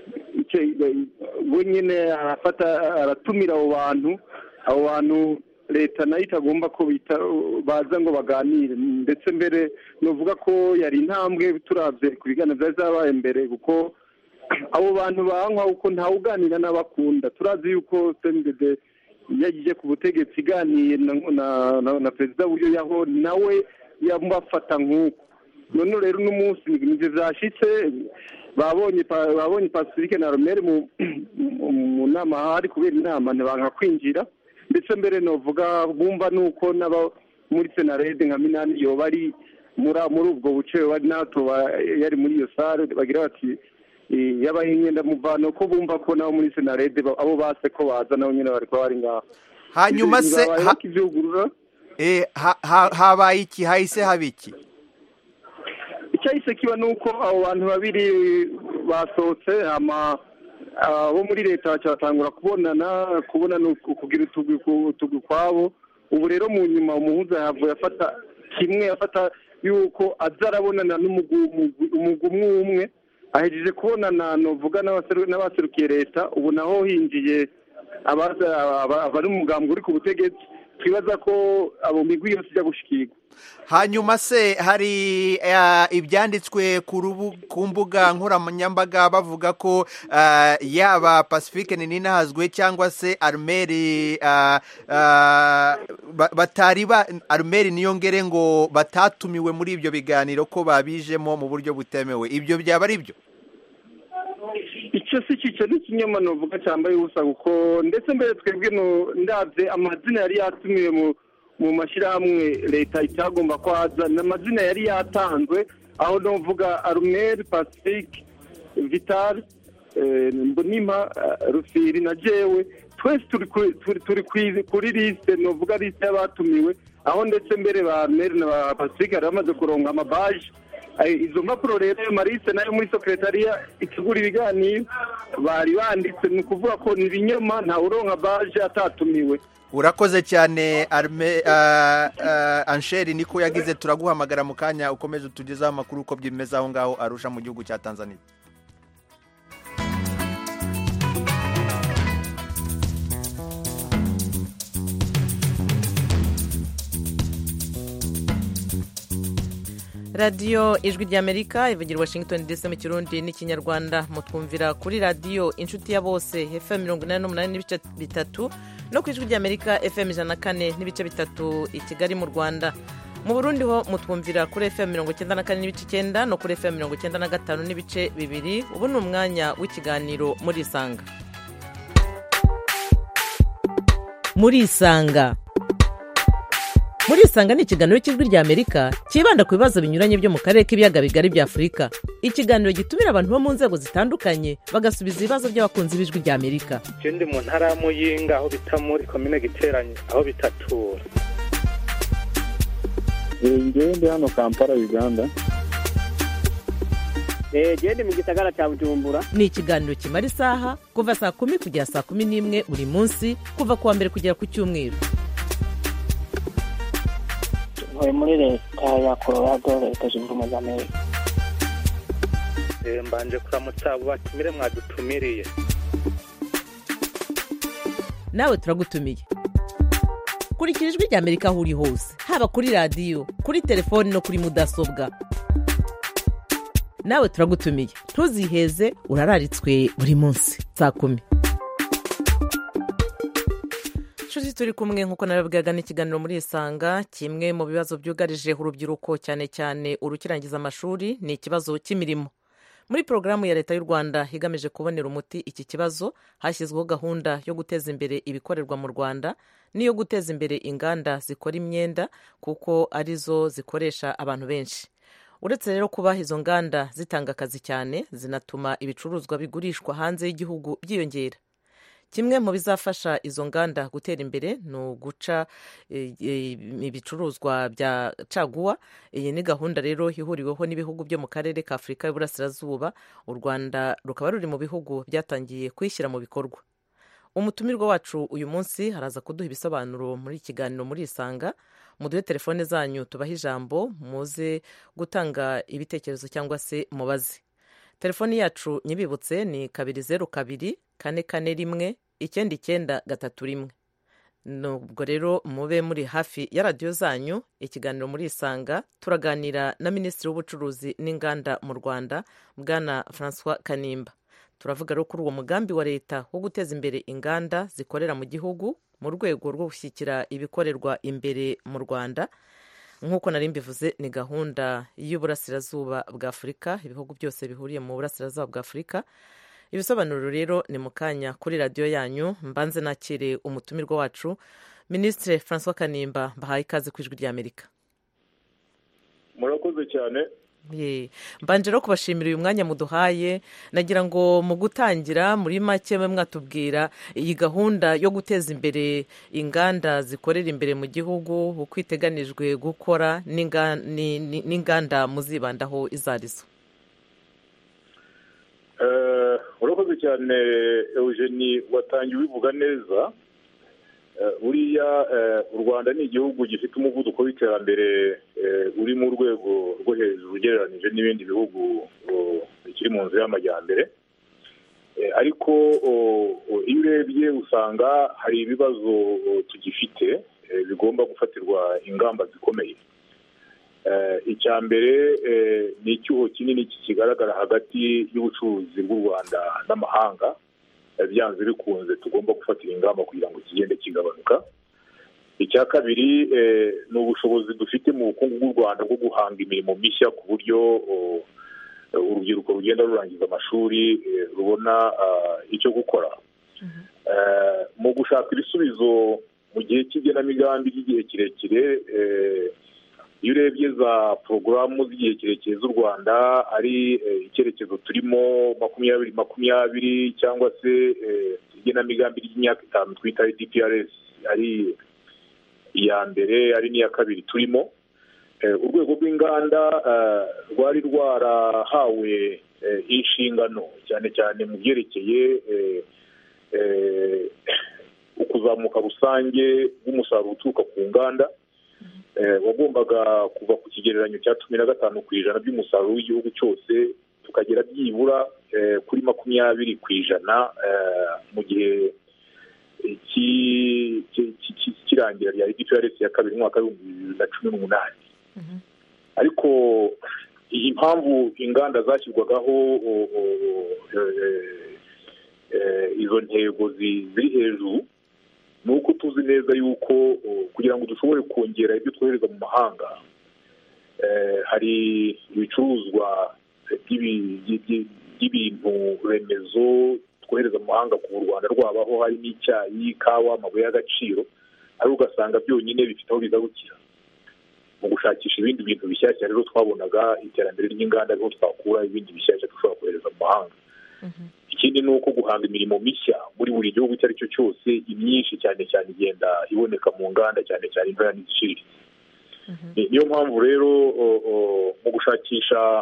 we nyine arafata aratumira abo bantu abo bantu leta nayo itagomba ko baza ngo baganire, ndetse mbere novuga ko yari intambwe turavye ku biganiro byari zabaye mbere, kuko abo bantu bankwa uko ntawuganira n'abakunda. turazi yuko C N D D yagiye ku butegetsi iganiye na na perezida w'uyo yaho nawe yamufata nk'uko. none rero n'umunsi nivyo vyashitse, babonye babonye Pacifique na Romere mu mu nama hari kubera inama ntibanka kwinjira, ndetse mbere novuga bumva nuko naba muri Senarede nka Minani yo bari muri muri ubwo buce bari nato yari muri iyo sare, bagira bati yabahinyenda muvano ko bumva ko nawo muri Senarede abo base ko baza nawo nyine bari ko bari ngaho. Hanyuma se eh habaye iki hahise habiki? Icyahise kiba nuko abo bantu babiri basohotse, ama abo muri leta cyatangura kubonana kubona kugira utugu kwabo. Ubu rero mu nyuma umuhuza yavuye afata kimwe afata yuko azarabonana n'umugumwe umwe, ahejeje kubonana novuga n'abaserukiye leta. ubu naho hinjiye abari umugambwe uri ku butegetsi, twibaza ko abo migwi yose ijya gushikirwa. Hanyuma se hari uh, ibyanditswe ku mbuga nkoranyambaga bavuga ko uh, yaba Pacifique Ninahazwe cyangwa se Armeri uh, uh, batari ba Armeri Niyongere ngo batatumiwe muri ibyo biganiro, ko babijemo mu buryo butemewe. Ibyo byaba ari byo? Icyo si cyo n'ikinyoma novuga cyambaye ubusa, kuko ndetse mbere twebwe no ndavye amazina yari yatumiwe mu mu mashyirahamwe leta itagomba kwaza, n'amazina yari yatanzwe aho novuga Armel, Pacifique, Vital, Mbonima, Rufiri na jewe, twese turi kuri liste novuga liste y'abatumiwe, aho ndetse mbere ba Armel na Pacifique ari bamaze kuronka amabaje. Izo mpapuro rero Marise nayo muri secretariat itegura ibiganiro bari banditse, ni kuvuga ko ni ibinyoma, nta uronka baje atatumiwe. Urakoze cyane Arme uh, uh, Ansheri Niko Yagize, turaguhamagara mu kanya ukomeze utugezaho amakuru uko byimeze aho ngaho Arusha mu gihugu cya Tanzania. Radio Ijwi ry'Amerika ivugira Washington D C mu Kirundi n'ikinyarwanda. Mutwumvira kuri radio Inshuti ya Bose F M mirongo inani n'umunani n'ibice bitatu no ku Ijwi ry'Amerika F M ijana na kane n'ibice bitatu i Kigali mu Rwanda. Mu Burundi ho mutwumvira kuri F M mirongo icyenda na kane n'ibice icyenda no kuri F M mirongo icyenda na gatanu n'ibice bibiri. Ubu ni umwanya w'ikiganiro muri Isanga. Muri Isanga Muri Isanga ni ikiganiro cy'Ijwi ry'Amerika kibanda ku bibazo binyuranye byo mu karere k'ibiyaga bigari bya Afurika. Ikiganiro gitumira abantu bo mu nzego zitandukanye bagasubiza ibibazo by'abakunzi b'Ijwi ry'Amerika. Je ndi mu ntara ya Muyinga aho bita muri commune Giteranye aho bitatura. Ngiye ndi hano Kampala Uganda. Eh je ndi mu gisagara cya Bujumbura. Ni ikiganiro kimara isaha kuva saa kumi kugera saa kumi n'imwe buri munsi kuva kuwa mbere kugera ku cyumweru. Muri leta ya Colorado leta zunze ubumwe za Amerika. Mbanje kuramutsa abo batumire mwadutumiriye. Nawe turagutumiye. Kurikira Ijwi ry'Amerika aho uri hose, haba kuri radio, kuri telefone no kuri mudasobwa. nawe turagutumiye ntuziheze urararitswe buri munsi saa kumi. Nshuti turi kumwe nk'uko nababwiraga n'ikiganiro muri Isanga, kimwe mu bibazo byugarije urubyiruko cyane cyane urukirangiza amashuri ni ikibazo cy'imirimo. Muri porogaramu ya leta y'u Rwanda higamije kubonera umuti iki kibazo, hashyizweho gahunda yo guteza imbere ibikorerwa mu Rwanda n'iyo guteza imbere inganda zikora imyenda kuko arizo zikoresha abantu benshi. Uretse rero kuba izo nganda zitanga akazi cyane, zinatuma ibicuruzwa bigurishwa hanze y'igihugu byiyongera. Kimwe mu bizafasha izo nganda gutera imbere ni uguca ibicuruzwa bya caguwa. Iyi ni gahunda rero ihuriweho n'ibihugu byo mu karere ka Afurika y'Uburasirazuba. U Rwanda rukaba ruri mu bihugu byatangiye kwishyira mu bikorwa. Umutumirwa wacu uyu munsi haraza kuduha ibisobanuro muri ikiganiro muri Isanga. Muduhe telefone zanyu tubahe ijambo, muze gutanga ibitekerezo cyangwa se mubaze. Telefoni yacu nyibibutse ni kabiri zeru kabiri kane kane rimwe icyenda icyenda gatatu rimwe. Nubwo rero mube muri hafi ya radiyo zanyu. Ikiganiro muri Isanga turaganira na Minisitiri w'Ubucuruzi n'Inganda mu Rwanda, Bwana François Kanimba. Turavuga rero kuri uwo mugambi wa leta wo guteza imbere inganda zikorera mu gihugu mu rwego rwo gushyigikira ibikorerwa imbere mu Rwanda. Nk'uko nari mbivuze, ni gahunda y'Uburasirazuba bwa Afurika, ibihugu byose bihuriye mu Burasirazuba bwa Afurika. Ibisobanuro rero ni mu kanya kuri radiyo yanyu. Mbanze nakire umutumirwa wacu Minisitiri François Kanimba, mbahaye ikaze ku Ijwi ry'Amerika. Murakoze cyane. Mbanje rero kubashimira uyu mwanya muduhaye. Nagira ngo mu gutangira muri make mwe mwatubwira iyi gahunda yo guteza imbere inganda zikorera imbere mu gihugu, uko iteganijwe gukora n'inganda muzibandaho izarizo. Urakoze cyane Eugenie, watangiye ubivuga neza. Buriya u Rwanda ni igihugu gifite umuvuduko w'iterambere uri mu rwego rwo hejuru ugereranije n'ibindi bihugu bikiri mu nzira y'amajyambere, ariko iyo urebye usanga hari ibibazo tugifite bigomba gufatirwa ingamba zikomeye. Icya mbere ni icyuho kinini kigaragara hagati y'ubucuruzi bw'u Rwanda n'amahanga. Byanze bikunze tugomba gufatira ingamba kugira ngo kigende kigabanuka. Icya kabiri ni ubushobozi dufite mu bukungu bw'u Rwanda bwo guhanga imirimo mishya ku buryo urubyiruko rugenda rurangiza amashuri rubona icyo gukora. Mu gushaka ibisubizo mu gihe cy'igenamigambi ry'igihe kirekire, iyo urebye za porogaramu z'igihe kirekire z'u Rwanda, ari icyerekezo turimo makumyabiri makumyabiri cyangwa se igenamigambi ry'imyaka itanu twita D P R S, ari iya mbere ari n'iya kabiri turimo, urwego rw'inganda rwari rwarahawe inshingano cyane cyane mu byerekeye ukuzamuka rusange bw'umusaruro uturuka ku nganda. Wagombaga kuva ku kigereranyo cya cumi na gatanu ku ijana by'umusaruro w'igihugu cyose tukagera byibura kuri makumyabiri ku ijana mu gihe cy'irangira rya D P R S ya kabiri mu mwaka w'ibihumbi bibiri na cumi n'umunani. Ariko iyi mpamvu inganda zashyirwagaho izo ntego ziri hejuru ni uko tuzi neza yuko kugira ngo dushobore kongera ibyo twohereza mu mahanga, hari ibicuruzwa by'ibintu remezo twohereza mu mahanga ku Rwanda rwabaho, hari n'icyayi, ikawa, amabuye y'agaciro, ari ugasanga byonyine bifite aho bigarukira. Mu gushakisha ibindi bintu bishyashya rero twabonaga iterambere ry'inganda ariho twakura ibindi bishyashya dushobora kohereza mu mahanga. Ikindi ni uko guhanga imirimo mishya muri buri gihugu icyo ari cyo cyose, imyinshi cyane cyane igenda iboneka mu nganda cyane cyane intoya n'iziciriritse. Niyo mpamvu rero mu gushakisha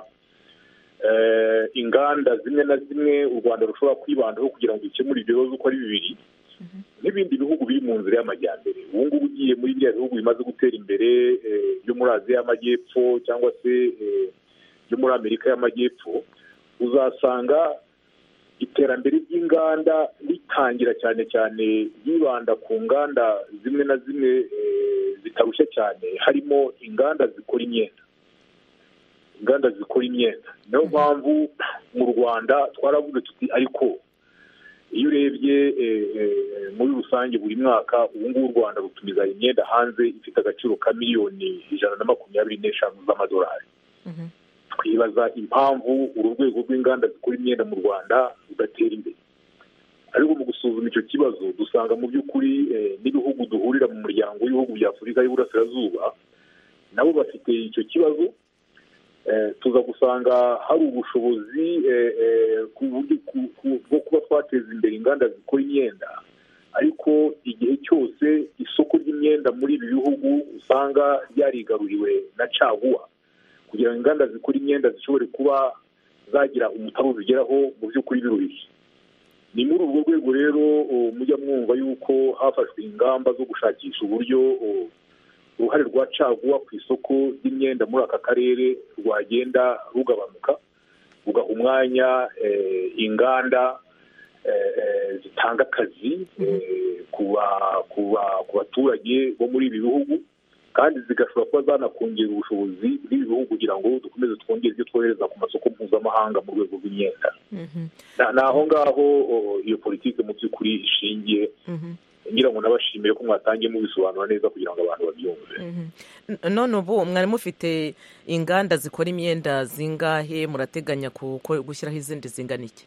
inganda zimwe na zimwe u Rwanda rushobora kwibandaho kugira ngo dukemure ibyo bibazo uko ari bibiri n'ibindi bihugu biri mu nzira y'amajyambere. Ubu ngubu ugiye muri bya bihugu bimaze gutera imbere byo muri Aziya y'Amajyepfo cyangwa se byo muri Amerika y'Amajyepfo, uzasanga iterambere ry'inganda ritangira cyane cyane yibanda ku nganda zimwe na zimwe zitarushya cyane, harimo inganda zikora imyenda. inganda zikora imyenda. Niyo mpamvu mu Rwanda twaravuze tuti ariko iyo urebye muri rusange buri mwaka ubu ngubu u Rwanda rutumiza imyenda hanze ifite agaciro ka miliyoni ijana na makumyabiri n'eshanu z'amadolari. Twibaza impamvu uru rwego rw'inganda zikora imyenda mu Rwanda rudatera imbere. Ariko mu gusuzuma icyo kibazo dusanga mu by'ukuri n'ibihugu duhurira mu muryango w'ibihugu bya Afurika y'Uburasirazuba nabo bafite icyo kibazo. Tuza gusanga hari ubushobozi bwo kuba twateza imbere inganda zikora imyenda, ariko igihe cyose isoko ry'imyenda muri ibi bihugu usanga ryarigaruriwe na caguwa. Kugira ngo inganda zikora imyenda zishobore kuba zagira umutaru zigeraho mu by'ukuri biruhije. Ni muri urwo rwego rero mujya mwumva yuko hafashwe ingamba zo gushakisha uburyo uruhare rwa caguwa ku isoko ry'imyenda muri aka karere rwagenda rugabanuka, rugaha umwanya inganda zitanga akazi ku baturage bo muri ibi bihugu, kandi zigashobora kuba zanakongera ubushobozi bw'ibi bihugu kugira ngo dukomeze twongere ibyo twohereza ku masoko mpuzamahanga mu rwego rw'imyenda. Ni aho ngaho iyo politiki mu by'ukuri ishingiye. Ngira ngo nabashimiye ko mwatangiye mubisobanura neza kugira ngo abantu babyumve. None ubu mwari mufite inganda zikora imyenda zingahe, murateganya gushyiraho izindi zingana iki?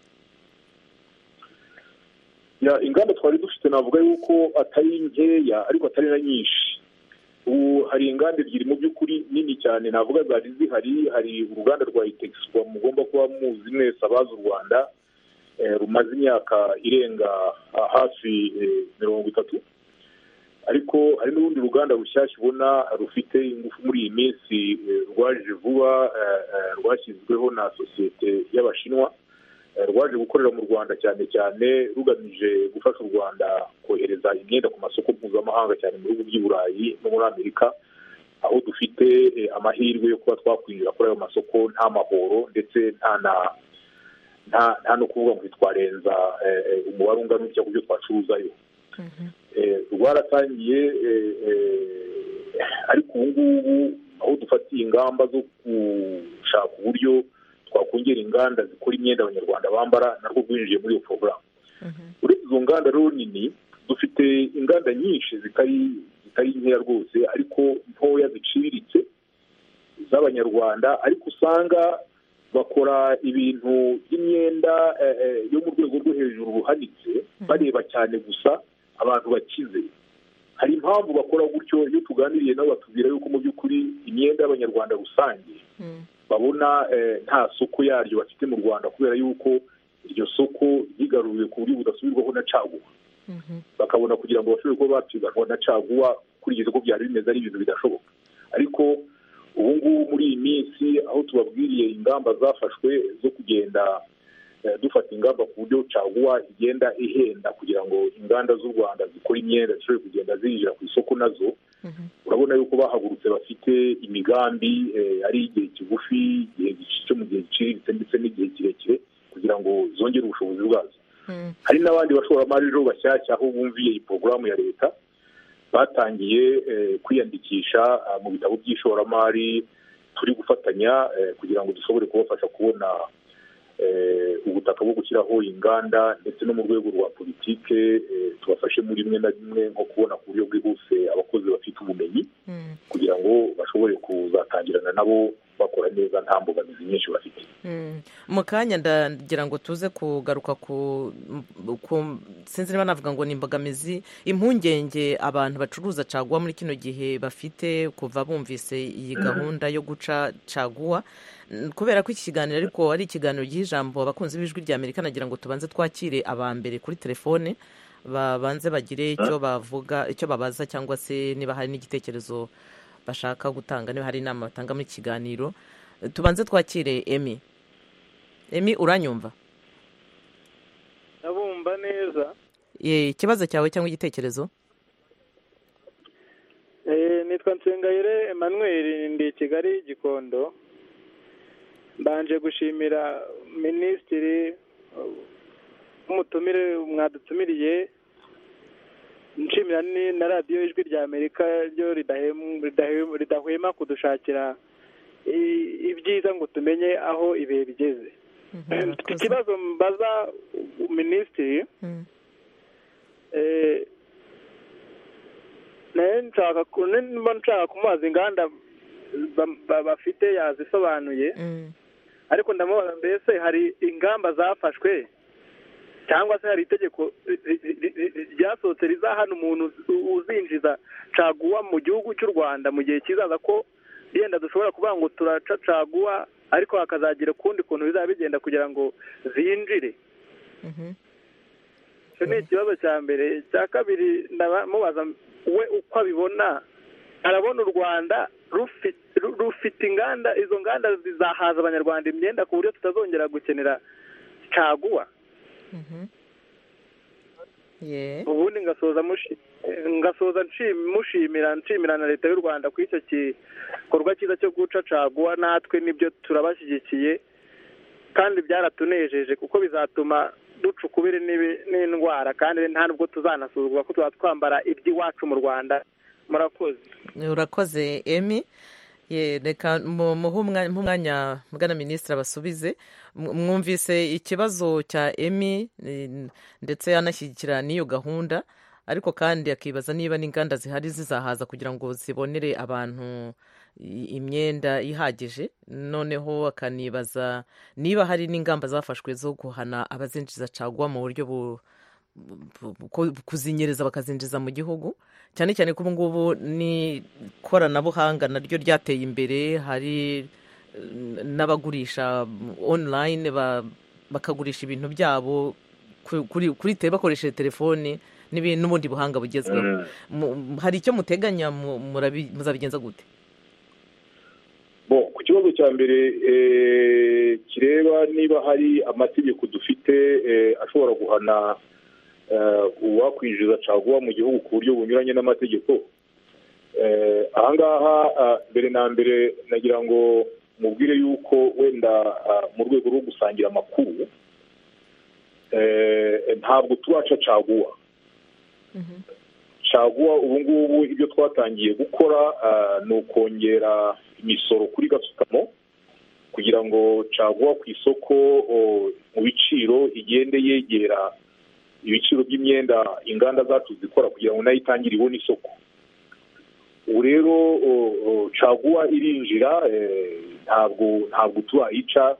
Ya inganda twari dufite navuga yuko atari nkeya ariko atari na nyinshi. Ubu hari inganda ebyiri mu by'ukuri nini cyane navuga zari zihari. Hari uruganda rwa Itexpo mugomba kuba muzi mwese abazi u Rwanda rumaze imyaka irenga hafi mirongo itatu, ariko hari n'urundi ruganda rushyashya ubona rufite ingufu muri iyi minsi rwaje vuba, rwashyizweho na sosiyete y'Abashinwa, rwaje gukorera mu Rwanda cyane cyane rugamije gufasha u Rwanda kohereza imyenda ku masoko mpuzamahanga cyane mu bihugu by'i Burayi no muri Amerika, aho dufite amahirwe yo kuba twakwinjira kuri ayo masoko nta mahoro ndetse nta na nta no kuvuga ngo twarenza umubare ungana n'icyo kubyo twacuruzayo. Rwaratangiye, ariko ubu ngubu aho dufatiye ingamba zo gushaka uburyo twakongera inganda zikora imyenda abanyarwanda bambara narwo rwinjiye muri iyo porogaramu. Uretse izo nganda rero nini dufite inganda nyinshi zitari zitari nkeya rwose ariko ntoya ziciriritse z'abanyarwanda, ariko usanga bakora ibintu by'imyenda yo mu rwego rwo hejuru ruhanitse, bareba cyane gusa abantu bakize. Hari impamvu bakora gutyo. Iyo tuganiriye nabo batubwira yuko mu by'ukuri imyenda y'abanyarwanda rusange babona nta soko yaryo bafite mu Rwanda, kubera yuko iryo soko ryigaruriwe ku buryo budasubirwaho na caguwa. Bakabona kugira ngo bashobore kuba bapiganwa na caguwa kurikije uko byari bimeze ari ibintu bidashoboka. Ariko ubu ngubu muri iyi minsi aho tubabwiriye ingamba zafashwe zo kugenda dufata ingamba ku buryo caguwa igenda ihenda kugira ngo inganda z'u Rwanda zikora imyenda zishobore kugenda zinjira ku isoko nazo, urabona yuko bahagurutse bafite imigambi ari igihe kigufi, igihe cyo mu gihe giciriritse ndetse n'igihe kirekire kugira ngo zongere ubushobozi bwazo. Hari n'abandi bashoramari rero bashyashya aho bumviye iyi porogaramu ya leta batangiye kwiyandikisha mu bitabo by'ishoramari. Turi gufatanya kugira ngo dushobore kubafasha kubona ubutaka bwo gushyiraho inganda, ndetse no mu rwego rwa politike tubafashe muri rimwe na rimwe nko kubona ku buryo bwihuse abakozi bafite ubumenyi kugira ngo bashobore kuzatangirana nabo bakora neza nta mbogamizi nyinshi bafite. Mu kanya ndagira ngo tuze kugaruka ku sinzi niba navuga ngo ni imbogamizi, impungenge abantu bacuruza caguwa muri kino gihe bafite kuva bumvise iyi gahunda yo guca caguwa. Kubera ko iki kiganiro ariko ari ikiganiro cy'ijambo abakunzi b'ijwi rya Amerika, nagira ngo tubanze twakire abambere kuri telefone babanze bagire icyo bavuga, icyo babaza, cyangwa se niba hari n'igitekerezo bashaka gutanga, niba hari inama batanga muri kiganiro. Tubanze twakire Emi. Emi, uranyumva? Ndabumva neza. Ye, ikibazo cyawe cyangwa igitekerezo? Eh, nitwa Nsengayire Emmanuel, ndi Kigali Gikondo. Mbanje gushimira minisitiri umutumire mwadutumiriye, nshimira na radiyo ijwi rya Amerika ryo ridahwema kudushakira ibyiza ngo tumenye aho ibihe bigeze. Ikibazo mbaza minisitiri nshaka kumubaza inganda bafite yazisobanuye, ariko ndamubaza mbese hari ingamba zafashwe cyangwa se hari itegeko ryasohotse rizahana umuntu uzinjiza caguwa mu gihugu cy'u Rwanda mu gihe kizaza, ko yenda dushobora kuvuga ngo turaca caguwa ariko hakazagira ukundi kuntu bizaba bigenda kugira ngo zinjire. Icyo ni ikibazo cya mbere. Cya kabiri ndamubaza we uko abibona, arabona u Rwanda rufite inganda, izo nganda zizahaza abanyarwanda imyenda ku buryo tutazongera gukenera caguwa. Ubundi ngasoza ngasoza mushimira nshimira na leta y'u Rwanda ku icyo gikorwa cyiza cyo guca caguwa. Natwe nibyo turabashyigikiye kandi byaratunejeje, kuko bizatuma duca ukubiri n'indwara kandi nta nubwo tuzanasuzugura ko tuba twambara iby'iwacu mu Rwanda. Murakoze. Urakoze Emi. Reka muhe umwanya Bwana Minisitiri abasubize. Mwumvise ikibazo cya Emi ndetse anashyigikira n'iyo gahunda, ariko kandi akibaza niba n'inganda zihari zizahaza kugira ngo zibonere abantu imyenda ihagije. Noneho akanibaza niba hari n'ingamba zafashwe zo guhana abazinjiza caguwa mu buryo kuzinyereza bakazinjiza mu gihugu, cyane cyane ko ubu ngubu n'ikoranabuhanga naryo ryateye imbere. Hari n'abagurisha online bakagurisha ibintu byabo kuri te bakoresheje telefoni n'ubundi buhanga bugezweho. Hari icyo muteganya, muzabigenza gute? Ku kibazo cya mbere kireba niba hari amategeko dufite ashobora guhana uwakwinjiza caguwa mu gihugu ku buryo bunyuranye n'amategeko, ahangaha mbere na mbere nagira ngo mubwire yuko wenda mu rwego rwo gusangira amakuru ntabwo turaca caguwa. Caguwa ubu ngubu ibyo twatangiye gukora ni ukongera imisoro kuri gasutamo kugira ngo caguwa ku isoko mu biciro igende yegera ibiciro by'imyenda inganda zacu zikora, kugira ngo nayo itangire ibone isoko. Ubu rero caguwa irinjira, ntabwo ntabwo turayica.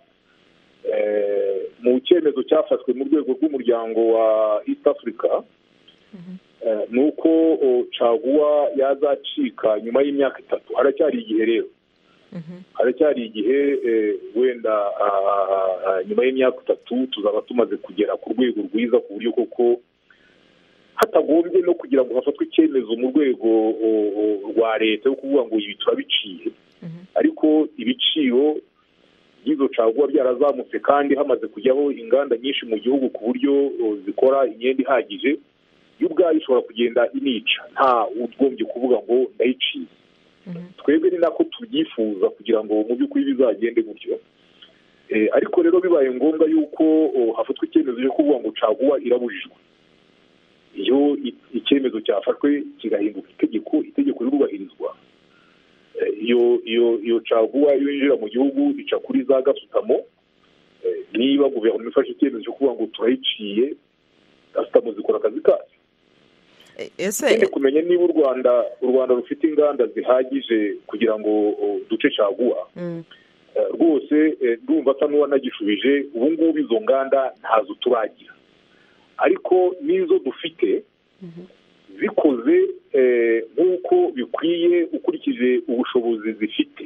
Mu cyemezo cyafashwe mu rwego rw'umuryango wa East Africa ni uko caguwa yazacika nyuma y'imyaka itatu. Haracyari igihe rero, haracyari igihe wenda nyuma y'imyaka itatu tuzaba tumaze kugera ku rwego rwiza, ku buryo koko hatagombye no kugira ngo hafatwe icyemezo mu rwego rwa leta yo kuvuga ngo ibi turabiciye, ariko ibiciro by'izo caguwa byarazamutse kandi hamaze kujyaho inganda nyinshi mu gihugu ku buryo zikora imyenda ihagije, yo ubwayo ishobora kugenda inica, nta ugombye kuvuga ngo ndayiciye. Twebwe ni nako tubyifuza kugira ngo mu by'ukuri bizagende gutyo. Ariko rero bibaye ngombwa yuko hafatwa icyemezo cyo kuvuga ngo caguwa irabujijwe, iyo icyemezo cyafashwe kigahinduka itegeko, itegeko rirubahirizwa, iyo iyo iyo caguwa iyo yinjira mu gihugu ica kuri za gasutamo. Niba guverinoma ifashe icyemezo cyo kuvuga ngo turayiciye, gasutamo zikora akazi kazo. Ese kumenya niba u Rwanda u Rwanda rufite inganda zihagije kugira ngo duce caguwa, rwose ndumva asa n'uwanagishubije. Ubu ngubu izo nganda ntazo turagira, ariko n'izo dufite zikoze nk'uko bikwiye ukurikije ubushobozi zifite,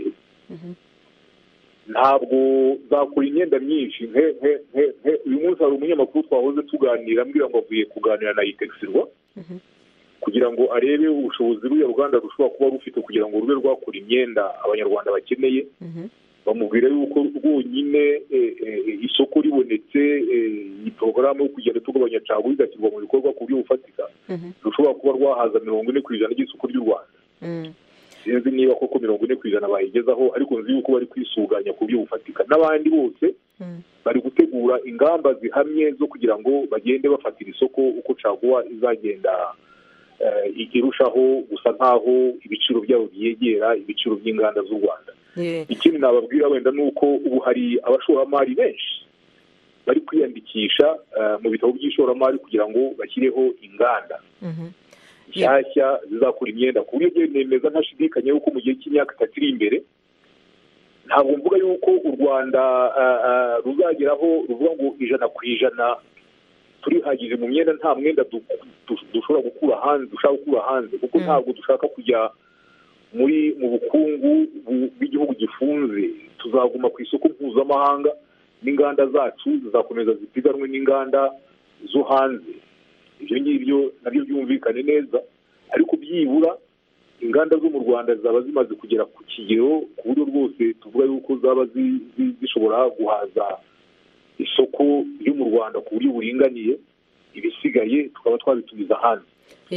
ntabwo zakora imyenda myinshi. Uyu munsi hari umunyamakuru twahoze tuganira ambwira ngo avuye kuganira na Itexirwa kugira ngo arebe ubushobozi bw'uyu ruganda rushobora kuba rufite kugira ngo rube rwakora imyenda abanyarwanda bakeneye. Bamubwira yuko rwonyine isoko ribonetse, iyi porogaramu yo kugenda tugabanya caguwa igashyirwa mu bikorwa ku buryo bufatika, rushobora kuba rwahaza mirongo ine ku ijana ry'isoko ry'u Rwanda. Sinzi niba koko mirongo ine ku ijana bayigezaho, ariko nzi yuko bari kwisuganya ku buryo bufatika. N'abandi bose bari gutegura ingamba zihamye zo kugira ngo bagende bafatira isoko uko caguwa izagenda irushaho gusa nk'aho ibiciro byabo byegera ibiciro by'inganda z'u Rwanda. ikindi nababwira wenda ni uko ubu hari abashoramari benshi bari kwiyandikisha mu bitabo by'ishoramari kugira ngo bashyireho inganda nshyashya zizakora imyenda ku buryo nemeza ntashidikanya yuko mu gihe cy'imyaka itatu iri imbere ntabwo mvuga yuko u Rwanda ruzageraho ruvuga ngo ijana ku ijana turihagije mu myenda, nta mwenda dushobora gukura hanze dushaka gukura hanze kuko ntabwo dushaka kujya muri mu bukungu bw'igihugu gifunze. Tuzaguma ku isoko mpuzamahanga n'inganda zacu zizakomeza zipiganwe n'inganda zo hanze. Ibyo ngibyo nabyo byumvikane neza, ariko byibura inganda zo mu Rwanda zaba zimaze kugera ku kigero ku buryo rwose tuvuga yuko zaba zishobora guhaza isoko ryo mu Rwanda ku buryo buringaniye, ibisigaye tukaba twabitumiza hanze.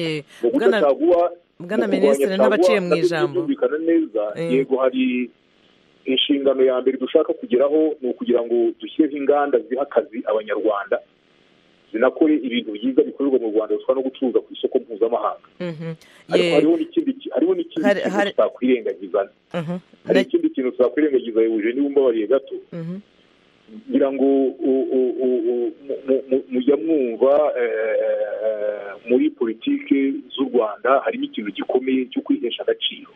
Bwana Minisitiri n'abaciye mu ijambo byumvikana neza. Yego, hari inshingano ya mbere dushaka kugeraho ni ukugira ngo dushyireho inganda ziha akazi abanyarwanda, zinakore ibintu byiza bikorerwa mu Rwanda bishobora no gucuruza ku isoko mpuzamahanga. Ariko hariho n'ikindi hariho n'ikindi kintu tutakwirengagiza hari ikindi kintu tutakwirengagiza Eugenie, wumva gato ngira ngo mujya mwumva muri politike z'u Rwanda harimo ikintu gikomeye cyo kwihesha agaciro.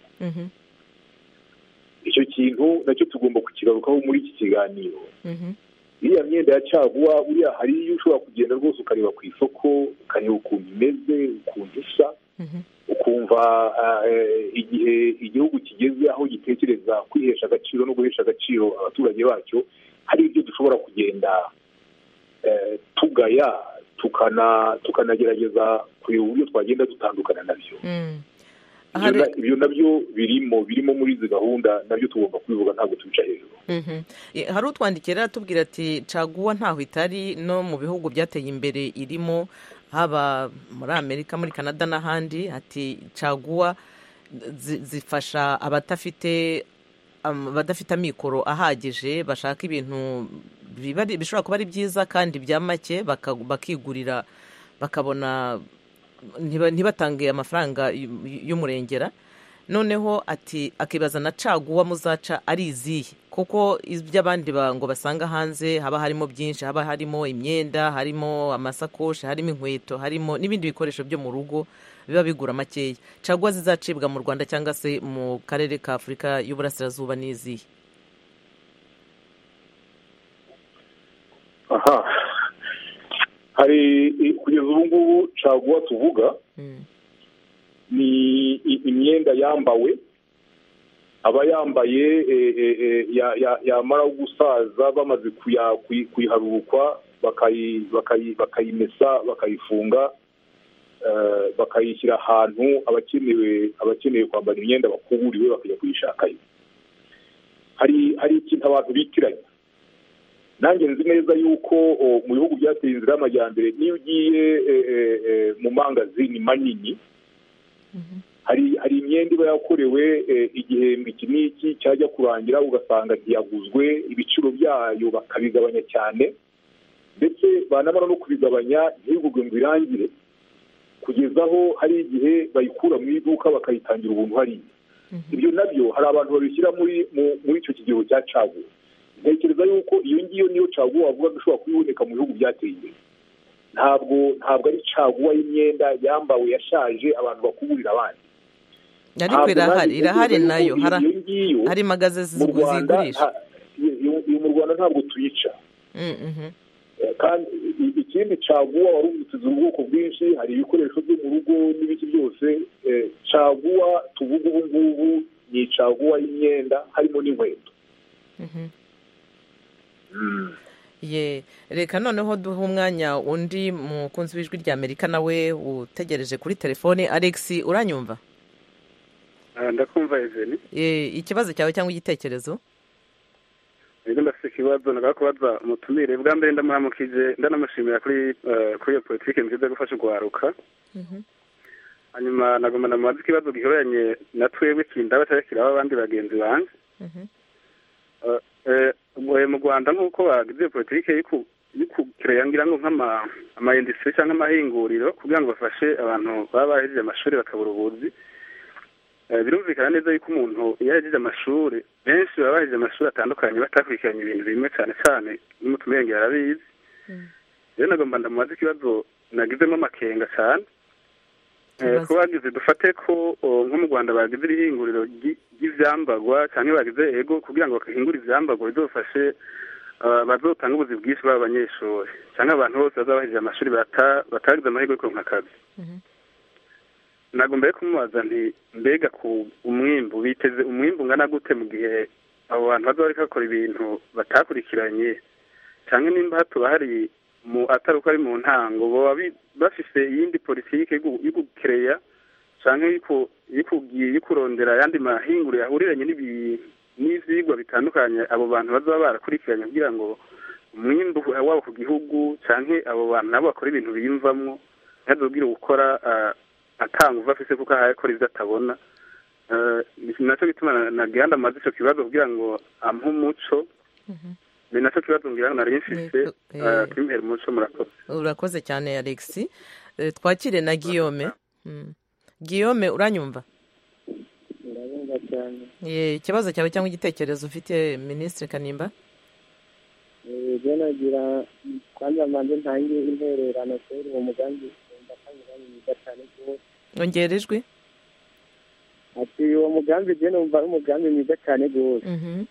Icyo kintu nacyo tugomba kukigarukaho muri iki kiganiro. Iriya myenda ya caguwa uriya hari iyo ushobora kugenda rwose ukareba ku isoko ukareba ukuntu imeze, ukuntu isa, ukumva igihe igihugu kigeze aho gitekereza kwihesha agaciro no guhesha agaciro abaturage bacyo, hari ibyo dushobora kugenda tugaya tukanagerageza kureba uburyo twagenda dutandukana nabyo. Ibyo nabyo birimo birimo muri izi gahunda, nabyo tugomba kubivuga, ntabwo tubica hejuru. Hari utwandikira atubwira ati caguwa ntaho itari, no mu bihugu byateye imbere irimo, haba muri Amerika, muri Canada n'ahandi. Ati caguwa zifasha abadafite abadafite amikoro ahagije, bashaka ibintu bishobora kuba ari byiza kandi bya make, bakigurira bakabona, ntibatange amafaranga y'umurengera. Noneho ati akibaza na caguwa muzaca ari izihe, kuko iby'abandi ngo basanga hanze haba harimo byinshi, haba harimo imyenda, harimo amasakoshi, harimo inkweto, harimo n'ibindi bikoresho byo mu rugo biba bigura makeya. Caguwa zizacibwa mu Rwanda cyangwa se mu karere ka Afurika y'Uburasirazuba ni izihe? aha hari kugeza ubu ngubu caguwa tuvuga ni imyenda yambawe, aba yambaye yamara gusaza bamaze kuyiharurukwa bakayimesa, bakayifunga, bakayishyira ahantu abakenewe abakeneye kwambara imyenda bakuburiwe bakajya kuyishakayo. hari hari ikintu abantu bitiranya. Nanjye nzi neza yuko mu bihugu byateye inzira y'amajyambere, niyo ugiye mu mangazini manini, hari hari imyenda iba yakorewe igihembwe iki n'iki, cyajya kurangira ugasanga ntiyaguzwe, ibiciro byayo bakabigabanya cyane, ndetse banamara no kubigabanya ntibigurwe ngo irangire, kugeza aho hari igihe bayikura mu iduka bakayitangira ubuntu hariya. Ibyo nabyo hari abantu babishyira muri muri icyo kigero cya caguwa. Ntekereza yuko iyo ngiyo niyo caguwa bavuga dushobora kuyiboneka mu bihugu byateye imbere. Ntabwo ntabwo ari caguwa y'imyenda yambawe yashaje abantu bakuburira abandi. Ariko irahari irahari nayo hari magaze zigurisha. Iyo mu Rwanda ntabwo tuyica. Kandi ikindi caguwa wari ufite ubwoko bwinshi, hari ibikoresho byo mu rugo n'ibiki byose. Caguwa tuvuga ubu ngubu ni caguwa y'imyenda harimo n'inkweto. Ye reka noneho duha umwanya undi mukunzi w'ijwi rya Amerika nawe utegereje kuri telefone. Alex, uranyumva? Ndakumva Eugenie. Ye ikibazo cyawe cyangwa igitekerezo? Ego ndafite ikibazo nagaka kubaza umutumire. Bwa mbere ndamuhamukije ndanamushimira kuri kuri iyo politike nziza gufasha guharuka. Hanyuma nagomba namaze ikibazo gihoranye na twebwe kindaba cyakira abandi bagenzi banje. Mu Rwanda nk'uko bagize politike y'ukukirangira ngo nk'ama ama industry cyangwa amahinguriro kugira ngo bafashe abantu baba bahejeje amashuri bakabura ubuzi. birumvikana neza yuko umuntu iyo yagize amashuri benshi baba bagize amashuri atandukanye batakurikiranye ibintu bimwe cyane cyane n'umutumenge yarabizi rero nagomba ndamubaza ikibazo nagizemo amakenga cyane ko bagize dufate ko nko mu Rwanda bagize irihinguriro ry'ivyambagwa cyangwa bagize ego kugira ngo bakahingura ivyambagwa bizofashe bazotanga ubuzi bwinshi baba abanyeshuri cyangwa abantu bose bazaba bahejeje amashuri batagize amahirwe yo kuronka akazi nagomba kumubaza nti mbega ku umwimbu biteze umwimbu ungana gute mu gihe abo bantu bazaba bariko bakora ibintu batakurikiranye cyangwa nimba hatuba hari mu atari uko ari mu ntango baba bafise iyindi politike yo gukereya cyangwa yo kurondera ayandi mahinguriro yahuriranye n'ivyigwa bitandukanye abo bantu bazaba barakurikiranye kugira ngo umwimbu wabo ku gihugu cyangwa abo bantu nabo bakora ibintu biyumvamwo ntazobwire gukora atanga uva afise kuko ahakora ivyo atabona nacyo gituma nagenda amaze ico kibazo kugira ngo ampe umuco ni nacyo kibazo ngira ngo nari mfise kimbere umuco murakoze urakoze cyane Alex twakire na Guillaume Guillaume uranyumva ndabumva cyane ye ikibazo cyawe cyangwa igitekerezo ufite Ministre Kanimba je nagira kwanza manje ntangiye intererano kuri uwo mugambi ndakanyuranye neza cyane ko ongerejwe ati uwo mugambi je numva ari umugambi mwiza cyane gose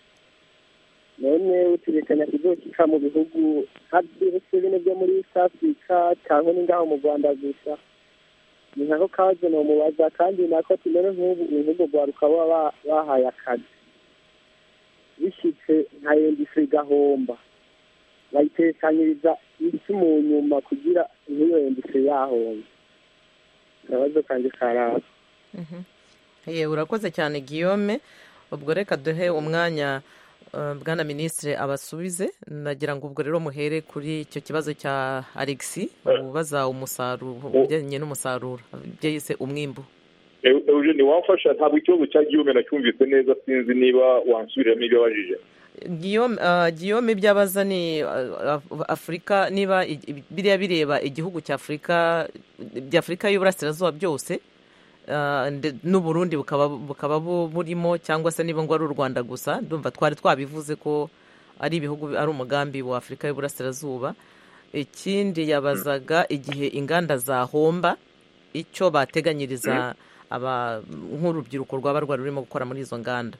none utegekanya kuzokika mu bihugu habyirutse bine byo muri East Africa cyangwa n'ingaho mu Rwanda gusa ni nako kaje no mubaza kandi nako timere nk'ubu ibihugu rwaruka baba bahaye akazi bishitse nka industry gahomba bayitekanyiriza iki mu nyuma kugira nk'iyo industry yahomba nabazo kandi karaba ye urakoze cyane Guillaume ubwo reka duhe umwanya bwana Ministre abasubize nagira ngo ubwo rero muhere kuri icyo kibazo cya Alex ubaza umusaruro ujyanye n'umusaruro byese umwimbu Eugene wafasha ntabwo ikibazo cya Guillaume nacyumvise neza sinzi niba wansubiriramo ibyo wabajije Guillaume Guillaume byabaza ni Afrika niba biriya bireba igihugu cya Afrika by'Afrika y'Uburasirazuba byose n'u Burundi bukaba bukaba burimo cyangwa se niba ngo ari u Rwanda gusa ndumva twari twabivuze ko ari ibihugu ari umugambi wa Afrika y'Uburasirazuba ikindi yabazaga igihe inganda zahomba icyo bateganyiriza aba nk'urubyiruko rwaba rwari rurimo gukora muri izo nganda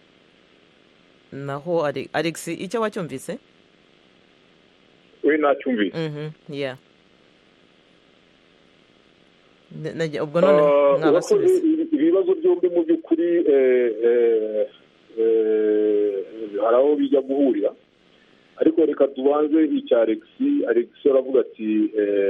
naho Alex icyo wacyumvise we nacyumvise mhm yeah ubwo none mwabasubiza ibibazo byombi mu by'ukuri hari aho bijya guhurira ariko reka tubanze icya Alex Alex aravuga ati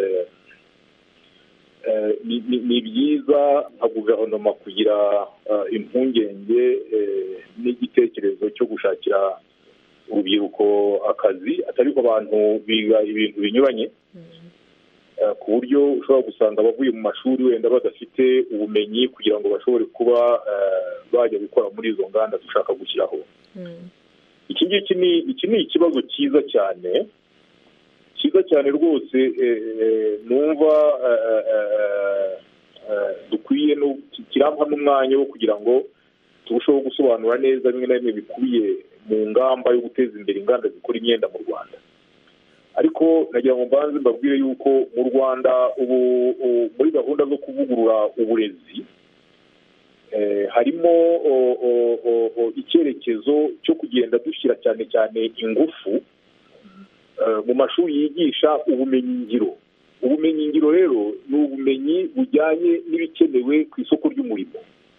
ni byiza nka guverinoma kugira impungenge n'igitekerezo cyo gushakira urubyiruko akazi atari ko abantu biga ibintu binyuranye ku buryo ushobora gusanga abavuye mu mashuri wenda badafite ubumenyi kugira ngo bashobore kuba bajya gukora muri izo nganda dushaka gushyiraho iki ngiki ni iki ni ikibazo cyiza cyane cyiza cyane rwose numva dukwiye no kirampa n'umwanya wo kugira ngo turusheho gusobanura neza bimwe na bimwe bikubiye mu ngamba yo guteza imbere inganda zikora imyenda mu Rwanda ariko nagira ngo mbanze mbabwire yuko mu Rwanda ubu muri gahunda zo kuvugurura uburezi harimo icyerekezo cyo kugenda dushyira cyane cyane ingufu mu mashuri yigisha ubumenyingiro ubumenyingiro rero ni ubumenyi bujyanye n'ibikenewe ku isoko ry'umurimo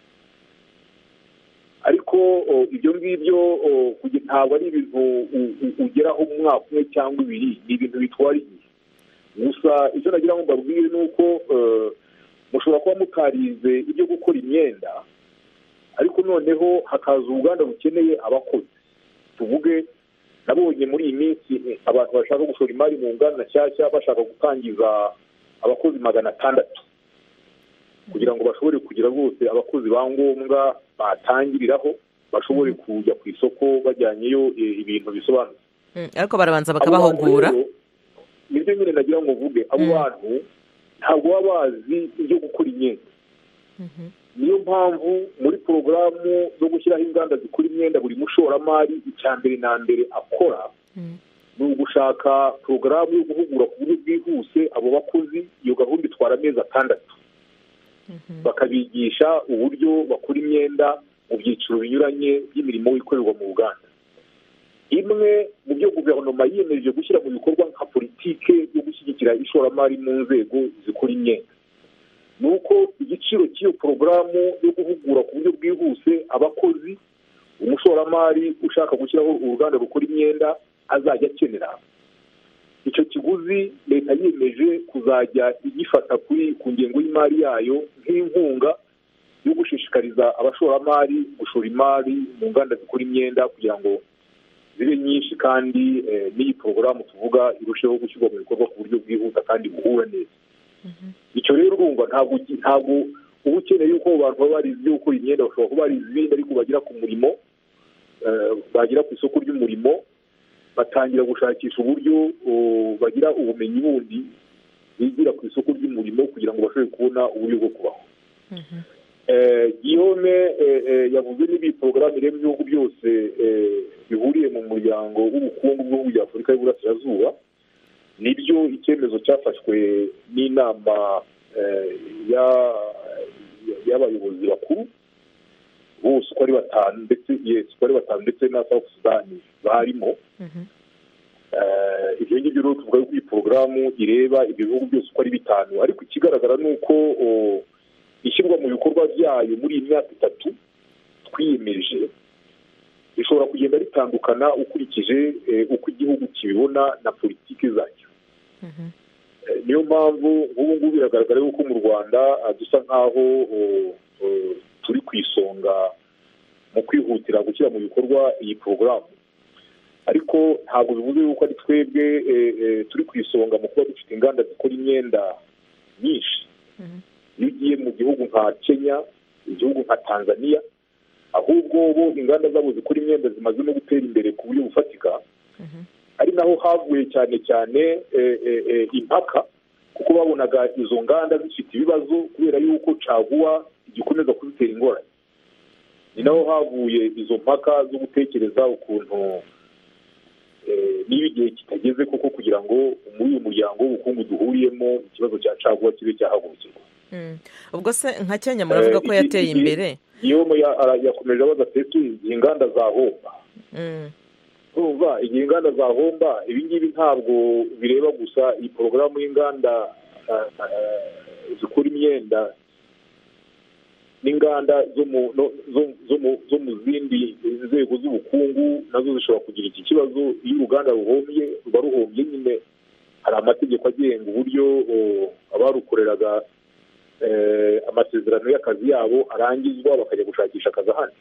ariko ibyo ngibyo ntabwo ari ibintu ugeraho mu mwaka umwe cyangwa ibiri ni ibintu bitwara igihe gusa icyo nagira ngo mbabwire ni uko mushobora kuba mutarize ibyo gukora imyenda ariko noneho hakaza uruganda rukeneye abakozi tuvuge nabonye muri iyi minsi abantu bashaka gushora imari mu nganda nshyashya bashaka gutangiza abakozi magana atandatu kugira ngo bashobore kugira rwose abakozi ba ngombwa batangiriraho bashobore kujya ku isoko bajyanyeyo ibintu bisobanutse ariko barabanza bakabahugura nibyo nyine nagira ngo mvuge abo bantu ntabwo baba bazi ibyo gukora imyenda niyo mpamvu muri porogaramu zo gushyiraho inganda zikora imyenda buri mushoramari icya mbere na mbere akora ni ugushaka porogaramu yo guhugura ku buryo bwihuse abo bakozi. Iyo gahunda itwara amezi atandatu, bakabigisha uburyo bakora imyenda mu byiciro binyuranye by'imirimo ikorerwa mu ruganda. Imwe mu byo guverinoma yiyemeje gushyira mu bikorwa nka politike yo gushyigikira ishoramari mu nzego zikora imyenda ni uko igiciro cy'iyo porogaramu yo guhugura ku buryo bwihuse abakozi umushoramari ushaka gushyiraho uruganda rukora imyenda azajya akenera, icyo kiguzi leta yiyemeje kuzajya igifata kuri ku ngengo y'imari yayo nk'inkunga yo gushishikariza abashoramari gushora imari mu nganda zikora imyenda kugira ngo zibe nyinshi kandi n'iyi porogaramu tuvuga irusheho gushyirwa mu bikorwa ku buryo bwihuta kandi buhura neza. Icyo rero urumva ntabwo ntabwo uba ukeneye yuko abantu baba barizi ibyo gukora imyenda, bashobora kuba barizi ibindi ariko bagera ku murimo, bagera ku isoko ry'umurimo batangira gushakisha uburyo bagira ubumenyi bundi bigira ku isoko ry'umurimo kugira ngo bashobore kubona uburyo bwo kubaho. Guillaume yavuze n'ibi porogaramu ireba ibihugu byose bihuriye mu muryango w'ubukungu bw'ibihugu bya Afurika y'Uburasirazuba. Nibyo icyemezo cyafashwe n'inama y'abayobozi bakuru bose uko ari batanu ndetse yes uko ari batanu ndetse na South Sudan barimo. Ibyo ngibyo rero tuvuga ko iyi porogaramu ireba ibyo bihugu byose uko ari bitanu, ariko ikigaragara ni uko ishyirwa mu bikorwa byayo muri iyi myaka itatu twiyemeje bishobora kugenda bitandukana ukurikije uko igihugu kibibona na politiki zacyo. Niyo mpamvu nk'ubu ngubu biragaragara yuko mu Rwanda dusa nk'aho turi ku isonga mu kwihutira gushyira mu bikorwa iyi porogaramu, ariko ntabwo bivuze yuko ari twebwe turi ku isonga mu kuba dufite inganda zikora imyenda nyinshi. Iyo ugiye mu gihugu nka Kenya, igihugu nka Tanzania, ahubwo bo inganda zabo zikora imyenda zimaze no gutera imbere ku buryo bufatika, ari naho havuye cyane cyane impaka kuko babonaga izo nganda zifite ibibazo kubera yuko caguwa igikomeza kuzitera ingorane. Ni naho havuye izo mpaka zo gutekereza ukuntu niba igihe kitageze koko kugira ngo muri uyu muryango w'ubukungu duhuriyemo ikibazo cya caguwa kibe cyahagurukirwa. Ubwo se nka Kenya muravuga ko yateye imbere, iyo yakomeje abaza ati igihe inganda zahomba, urumva igihe inganda zahomba ibi ngibi ntabwo bireba gusa iyi porogaramu y'inganda zikora imyenda n'inganda zo mu zindi nzego z'ubukungu nazo zishobora kugira iki kibazo. Iyo uruganda ruhombye ruba ruhombye nyine hari amategeko agenga uburyo abarukoreraga amasezerano y'akazi yabo arangizwa bakajya gushakisha akazi ahandi.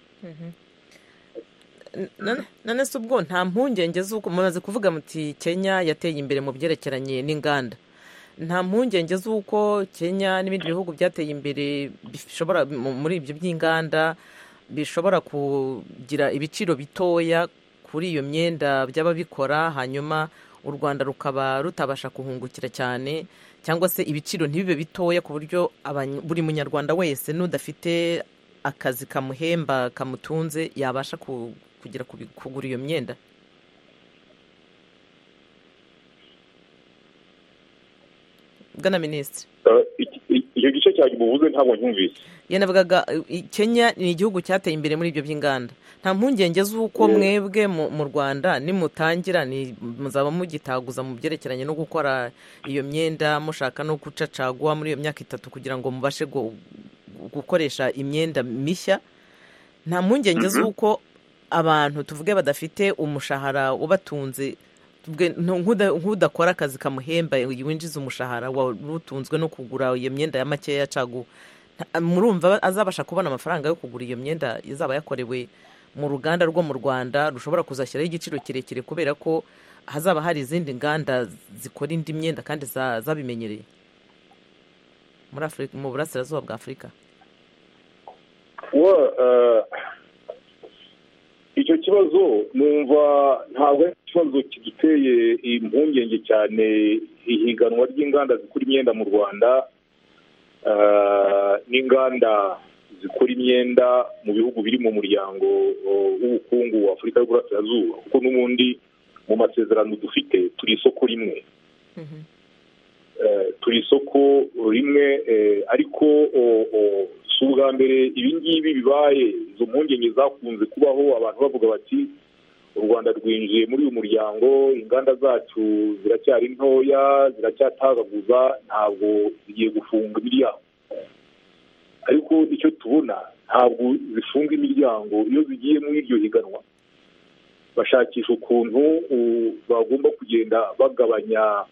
None se ubwo nta mpungenge z'uko mumaze kuvuga muti Kenya yateye imbere mu byerekeranye n'inganda, nta mpungenge z'uko Kenya n'ibindi bihugu byateye imbere bishobora muri ibyo by'inganda bishobora kugira ibiciro bitoya kuri iyo myenda byaba bikora, hanyuma u Rwanda rukaba rutabasha kuhungukira cyane, cyangwa se ibiciro ntibibe bitoya ku buryo buri munyarwanda wese n'udafite akazi kamuhemba kamutunze yabasha kugira kugura iyo myenda? Bwana Minisitiri, icyo gice cyaje muvuze ntabwo nyumvise. Yanavugaga Kenya ni igihugu cyateye imbere muri ibyo by'inganda, nta mpungenge z'uko mwebwe mu Rwanda nimutangira muzaba mugitaguza mu byerekeranye no gukora iyo myenda mushaka no guca caguwa muri iyo myaka itatu kugira ngo mubashe gukoresha imyenda mishya? Nta mpungenge z'uko abantu tuvuge badafite umushahara ubatunze, nk'udakora akazi kamuhemba winjiza umushahara warutunzwe no kugura iyo myenda ya makeya caguwa, murumva azabasha kubona amafaranga yo kugura iyo myenda izaba yakorewe mu ruganda rwo mu Rwanda rushobora kuzashyiraho igiciro kirekire kubera ko hazaba hari izindi nganda zikora indi myenda kandi zabimenyereye muri Afurika, mu burasirazuba bwa Afurika? icyo kibazo numva ntabwo ari ikibazo kiduteye impungenge cyane. Ihiganwa ry'inganda zikora imyenda mu Rwanda n'inganda zikora imyenda mu bihugu biri mu muryango w'ubukungu wa Afurika y'Uburasirazuba, kuko n'ubundi mu masezerano dufite turi isoko rimwe turi isoko rimwe ariko si ubwa mbere ibi ngibi bibaye. Izo mpungenge zakunze kubaho, abantu bavuga bati u Rwanda rwinjiye muri uyu muryango, inganda zacu ziracyari ntoya, ziracyatagaguza, ntabwo zigiye gufunga imiryango. Ariko icyo tubona, ntabwo zifunga imiryango iyo zigiye muri iryo higanwa. Bashakisha ukuntu bagomba kugenda bagabanya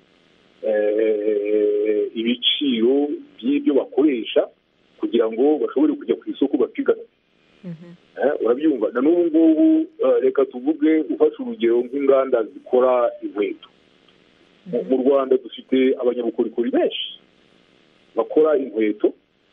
ibiciro by'ibyo bakoresha kugira ngo bashobore kujya ku isoko bapiganwa. Urabyumva? na n'ubu ngubu reka tuvuge, ufashe urugero nk'inganda zikora inkweto. Mu Rwanda dufite abanyabukorikori benshi bakora inkweto.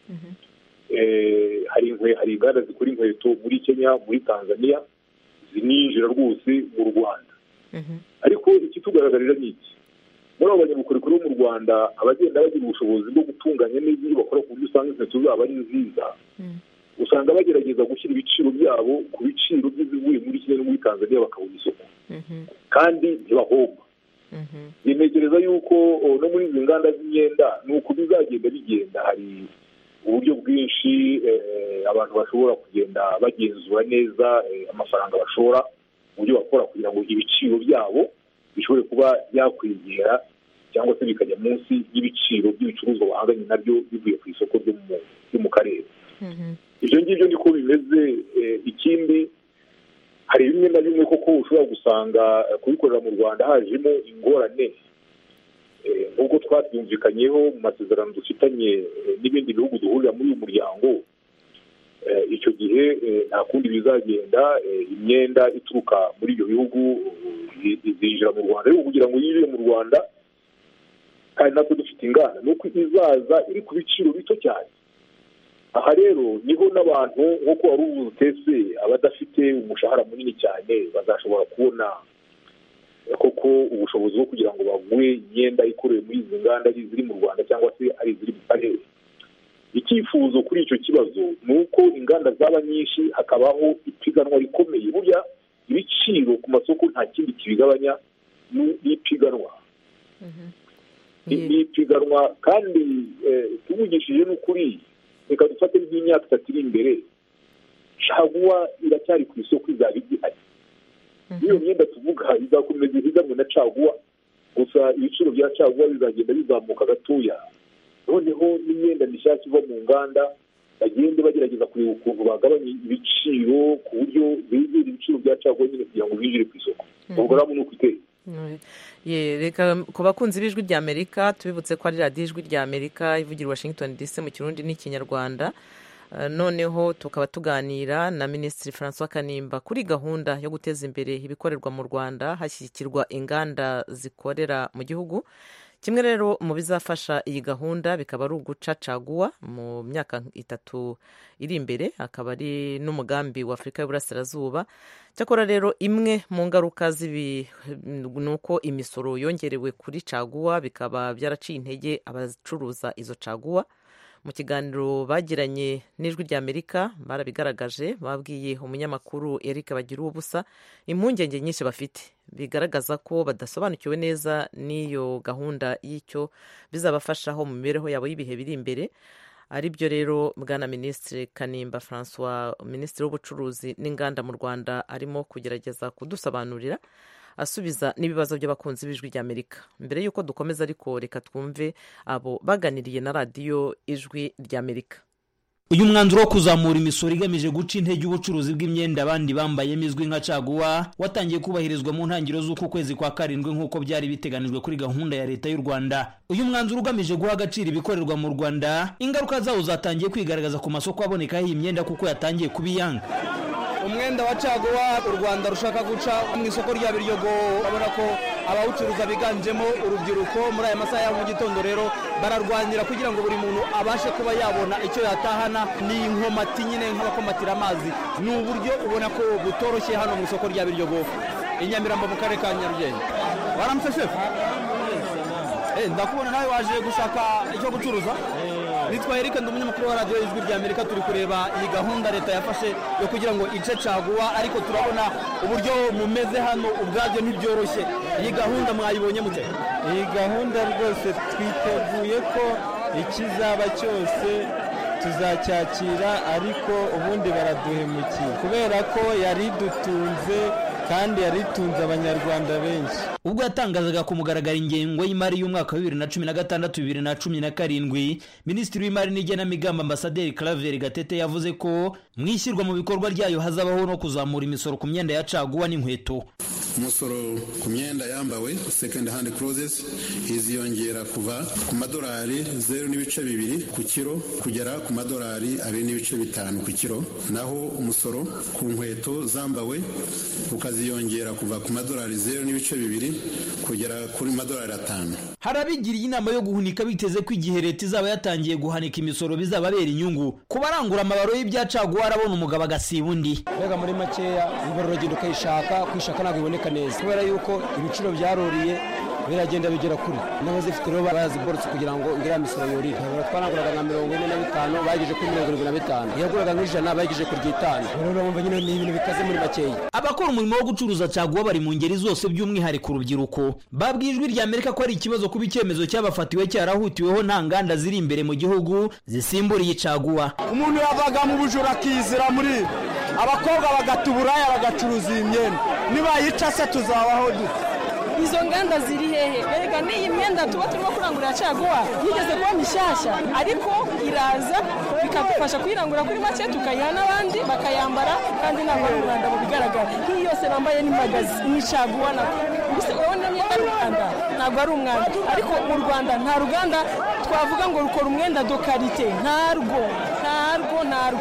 hari hari inganda zikora inkweto muri Kenya, muri Tanzania, zininjira rwose mu Rwanda. Ariko ikitugaragarira ni iki? Muri abo banyabukorikori bo mu Rwanda, abagenda bagira ubushobozi bwo gutunganya neza ibyo bakora ku buryo usanga inkweto zabo ari nziza, usanga bagerageza gushyira ibiciro byabo ku biciro by'izivuye muri Kenya no muri Tanzania bakabona isoko, kandi ntibahomba. Ntekereza yuko no muri izi nganda z'imyenda ni uko bizagenda bigenda. Hari uburyo bwinshi abantu bashobora kugenda bagenzura neza amafaranga bashora mu byo bakora, kugira ngo ibiciro byabo bishobore kuba byakwegera cyangwa se bikajya munsi y'ibiciro by'ibicuruzwa bahanganye nabyo bivuye ku isoko ryo mu karere. Ibyo ngibyo niko bimeze. Ikindi, hari bimwe na bimwe koko ushobora gusanga kubikorera mu Rwanda hajemo ingorane nk'uko twabyumvikanyeho mu masezerano dufitanye n'ibindi bihugu duhurira muri uyu muryango. Icyo gihe nta kundi bizagenda, imyenda ituruka muri ibyo bihugu izinjira mu Rwanda. Ariko kugira ngo yinjire mu Rwanda, kandi natwe dufite inganda, ni uko izaza iri ku biciro bito cyane. Aha rero niho n'abantu nk'uko wari uvuze utese, abadafite umushahara munini cyane bazashobora kubona koko ubushobozi bwo kugira ngo bagure imyenda ikorewe muri izi nganda ziri mu Rwanda cyangwa se ari iziri mu karere. Icyifuzo kuri icyo kibazo ni uko inganda zaba nyinshi, hakabaho ipiganwa rikomeye. Burya ibiciro ku masoko nta kindi kibigabanya n'ipiganwa. N'ipiganwa kandi tuvugishije n'ukuri, reka dufate nk'imyaka itatu iri imbere, caguwa iracyari ku isoko, izaba igihari. Iyo myenda tuvuga izakomeza ihiganwe na caguwa, gusa ibiciro bya caguwa bizagenda bizamuka gatoya. Noneho n'imyenda mishyashya iva mu nganda bagende bagerageza kureba ukuntu bagabanya ibiciro ku buryo begera ibiciro bya caguwa nyine kugira ngo binjire ku isoko. Ubwo rero ni uko iteye. Reka ku bakunzi b'ijwi rya Amerika tubibutse ko ari radiyo ijwi rya Amerika ivugira Washington D C mu Kirundi n'Ikinyarwanda. Noneho tukaba tuganira na Minisitiri François Kanimba kuri gahunda yo guteza imbere ibikorerwa mu Rwanda hashyigikirwa inganda zikorera mu gihugu. Kimwe rero mu bizafasha iyi gahunda bikaba ari uguca caguwa mu myaka itatu iri imbere, akaba ari n'umugambi wa Afurika y'Uburasirazuba. Cyakora rero imwe mu ngaruka z'ibi ni uko imisoro yongerewe kuri caguwa, bikaba byaraciye intege abacuruza izo caguwa. Mu kiganiro bagiranye n'ijwi rya Amerika barabigaragaje, babwiye umunyamakuru Eric Bagiruwubusa impungenge nyinshi bafite, bigaragaza ko badasobanukiwe neza n'iyo gahunda y'icyo bizabafashaho mu mibereho yabo y'ibihe biri imbere. Ari byo rero Bwana Minisitiri Kanimba François, Minisitiri w'Ubucuruzi n'Inganda mu Rwanda, arimo kugerageza kudusobanurira asubiza n'ibibazo by'abakunzi b'ijwi rya Amerika. Mbere y'uko dukomeza ariko reka twumve abo baganiriye na radiyo ijwi rya Amerika. Uyu mwanzuro wo kuzamura imisoro igamije guca intege ubucuruzi bw'imyenda abandi bambaye mizwi nka caguwa watangiye kubahirizwa mu ntangiriro z'uko kwezi kwa karindwi nk'uko byari biteganijwe kuri gahunda ya leta y'u Rwanda. Uyu mwanzuro ugamije guha agaciro ibikorerwa mu Rwanda, ingaruka zawo zatangiye kwigaragaza ku masoko abonekaho iyi myenda kuko yatangiye kubiyanga. Umwenda wa caguwa u Rwanda rushaka guca mu isoko rya Biryogo, urabona ko abawucuruza biganjemo urubyiruko. Muri aya masaha ya mu gitondo rero bararwanira kugira ngo buri muntu abashe kuba yabona icyo yatahana. Ni inkomati nyine nk'abakomatira amazi. Ni uburyo ubona ko butoroshye hano mu isoko rya Biryogo i Nyamirambo mu karere ka Nyarugenge. Waramutse chef? Eh, ndakubona nawe waje gushaka icyo gucuruza? nitwa Eric ndi umunyamakuru wa radio Ijwi rya Amerika. Turi kureba iyi gahunda leta yafashe yo kugira ngo ice caguwa, ariko turabona uburyo mumeze hano ubwabyo ntibyoroshye. Iyi gahunda mwayibonye mute? Iyi gahunda rwose twiteguye ko ikizaba cyose tuzacyakira, ariko ubundi baraduhemukiye kubera ko yari dutunze kandi yaritunze abanyarwanda benshi. Ubwo yatangazaga ku mugaragaro ingengo y'imari y'umwaka wa bibiri na cumi na gatandatu bibiri na cumi na karindwi, Minisitiri w'Imari n'Igenamigambi Ambasaderi Claver Gatete yavuze ko mwishyirwa mu bikorwa ryayo hazabaho no kuzamura imisoro ku myenda ya caguwa n'inkweto. Umusoro ku myenda yambawe second hand clothes iziyongera kuva ku madolari zero n'ibice bibiri ku kiro kugera ku madolari abiri n'ibice bitanu ku kiro, naho umusoro ku nkweto zambawe ukaziyongera kuva ku madolari zero n'ibice bibiri kugera kuri madolari atanu. Harabigiriye inama yo guhunika biteze ko igihe leta izaba yatangiye guhanika imisoro bizababera inyungu kubarangura amabaro y'ibyacaguwa, arabona umugabo agasiba undi. Mbega muri makeya ibaro ragenda ukayishaka kwishaka ntabwo iboneka neza kubera yuko ibiciro byaruriye biragenda bigera kuri n'abazifite rero baraziborotse kugira ngo ngira misoro yorire. Twaranguraga nka mirongo ine na bitanu bagejeje kuri mirongo irindwi na bitanu, yaguraga nk'ijana bagejeje kuri itanu. Rero bumva nyine ni ibintu bikaze muri makeya. Abakora umurimo wo gucuruza caguwa bari mu ngeri zose, by'umwihariko urubyiruko. Babwiye Ijwi rya Amerika ko ari ikibazo kuba icyemezo cyabafatiwe cyarahutiweho nta nganda ziri imbere mu gihugu zisimburiye caguwa. Umuntu yavaga mu bujura akizira muri abakobwa bagatuburaya bagacuruza imyenda, nibayica se tuzabaho dute? Izo nganda ziri hehe? Berega n'iyi myenda tuba turimo kurangurira caguwa yigeze kuba mishyashya, ariko iraza bikadufasha kuyirangura kuri make tukayiha n'abandi bakayambara, kandi ntabwo ari umwanda mu bigaragara. Nk'iyi yose bambaye ni magazi ni caguwa nako. Gusa urabona imyenda ari umwanda, ntabwo ari umwanda, ariko mu Rwanda nta ruganda twavuga ngo rukora umwenda do karite, ntarwo ntarwo ntarwo.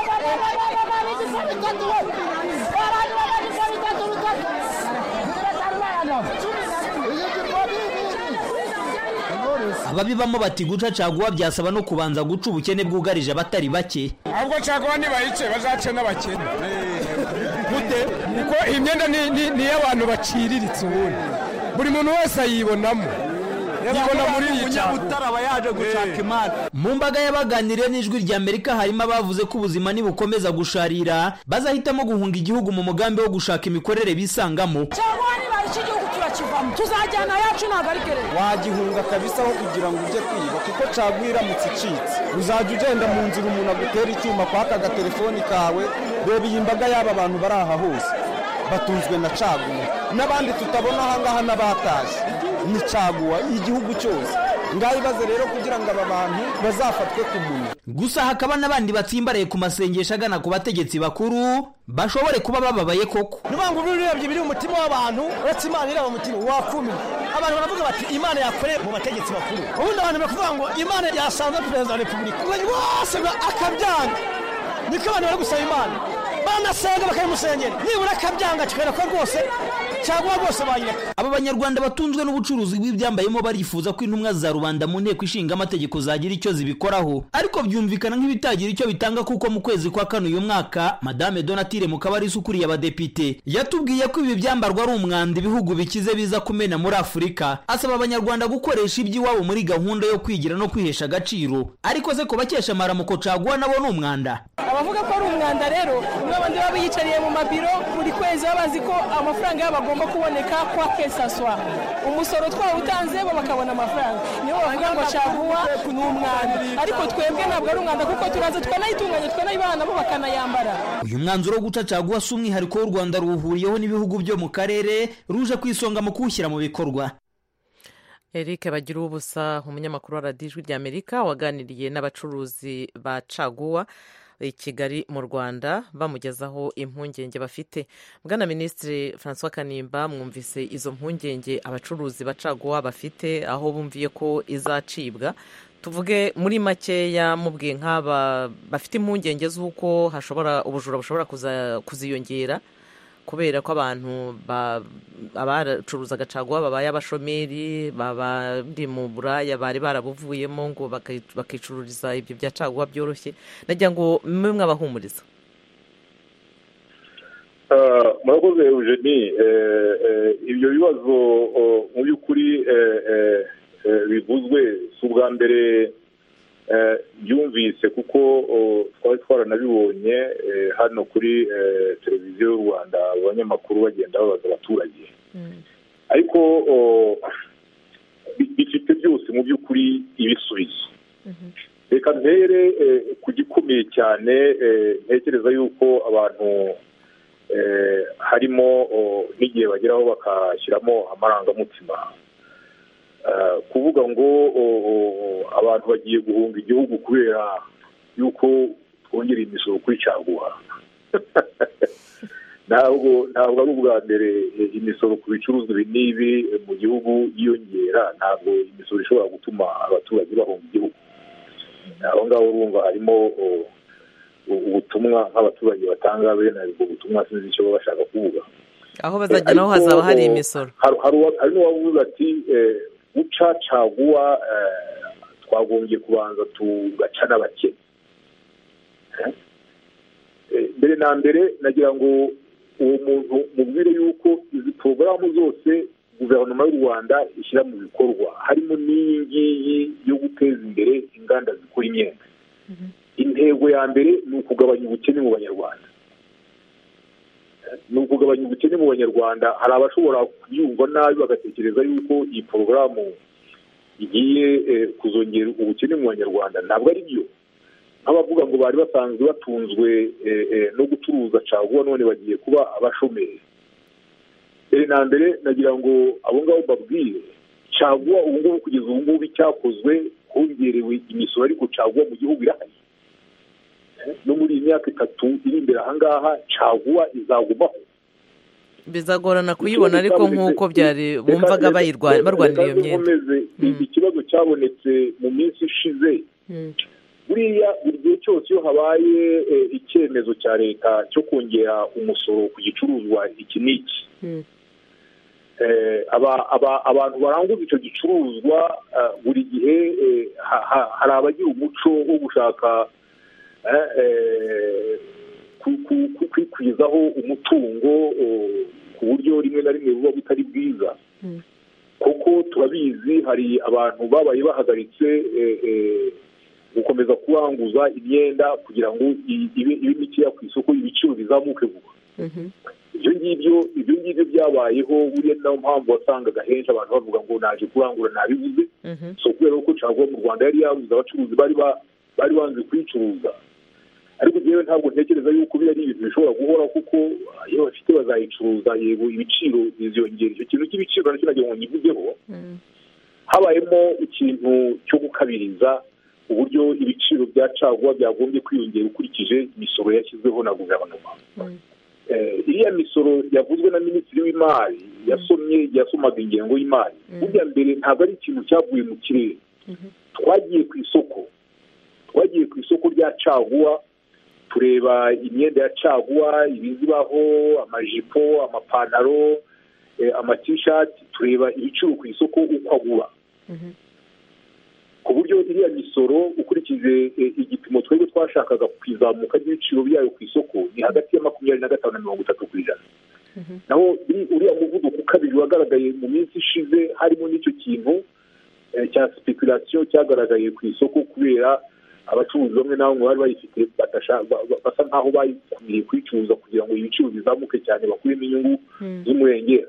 Ababibamo bati guca caguwa byasaba no kubanza guca ubukene bwugarije abatari bake. Ahubwo caguwa nibayice bazace n'abakene gute? Niko imyenda ni ni y'abantu baciriritse, ubundi buri muntu wese ayibonamo. Mu mbaga y'abaganiriye n'Ijwi rya Amerika harimo abavuze ko ubuzima nibukomeza gusharira bazahitamo guhunga igihugu mu mugambi wo gushaka imikorere bisangamo. Tuzajyana yacu ntabwo ari gereza. Wagihunga kabisa aho kugira ngo ujye kwiba, kuko caguwa iramutse icitse uzajya ugenda mu nzira umuntu agutera icyuma kwaka agatelefoni kawe. Reba iyi mbaga y'aba abantu bari aha hose batunzwe na caguwa, n'abandi tutabona aha ngaha n'abatashye ni caguwa igihugu cyose. Ngayibaze rero kugira ngo aba bantu bazafatwe ku munwa. Gusa hakaba n'abandi batsimbaraye ku masengesho agana ku bategetsi bakuru bashobore kuba bababaye koko. Nubangu birebye biri mu mutima w'abantu, uretse Imana ireba mu mutima wakumi. Abantu baravuga bati Imana yakore mu bategetsi bakuru, ubundi abantu bakavuga ngo Imana yasanze perezida wa repubulika, bose akabyanga. Niko abantu bari gusaba Imana, banasenga bakayimusengera, nibura akabyanga kikera ko rwose cyangwa rwose bayireka. Aba banyarwanda batunzwe n'ubucuruzi bw'ibyambayemo barifuza ko intumwa za rubanda mu nteko ishinga amategeko zagira icyo zibikoraho, ariko byumvikana nk'ibitagira icyo bitanga, kuko mu kwezi kwa kane uyu mwaka Madame Donatille Mukabarisa ukuriye abadepite yatubwiye ko ibi byambarwa ari umwanda ibihugu bikize biza kumena muri Afurika. Asaba abanyarwanda gukoresha iby'iwabo muri gahunda yo kwigira no kwihesha agaciro, ariko se ko bakesha amaramuko caguwa nabo ni umwanda. Abavuga ko ari umwanda rero n'abandi baba biyicariye mu mabiro buri kwezi babazi ko amafaranga yabo agomba kuboneka kwa kesaswa, umusoro twawutanze bo bakabona amafaranga, nibo bavuga ngo caguwa ni umwanda, ariko twebwe ntabwo ari umwanda kuko turaza twanayitunganya twanayibana nabo bakanayambara. Uyu mwanzuro wo guca caguwa si umwihariko w'u Rwanda, ruhuriyeho n'ibihugu byo mu karere ruje kwisonga mu kuwushyira mu bikorwa. Eric bagira ubusa umunyamakuru wa Radio Ijwi rya Amerika waganiriye n'abacuruzi ba caguwa i Kigali mu Rwanda bamugezaho impungenge bafite. Bwana Minisitiri François Kanimba, mwumvise izo mpungenge abacuruzi ba caguwa bafite, aho bumviye ko izacibwa. Tuvuge muri makeya mubwiye nk'aba bafite impungenge z'uko hashobora ubujura bushobora kuziyongera kubera ko abantu abacuruzaga caguwa babaye abashomeri, babandi mu buraya bari barabuvuyemo ngo bakicururiza ibyo bya caguwa byoroshye. Nagira ngo mwe mwabahumuriza. Murakoze Eugenie, ibyo bibazo mu by'ukuri bivuzwe si ubwa mbere byumvise kuko twari twaranabibonye hano kuri televiziyo y'u Rwanda abanyamakuru bagenda babaza abaturage ariko bifite byose mu by'ukuri ibisubizo. Reka mpere ku gikomeye cyane ntekereza yuko abantu harimo n'igihe bageraho bakashyiramo amarangamutima kuvuga ngo abantu bagiye guhunga igihugu kubera yuko twongereye imisoro kuri caguwa. ntabwo ntabwo ari ubwa mbere imisoro ku bicuruzwa ibi n'ibi mu gihugu yiyongera. Ntabwo imisoro ishobora gutuma abaturage bahunga igihugu. aho ngaho urumva harimo ubutumwa nk'abaturage batanga bene ubwo butumwa sinzi icyo baba bashaka kuvuga. aho bazajya naho hazaba hari imisoro. hari n'uwavuze ati guca caguwa twagombye kubanza tugaca n'abakene. mbere na mbere nagira ngo uwo muntu mubwire yuko izi porogaramu zose guverinoma y'u Rwanda ishyira mu bikorwa harimo n'iyi ngiyi yo guteza imbere inganda zikora imyenda. Intego ya mbere ni ukugabanya ubukene mu banyarwanda. ni ukugabanya ubukene mu banyarwanda. Hari abashobora kuyumva nabi bagatekereza yuko iyi porogaramu igiye kuzongera ubukene mu banyarwanda. Ntabwo ari byo. nk'abavuga ngo bari basanzwe batunzwe no gucuruza caguwa none bagiye kuba abashomeri. mbere na mbere nagira ngo abo ngabo babwire caguwa ubu ngubu kugeza ubu ngubu icyakozwe hongerewe imisoro ariko caguwa mu gihugu irahari. no muri iyi myaka itatu iri imbere aha ngaha caguwa izagumaho. bizagorana kuyibona ariko nk'uko byari bumvaga barwanira iyo myenda. ikibazo cyabonetse mu minsi ishize buriya buri gihe cyose iyo habaye icyemezo cya leta cyo kongera umusoro ku gicuruzwa iki n'iki abantu baranguza icyo gicuruzwa buri gihe hari abagira umuco wo gushaka kwikwizaho umutungo ku buryo rimwe na rimwe buba butari bwiza. kuko turabizi hari abantu babaye bahagaritse gukomeza kubanguza imyenda kugira ngo ibe mikeya ku isoko ibiciro bizamuke vuba. ibyo ngibyo ibyo ngibyo byabayeho buriya niyo mpamvu wasangaga henshi abantu bavuga ngo naje kurangura nabibuze. so kubera ko caguwa mu Rwanda yari yabuze abacuruzi bari bari banze kuyicuruza. ariko njyewe ntabwo ntekereza yuko biriya ari ibintu bishobora guhora kuko iyo bafite bazayicuruza yego ibiciro biziyongera. icyo kintu cy'ibiciro nacyo nagira ngo nyivugeho. habayemo ikintu cyo gukabiriza uburyo ibiciro bya caguwa byagombye kwiyongera ukurikije imisoro yashyizweho na guverinoma. iriya misoro yavuzwe na minisitiri w'imari yasomye yasomaga ingengo y'imari. burya mbere ntabwo ari ikintu cyavuye mu kirere. twagiye ku isoko twagiye ku isoko rya caguwa tureba imyenda ya caguwa ibizibaho amajipo amapantaro amatishati tureba ibiciro ku isoko uko agura. ku buryo iriya misoro ukurikije igipimo twebwe twashakaga kwizamuka ry'ibiciro byayo ku isoko ni hagati ya makumyabiri na gatanu na mirongo itatu ku ijana. naho uriya muvuduko ukabije wagaragaye mu minsi ishize harimo n'icyo kintu cya speculation cyagaragaye ku isoko kubera abacuruzi bamwe na bamwe bari bayifite basa nk'aho bayikwiriye kuyicuruza kugira ngo ibiciro bizamuke cyane bakuremo inyungu z'umurengera.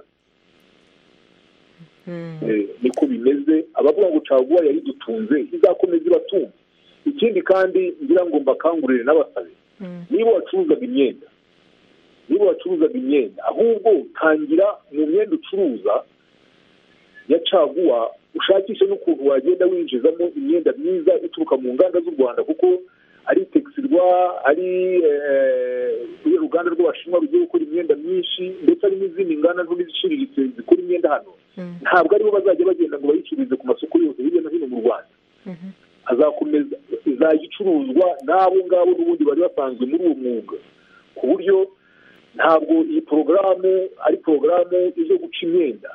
niko bimeze. abavuga ngo caguwa yari dutunze izakomeza ibatunga. ikindi kandi ngira ngo mbakangurire n'abasabe niba wacuruzaga imyenda niba wacuruzaga imyenda ahubwo tangira mu myenda ucuruza ya caguwa ushakishe n'ukuntu wagenda winjizamo imyenda myiza ituruka mu nganda z'u Rwanda kuko ari texirwa ari uruganda rw'abashinwa rugiye gukora imyenda myinshi ndetse hari n'izindi nganda nto n'iziciriritse zikora imyenda hano. ntabwo aribo bazajya bagenda ngo bayicururize ku masoko yose hirya no hino mu Rwanda. azakomeza izajya icuruzwa n'abo ngabo n'ubundi bari basanzwe muri uwo mwuga ku buryo ntabwo iyi porogaramu ari porogaramu izo guca imyenda.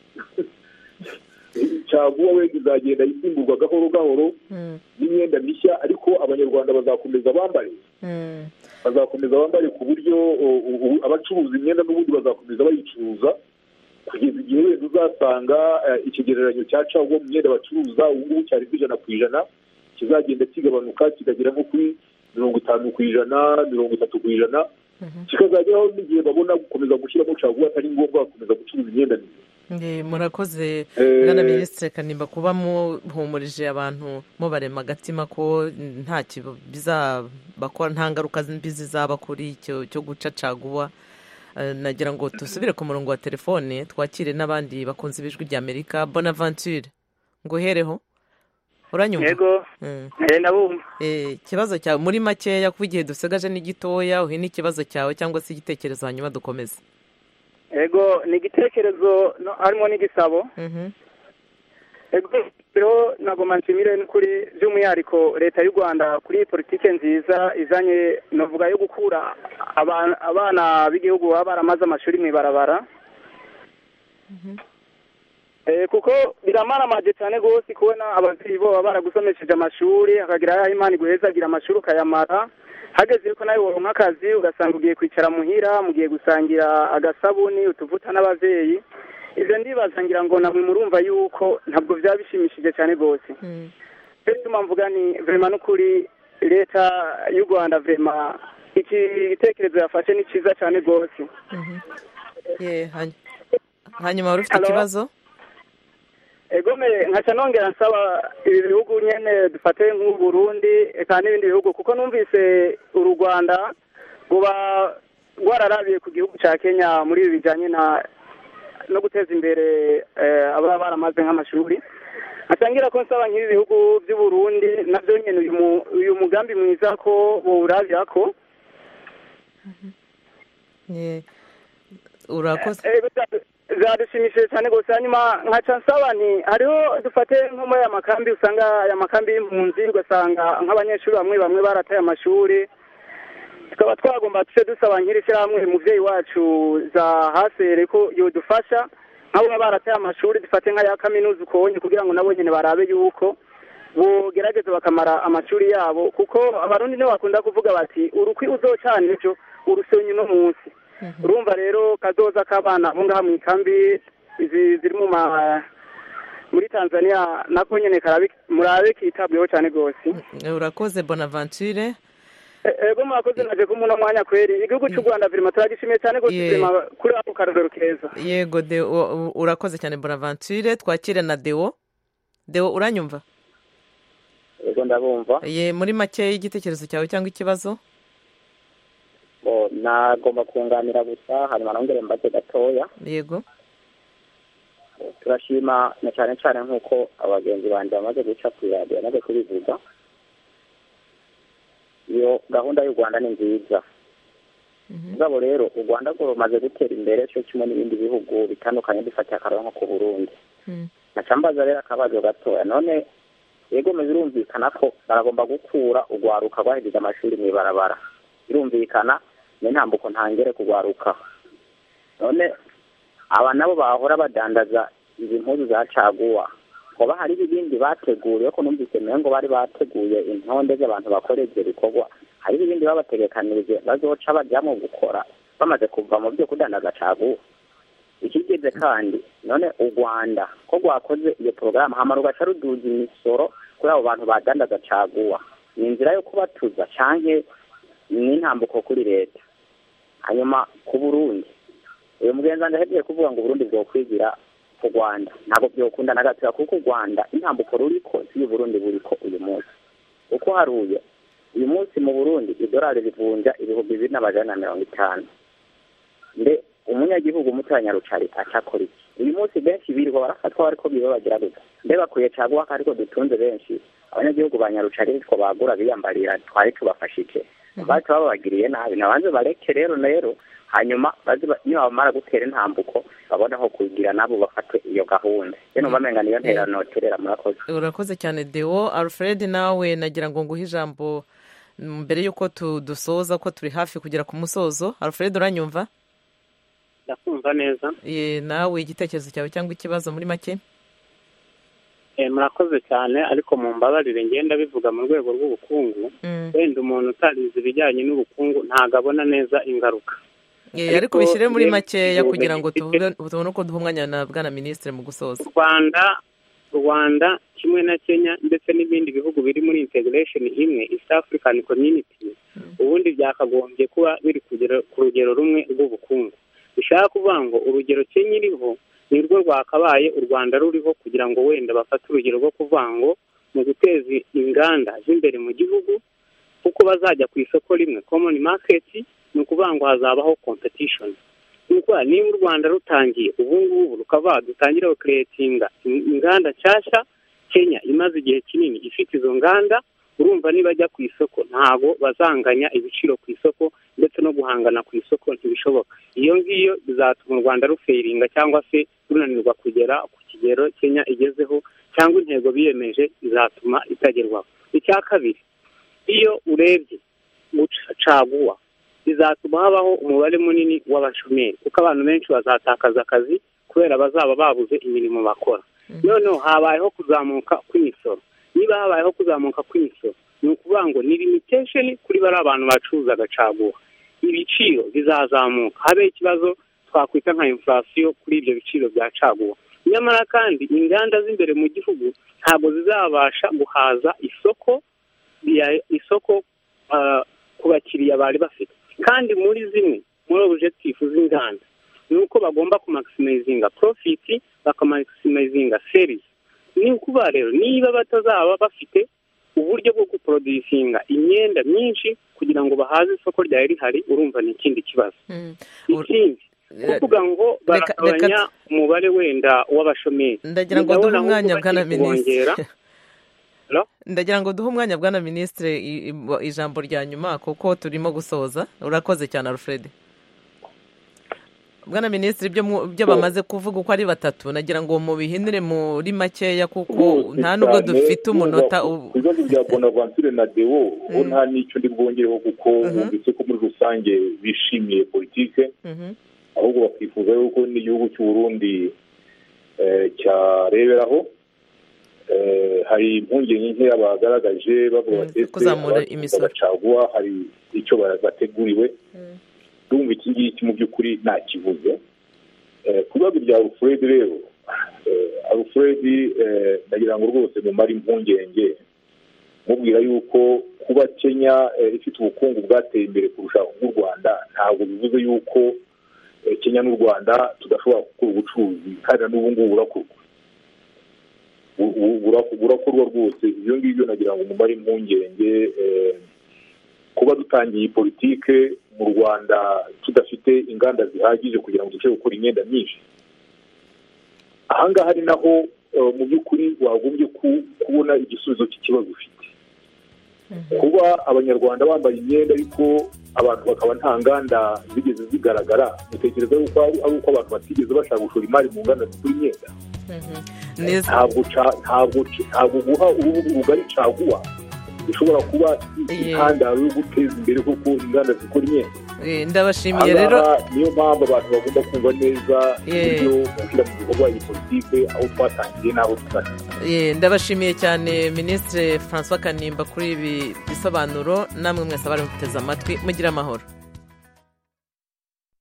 caguwa we izagenda isimburwa gahoro gahoro n'imyenda mishya ariko abanyarwanda bazakomeza bambare bazakomeza bambare ku buryo abacuruza imyenda n'ubundi bazakomeza bayicuruza kugeza igihe wenda uzasanga ikigereranyo cya caguwa mu myenda bacuruza ubu ngubu cyari ijana ku ijana kizagenda kigabanuka kikagera nko kuri mirongo itanu ku ijana mirongo itatu ku ijana kikazageraho n'igihe babona gukomeza gushyiramo caguwa atari ngombwa gukomeza gucuruza imyenda myiza. Murakoze bwana minisitiri Kanimba kuba muhumurije abantu mubarema agatima ko nta bizabakora nta ngaruka mbi zizaba kuri icyo cyo guca caguwa. Nagira ngo dusubire ku murongo wa telefone twakire n'abandi bakunze ibijwi rya Amerika. Bonaventure nguhereho uranyumva? Yego eh nabumva. Eh kibazo cyawe muri makeya kuko igihe dusigaje ni gitoya uhe n'ikibazo cyawe cyangwa se igitekerezo hanyuma dukomeze. Yego ni igitekerezo no, harimo n'igisabo. Mhm. Yego rero nagoma nshimire kuri by'umwihariko leta y'u Rwanda kuri politike nziza izanye novuga yo gukura abana abana b'igihugu baba baramaze amashuri mu ibarabara. Mhm. Eh kuko biramaramaje cyane gose kubona abavyeyi bo baragusomesheje amashuri akagira ya Imana iguhezagira amashuri ukayamara hageze yuko nawe woronka akazi ugasanga ugiye kwicara muhira mugiye gusangira agasabuni utuvuta n'abavyeyi. Ivyo ndibaza ngira ngo namwe murumva yuko ntabwo vyabishimishije cyane gose. Mm. Bituma mvuga ni vraiment n'ukuri leta y'u Rwanda vraiment iki gitekerezo yafashe ni ciza cyane gose. Mhm. Ye hanyuma wari ufite ikibazo? Egome nkaca nongera nsaba ibi bihugu nyene dufate nk'u Burundi eka n'ibindi bihugu kuko numvise u Rwanda buba rwararabiye ku gihugu ca Kenya muri ibi bijanye na no guteza imbere ababa baramaze nk'amashuri. Atangira ko nsaba nk'ibi bihugu by'u Burundi navyo nyene uyu uyu mugambi mwiza ko bowuravya ko. Ye urakoze. Zadushimishije cyane gose hanyuma nkaca nsaba ni hariho dufate nko muri aya makambi usanga aya makambi y'impunzi ugasanga nk'abanyeshuri bamwe bamwe barataye amashuri tukaba twagomba tuce dusaba nk'irishyirahamwe umuvyeyi wacu za hasere ko yodufasha nk'abo baba barataye amashuri dufate nk'aya kaminuza ukonye kugira ngo nabo nyene barabe yuko bogerageza bakamara amashuri yabo kuko abarundi nibo bakunda kuvuga bati urukwi uzocana ejo urusenyi no munsi. Urumva rero kazoza k'abana aho ngaha mu ikambi izi ziri mu muri Tanzania nako nyene karabe murabe kitabweho cyane gose. Urakoze Bonaventure. Ego mwakoze naje ko muno mwanya kweri igihugu cy'u Rwanda virima turagishimiye cyane gose virima kuri ako karorero keza. Yego de urakoze cyane Bonaventure twakire na Deo. Deo uranyumva? Yego ndabumva. Ye muri make igitekerezo cyawe cyangwa ikibazo? Oh, nagomba kunganira gusa hanyuma nongere mbaze gatoya. Yego. Turashima na cyane cyane nkuko abagenzi banje bamaze guca ku radio naze kubivuga. Iyo gahunda y'u Rwanda ni nziza. Ngabo rero u Rwanda rwo rumaze gutera imbere cyo kimwe n'ibindi bihugu bitandukanye bifata akaronko ku Burundi. Mm. Nacambaza rero akabazo gatoya none yego mezirumvikana ko baragomba gukura ugwaruka rwahigize amashuri mu ibarabara. Birumvikana n'intambuko ntangere kugwaruka none aba nabo bahora badandaza izi mpuzu za caguwa ko bahari ibindi bateguriye ko numvise mengo bari bateguye intonde z'abantu bakoreze bikorwa hari ibindi babategekanirije bazoca bajyamo gukora bamaze kuva mu byo kudandaza caguwa. Ikigeze kandi none u Rwanda ko rwakoze iyo program hamara ugaca ruduza imisoro kuri abo bantu badandaza caguwa ni inzira yo kubatuza canke n'intambuko kuri leta. Hanyuma ku Burundi uyu mugenza ndahejeje kuvuga ngo Burundi bwo kwigira ku Rwanda ntabwo byokunda na gato kuko u Rwanda intambuko ruriko si Burundi buriko uyu munsi uko haruye uyu munsi mu Burundi idolari rivunja ibihumbi bibiri n'amajana na mirongo itanu. Nde umunyagihugu mutanya rucari acakora iki uyu munsi benshi birirwa barafatwa bariko biba bagira gusa mbe bakwiye caguwa ariko dutunze benshi abanyagihugu banyarucari bitwo bagura biyambarira twari tubafashike bacu babagiriye nabi nabanze bareke rero rero hanyuma bazi niyo bamara gutera intambuko babona aho kugira nabo bafate iyo gahunda rero bamenga niyo ntera noterera murakoze. Urakoze cyane Deo. Alfred nawe nagira ngo nguhe ijambo mbere yuko tudusoza ko turi hafi kugera ku musozo. Alfred uranyumva? Ndakumva neza. Ye nawe igitekerezo cyawe cyangwa ikibazo muri make? Eh murakoze cyane ariko mu mbabarire ngenda bivuga mu rwego rw'ubukungu wenda umuntu utarize ibijyanye n'ubukungu ntago abona neza ingaruka. Eh ariko bishyire muri make ya kugira ngo tubone uko duhumwanya na bwana ministre mu gusoza. Rwanda rwanda kimwe na kenya ndetse n'ibindi bihugu biri muri integration imwe East African Community ubundi byakagombye kuba biri kugera ku rugero rumwe rw'ubukungu. Bishaka kuvuga ngo urugero Kenya iriho ni rwo rwakabaye u Rwanda ruriho, kugira ngo wenda bafate urugero rwo kuvuga ngo mu guteza inganda z'imbere mu gihugu kuko bazajya ku isoko rimwe common market, ni ukuvuga ngo hazabaho competition. Nuko niba u Rwanda rutangiye ubu ngubu rukava dutangira creatinga inganda cyashya, Kenya imaze igihe kinini ifite izo nganda, urumva niba bajya ku isoko ntago bazanganya ibiciro ku isoko ndetse no guhangana ku isoko ntibishoboka. Iyo ngiyo bizatuma u Rwanda rufeiringa cyangwa se runanirwa kugera ku kigero Kenya igezeho, cyangwa intego biyemeje izatuma itagerwaho. Icya kabiri, iyo urebye caguwa bizatuma habaho umubare munini w'abashomeri kuko abantu benshi bazatakaza akazi kubera bazaba babuze imirimo bakora. Noneho habayeho kuzamuka kw'imisoro. Niba habayeho kuzamuka kw'imisoro ni ukuvuga ngo ni limitation kuri bari abantu bacuruza agacaguwa, ibiciro bizazamuka, habe ikibazo twakwita nka inflation kuri ibyo biciro bya caguwa. Nyamara kandi inganda z'imbere mu gihugu ntabwo zizabasha guhaza isoko isoko uh, ku bakiriya bari bafite, kandi muri zimwe muri objectif z'inganda ni uko bagomba kumaximizinga profit bakamaximizinga sales. Ni ukuba rero niba batazaba bafite uburyo bwo guproducinga imyenda myinshi kugira ngo bahaze isoko ryari rihari, urumva ni ikindi kibazo. Ikindi kuvuga ngo baragabanya umubare wenda w'abashomeri. Ndagira ngo duhe umwanya bwana minisitiri ndagira ngo duhe umwanya bwana minisitiri ijambo rya nyuma kuko turimo gusoza. Urakoze cyane Alfred. Bwana minisitiri, ibyo bamaze kuvuga uko ari batatu nagira ngo mubihindure muri makeya kuko nta nubwo dufite umunota. Ibibazo bya Bonaventure na Deo ubu nta n'icyo ndi bwongereho kuko bumvise ko muri rusange bishimiye politike, ahubwo bakifuza yuko n'igihugu cy'u Burundi cyareberaho. Hari impungenge nkeya bagaragaje bavuga bati kuzamura imisoro caguwa hari icyo bateguriwe. Dumva iki ngiki mu by'ukuri nta kivuze. Kubaga bya Alfred rero, Alfred ndagira ngo rwose mu mari impungenge mubwira yuko kuba Kenya ifite ubukungu bwateye imbere kurusha u Rwanda ntabwo bivuze yuko Kenya n'u Rwanda tudashobora gukora ubucuruzi, kandi n'ubu ngubu burakorwa burakorwa rwose. Ibyo ngibyo nagira ngo mu mari impungenge kuba dutangiye politike mu Rwanda tudafite inganda zihagije kugira ngo dushobore gukora imyenda myinshi. Ahangaha ari naho mu by'ukuri wagombye kubona igisubizo cy'ikibazo ufite. Kuba abanyarwanda bambaye imyenda ariko abantu bakaba nta nganda zigeze zigaragara, mutekereza yuko ari uko abantu batigeze bashaka gushora imari mu nganda zikora imyenda. Ntabwo ntabwo guha ubugari caguwa bishobora kuba intandaro yo guteza imbere kuko inganda zikora imyenda. Ndabashimiye rero, niyo mpamvu abantu bagomba kumva neza ibyo gushyira mu bikorwa iyi politike aho twatangiye n'aho tugana. Ndabashimiye cyane Minisitiri François Kanimba kuri ibi bisobanuro. Namwe mwese abari muteze amatwi, mugire amahoro.